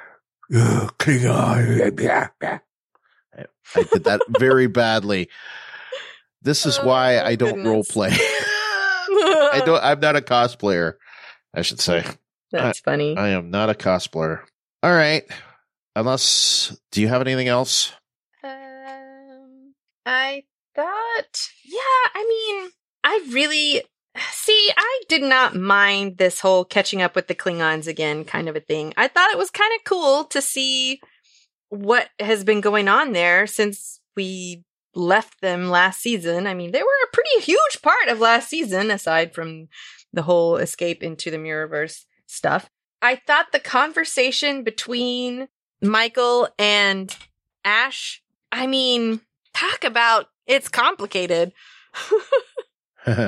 I did that very badly. This is why I don't role play. I'm not a cosplayer, I should say. That's funny. I am not a cosplayer. All right. Unless, do you have anything else? I thought, I did not mind this whole catching up with the Klingons again kind of a thing. I thought it was kind of cool to see what has been going on there since we left them last season. I mean, they were a pretty huge part of last season, aside from the whole escape into the Mirrorverse stuff. I thought the conversation between Michael and Ash, talk about it's complicated. I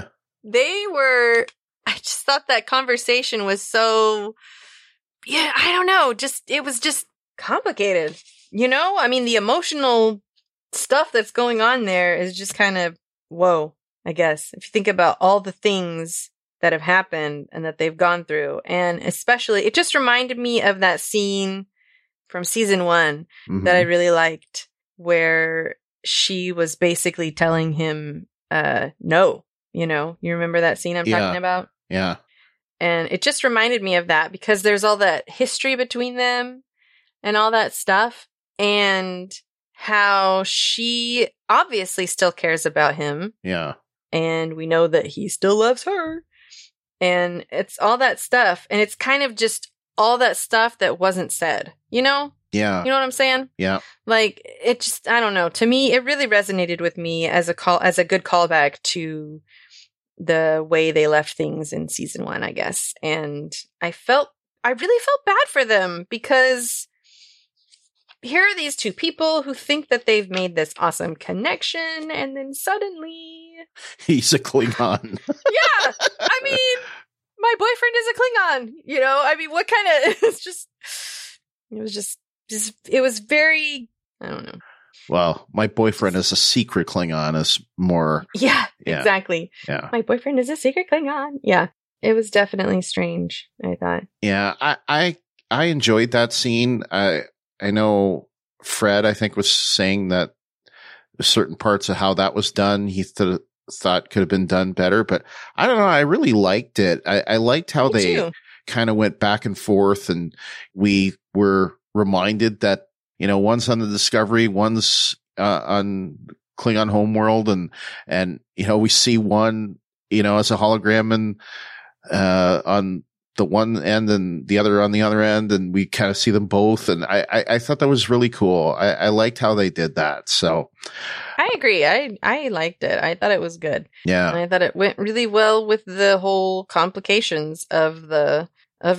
just thought that conversation was so, I don't know, it was just complicated. The emotional stuff that's going on there is just kind of, whoa, I guess. If you think about all the things that have happened and that they've gone through. And especially, it just reminded me of that scene from season 1 that I really liked, where she was basically telling him, no, you remember that scene I'm talking about? Yeah. And it just reminded me of that because there's all that history between them and all that stuff, and how she obviously still cares about him. Yeah. And we know that he still loves her. And it's all that stuff. And it's kind of just all that stuff that wasn't said, Yeah. You know what I'm saying? Yeah. Like, it just, I don't know. To me, it really resonated with me as a good callback to the way they left things in season 1, I guess. And I really felt bad for them because here are these two people who think that they've made this awesome connection, and then suddenly he's a Klingon. Yeah, my boyfriend is a Klingon. What kind of? It was very, I don't know. Well, my boyfriend is a secret Klingon is more. Yeah, exactly. Yeah, my boyfriend is a secret Klingon. Yeah, it was definitely strange, I thought. Yeah, I enjoyed that scene. I know Fred, I think, was saying that certain parts of how that was done, he thought could have been done better, but I don't know. I really liked it. I liked how they kind of went back and forth, and we were reminded that, one's on the Discovery, one's on Klingon Homeworld, and we see one, as a hologram and on the one end and the other on the other end, and we kind of see them both. And I thought that was really cool. I liked how they did that. So I agree. I liked it. I thought it was good. Yeah. And I thought it went really well with the whole complications of them,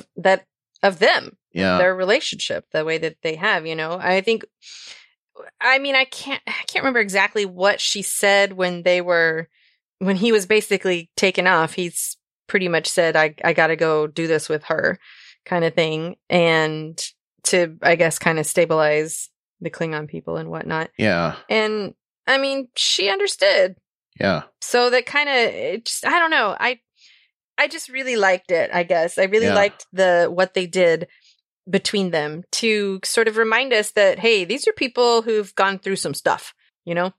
Yeah. their relationship, the way that they have, I think, I can't remember exactly what she said when he was basically taken off. He's pretty much said, I got to go do this with her kind of thing. And to, I guess, kind of stabilize the Klingon people and whatnot. Yeah. And she understood. Yeah. So that kind of, I don't know. I just really liked it, I guess. I really liked what they did between them to sort of remind us that, hey, these are people who've gone through some stuff, Yeah.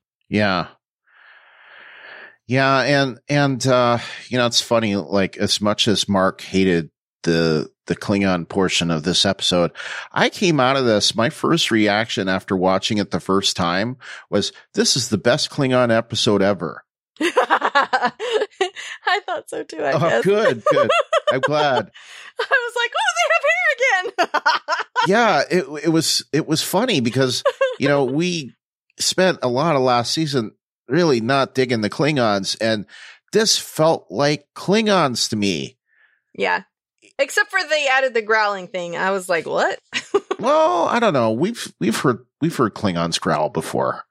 Yeah. And it's funny, like, as much as Mark hated the Klingon portion of this episode, I came out of this, my first reaction after watching it the first time was, this is the best Klingon episode ever. I thought so too, I guess. Good. I'm glad. I was like, oh, they have hair again. Yeah, it was funny because, we spent a lot of last season really not digging the Klingons, and this felt like Klingons to me. Yeah. Except for they added the growling thing. I was like, what? Well, I don't know. We've heard Klingons growl before.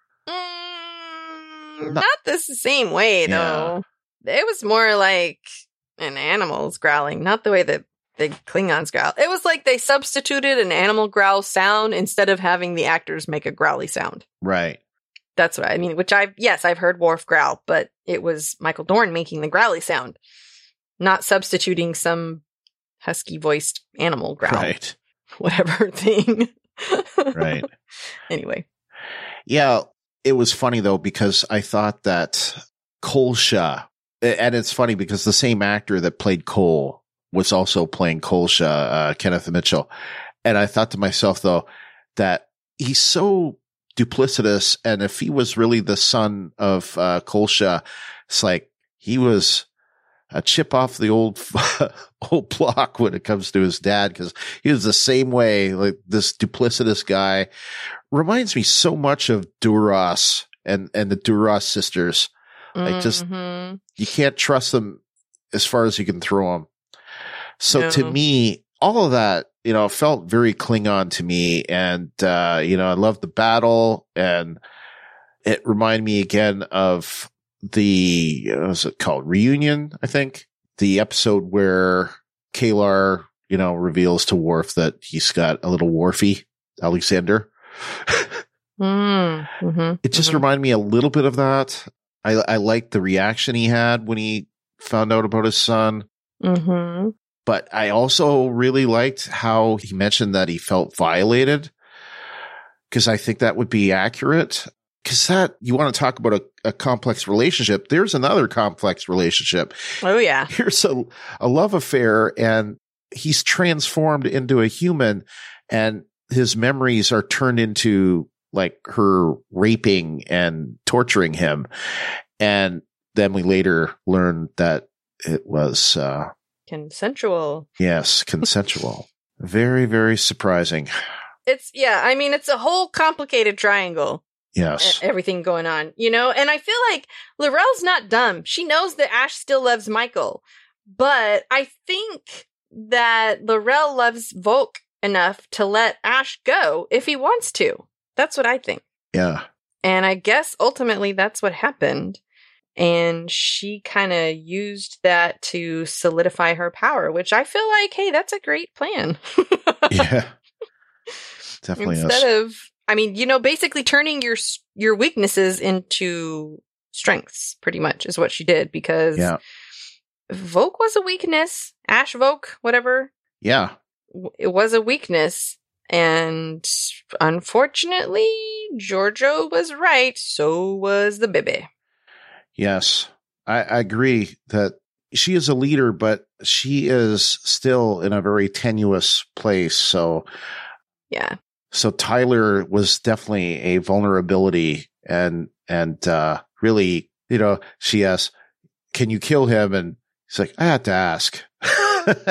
Not the same way, though. It was more like an animal's growling, not the way that the Klingons growl. It was like they substituted an animal growl sound instead of having the actors make a growly sound. Right. That's what I mean, which I've heard Worf growl, but it was Michael Dorn making the growly sound, not substituting some husky voiced animal growl. Right. Whatever thing. Right. Anyway. Yeah. It was funny though, because I thought that Kolsha, and it's funny because the same actor that played Cole was also playing Kolsha, Kenneth Mitchell. And I thought to myself though, that he's so duplicitous. And if he was really the son of Kolsha, it's like he was a chip off the old block when it comes to his dad, because he was the same way. Like, this duplicitous guy reminds me so much of Duras and the Duras sisters. Like, just you can't trust them as far as you can throw them. So to me, all of that, felt very Klingon to me. And, I loved the battle, and it reminded me again of the, what was it called? Reunion, I think. The episode where Kalar, reveals to Worf that he's got a little Worfy, Alexander. It just reminded me a little bit of that. I liked the reaction he had when he found out about his son. But I also really liked how he mentioned that he felt violated, because I think that would be accurate. Because you want to talk about a complex relationship. There's another complex relationship. Oh, yeah. Here's a love affair, and he's transformed into a human, and his memories are turned into like her raping and torturing him. And then we later learned that it was consensual. Yes, consensual. Very, very surprising. It's a whole complicated triangle. Yes. Everything going on, and I feel like L'Rell's not dumb. She knows that Ash still loves Michael, but I think that L'Rell loves Volk enough to let Ash go if he wants to. That's what I think. Yeah. And I guess ultimately that's what happened. And she kind of used that to solidify her power, which I feel like, hey, that's a great plan. Yeah. Definitely Instead of, basically turning your weaknesses into strengths, pretty much, is what she did, because Volk was a weakness. Ash Volk, whatever. Yeah. It was a weakness. And unfortunately, Georgiou was right. So was the baby. Yes. I agree that she is a leader, but she is still in a very tenuous place. So, yeah. So Tyler was definitely a vulnerability, and really, she asked, can you kill him? And he's like, I had to ask.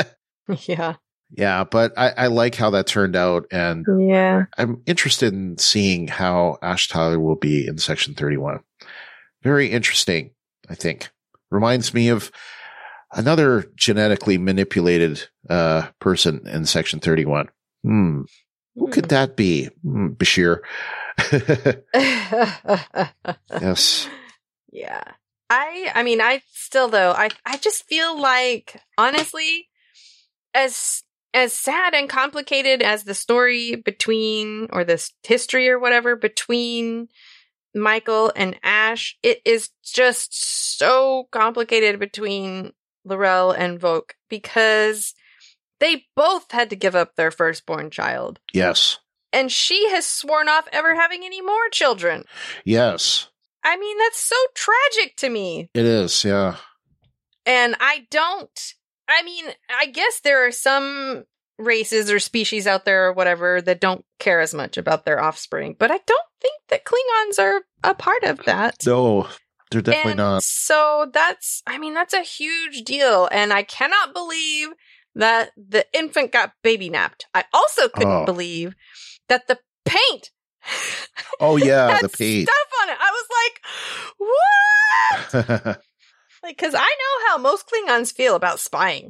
Yeah. Yeah, but I like how that turned out, and Yeah. I'm interested in seeing how Ash Tyler will be in Section 31. Very interesting, I think. Reminds me of another genetically manipulated person in Section 31. Who could that be? Bashir. Yes. Yeah. I mean, I still, though, I just feel like, honestly, as sad and complicated as the story between, or this history or whatever, between Michael and Ash, it is just so complicated between L'Rell and Voq, because they both had to give up their firstborn child. Yes. And she has sworn off ever having any more children. Yes. I mean, that's so tragic to me. It is, yeah. And I guess there are some races or species out there or whatever that don't care as much about their offspring, but I don't think that Klingons are a part of that. No, they're definitely not. So that's a huge deal. And I cannot believe that the infant got baby napped. I also couldn't believe that the paint. Oh yeah, had the paint stuff on it. I was like, what? Like, because I know how most Klingons feel about spying.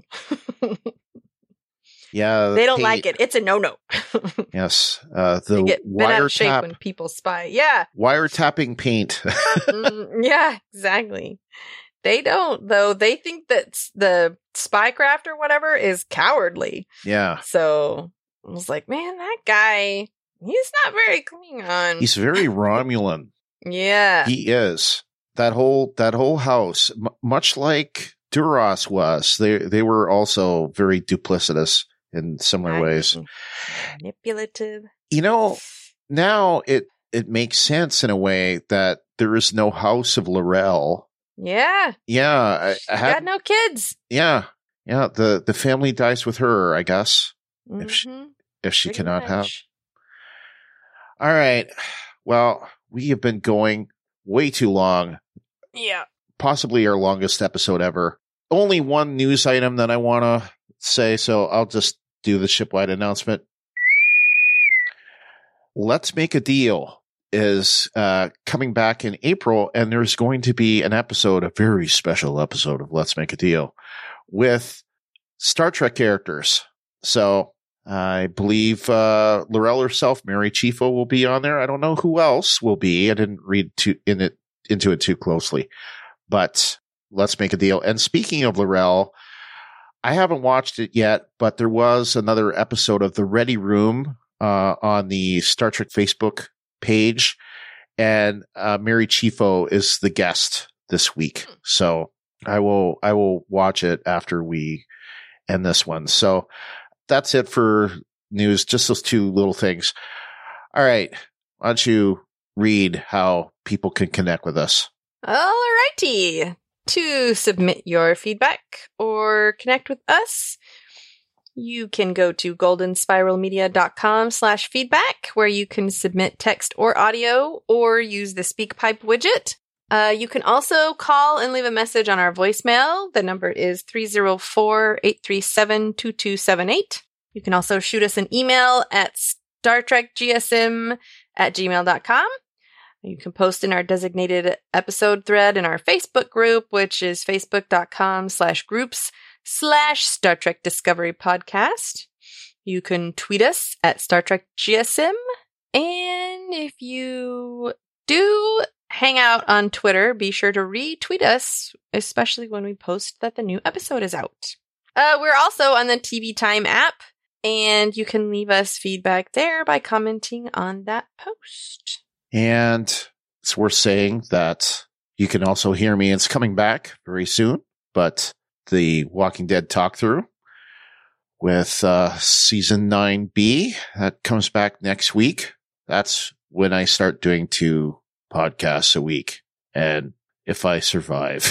Yeah, they don't like it. It's a no-no. Yes, they get bent out of shape wiretap when people spy. Yeah, wiretapping paint. Yeah, exactly. They don't, though. They think that the spycraft or whatever is cowardly. Yeah. So I was like, man, that guy, he's not very Klingon. He's very Romulan. Yeah, he is. That whole house, much like Duras was, they were also very duplicitous in similar ways. Manipulative. You know, now it makes sense in a way that there is no house of L'Rell. Yeah. Yeah. I got no kids. Yeah. Yeah. The family dies with her, I guess. Mm-hmm. If she cannot have. All right. Well, we have been going way too long. Yeah. Possibly our longest episode ever. Only one news item that I want to say, so I'll just do the shipwide announcement. Let's Make a Deal is coming back in April, and there's going to be an episode, a very special episode of Let's Make a Deal with Star Trek characters. So I believe L'Rell herself, Mary Chieffo, will be on there. I don't know who else will be. I didn't read into it too closely, but Let's Make a Deal. And speaking of L'Rell, I haven't watched it yet, but there was another episode of The Ready Room on the Star Trek Facebook page, and Mary Chieffo is the guest this week. So I will watch it after we end this one. So that's it for news. Just those two little things. All right. Why don't you read how people can connect with us? Alrighty. To submit your feedback or connect with us, you can go to goldenspiralmedia.com/feedback, where you can submit text or audio or use the SpeakPipe widget. You can also call and leave a message on our voicemail. The number is 304-837-2278. You can also shoot us an email at StarTrekGSM@gmail.com. You can post in our designated episode thread in our Facebook group, which is facebook.com/groups/Star Trek Discovery Podcast. You can tweet us at Star Trek GSM. And if you do hang out on Twitter, be sure to retweet us, especially when we post that the new episode is out. We're also on the TV Time app, and you can leave us feedback there by commenting on that post. And it's worth saying that you can also hear me. It's coming back very soon, but the Walking Dead talk through with season 9B that comes back next week. That's when I start doing 2 podcasts a week, and if I survive.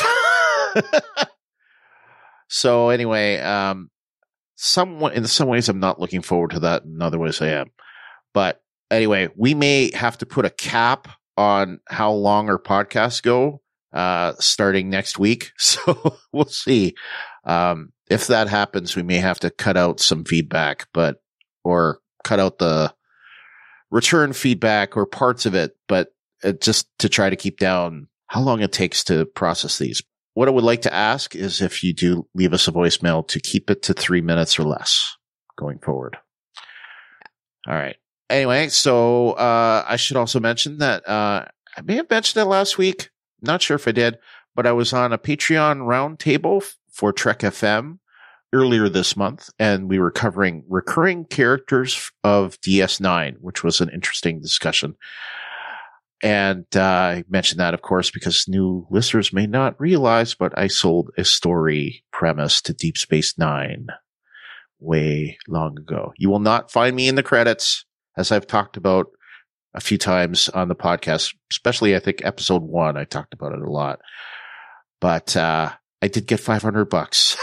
So anyway, in some ways I'm not looking forward to that. In other ways I am. But anyway, we may have to put a cap on how long our podcasts go, starting next week. So we'll see. if that happens, we may have to cut out some feedback, or cut out the return feedback or parts of it, but just to try to keep down how long it takes to process these. What I would like to ask is if you do leave us a voicemail to keep it to 3 minutes or less going forward. All right. Anyway, so I should also mention that I may have mentioned it last week. Not sure if I did, but I was on a Patreon roundtable for Trek FM earlier this month, and we were covering recurring characters of DS9, which was an interesting discussion. And I mentioned that, of course, because new listeners may not realize, but I sold a story premise to Deep Space Nine way long ago. You will not find me in the credits, as I've talked about a few times on the podcast, especially I think episode 1. I talked about it a lot, but I did get $500.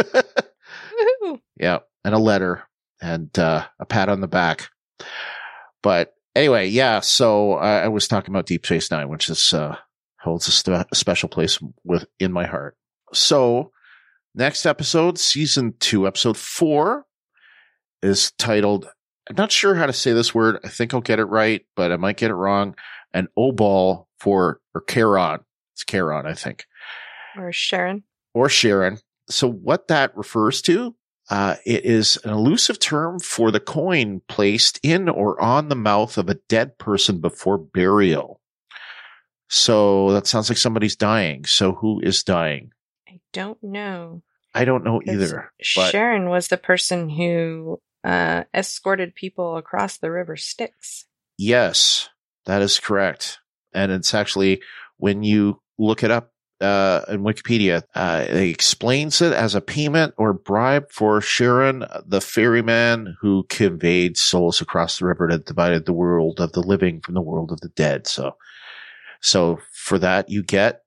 Yeah, and a letter and a pat on the back. But anyway, yeah. So I was talking about Deep Space Nine, which is holds a special place in my heart. So next episode, season 2, episode 4, is titled. I'm not sure how to say this word. I think I'll get it right, but I might get it wrong. An Obol or Charon. It's Charon, I think. Or Sharon. So what that refers to, it is an elusive term for the coin placed in or on the mouth of a dead person before burial. So that sounds like somebody's dying. So who is dying? I don't know. I don't know either. But Sharon was the person who escorted people across the river Styx. Yes, that is correct. And it's actually, when you look it up in Wikipedia, it explains it as a payment or bribe for Sharon, the ferryman who conveyed souls across the river that divided the world of the living from the world of the dead. So for that, you get.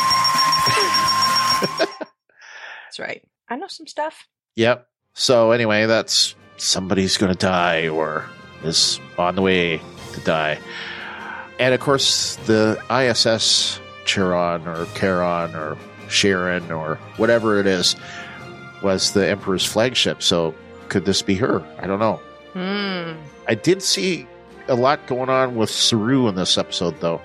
That's right. I know some stuff. Yep. So anyway, that's somebody's going to die or is on the way to die. And of course, the ISS Charon or Sharon or whatever it is was the Emperor's flagship. So could this be her? I don't know. I did see a lot going on with Saru in this episode, though.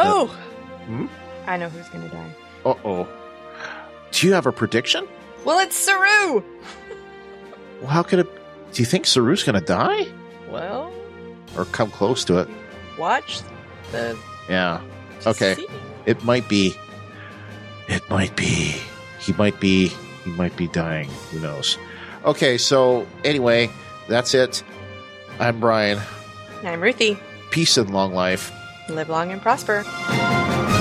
I know who's going to die. Uh-oh. Do you have a prediction? Well, it's Saru! Well, how could it... Do you think Saru's going to die? Well... Or come close to it? Watch the... Yeah. Okay. See? It might be. He might be dying. Who knows? Okay, so anyway, that's it. I'm Brian. I'm Ruthie. Peace and long life. Live long and prosper.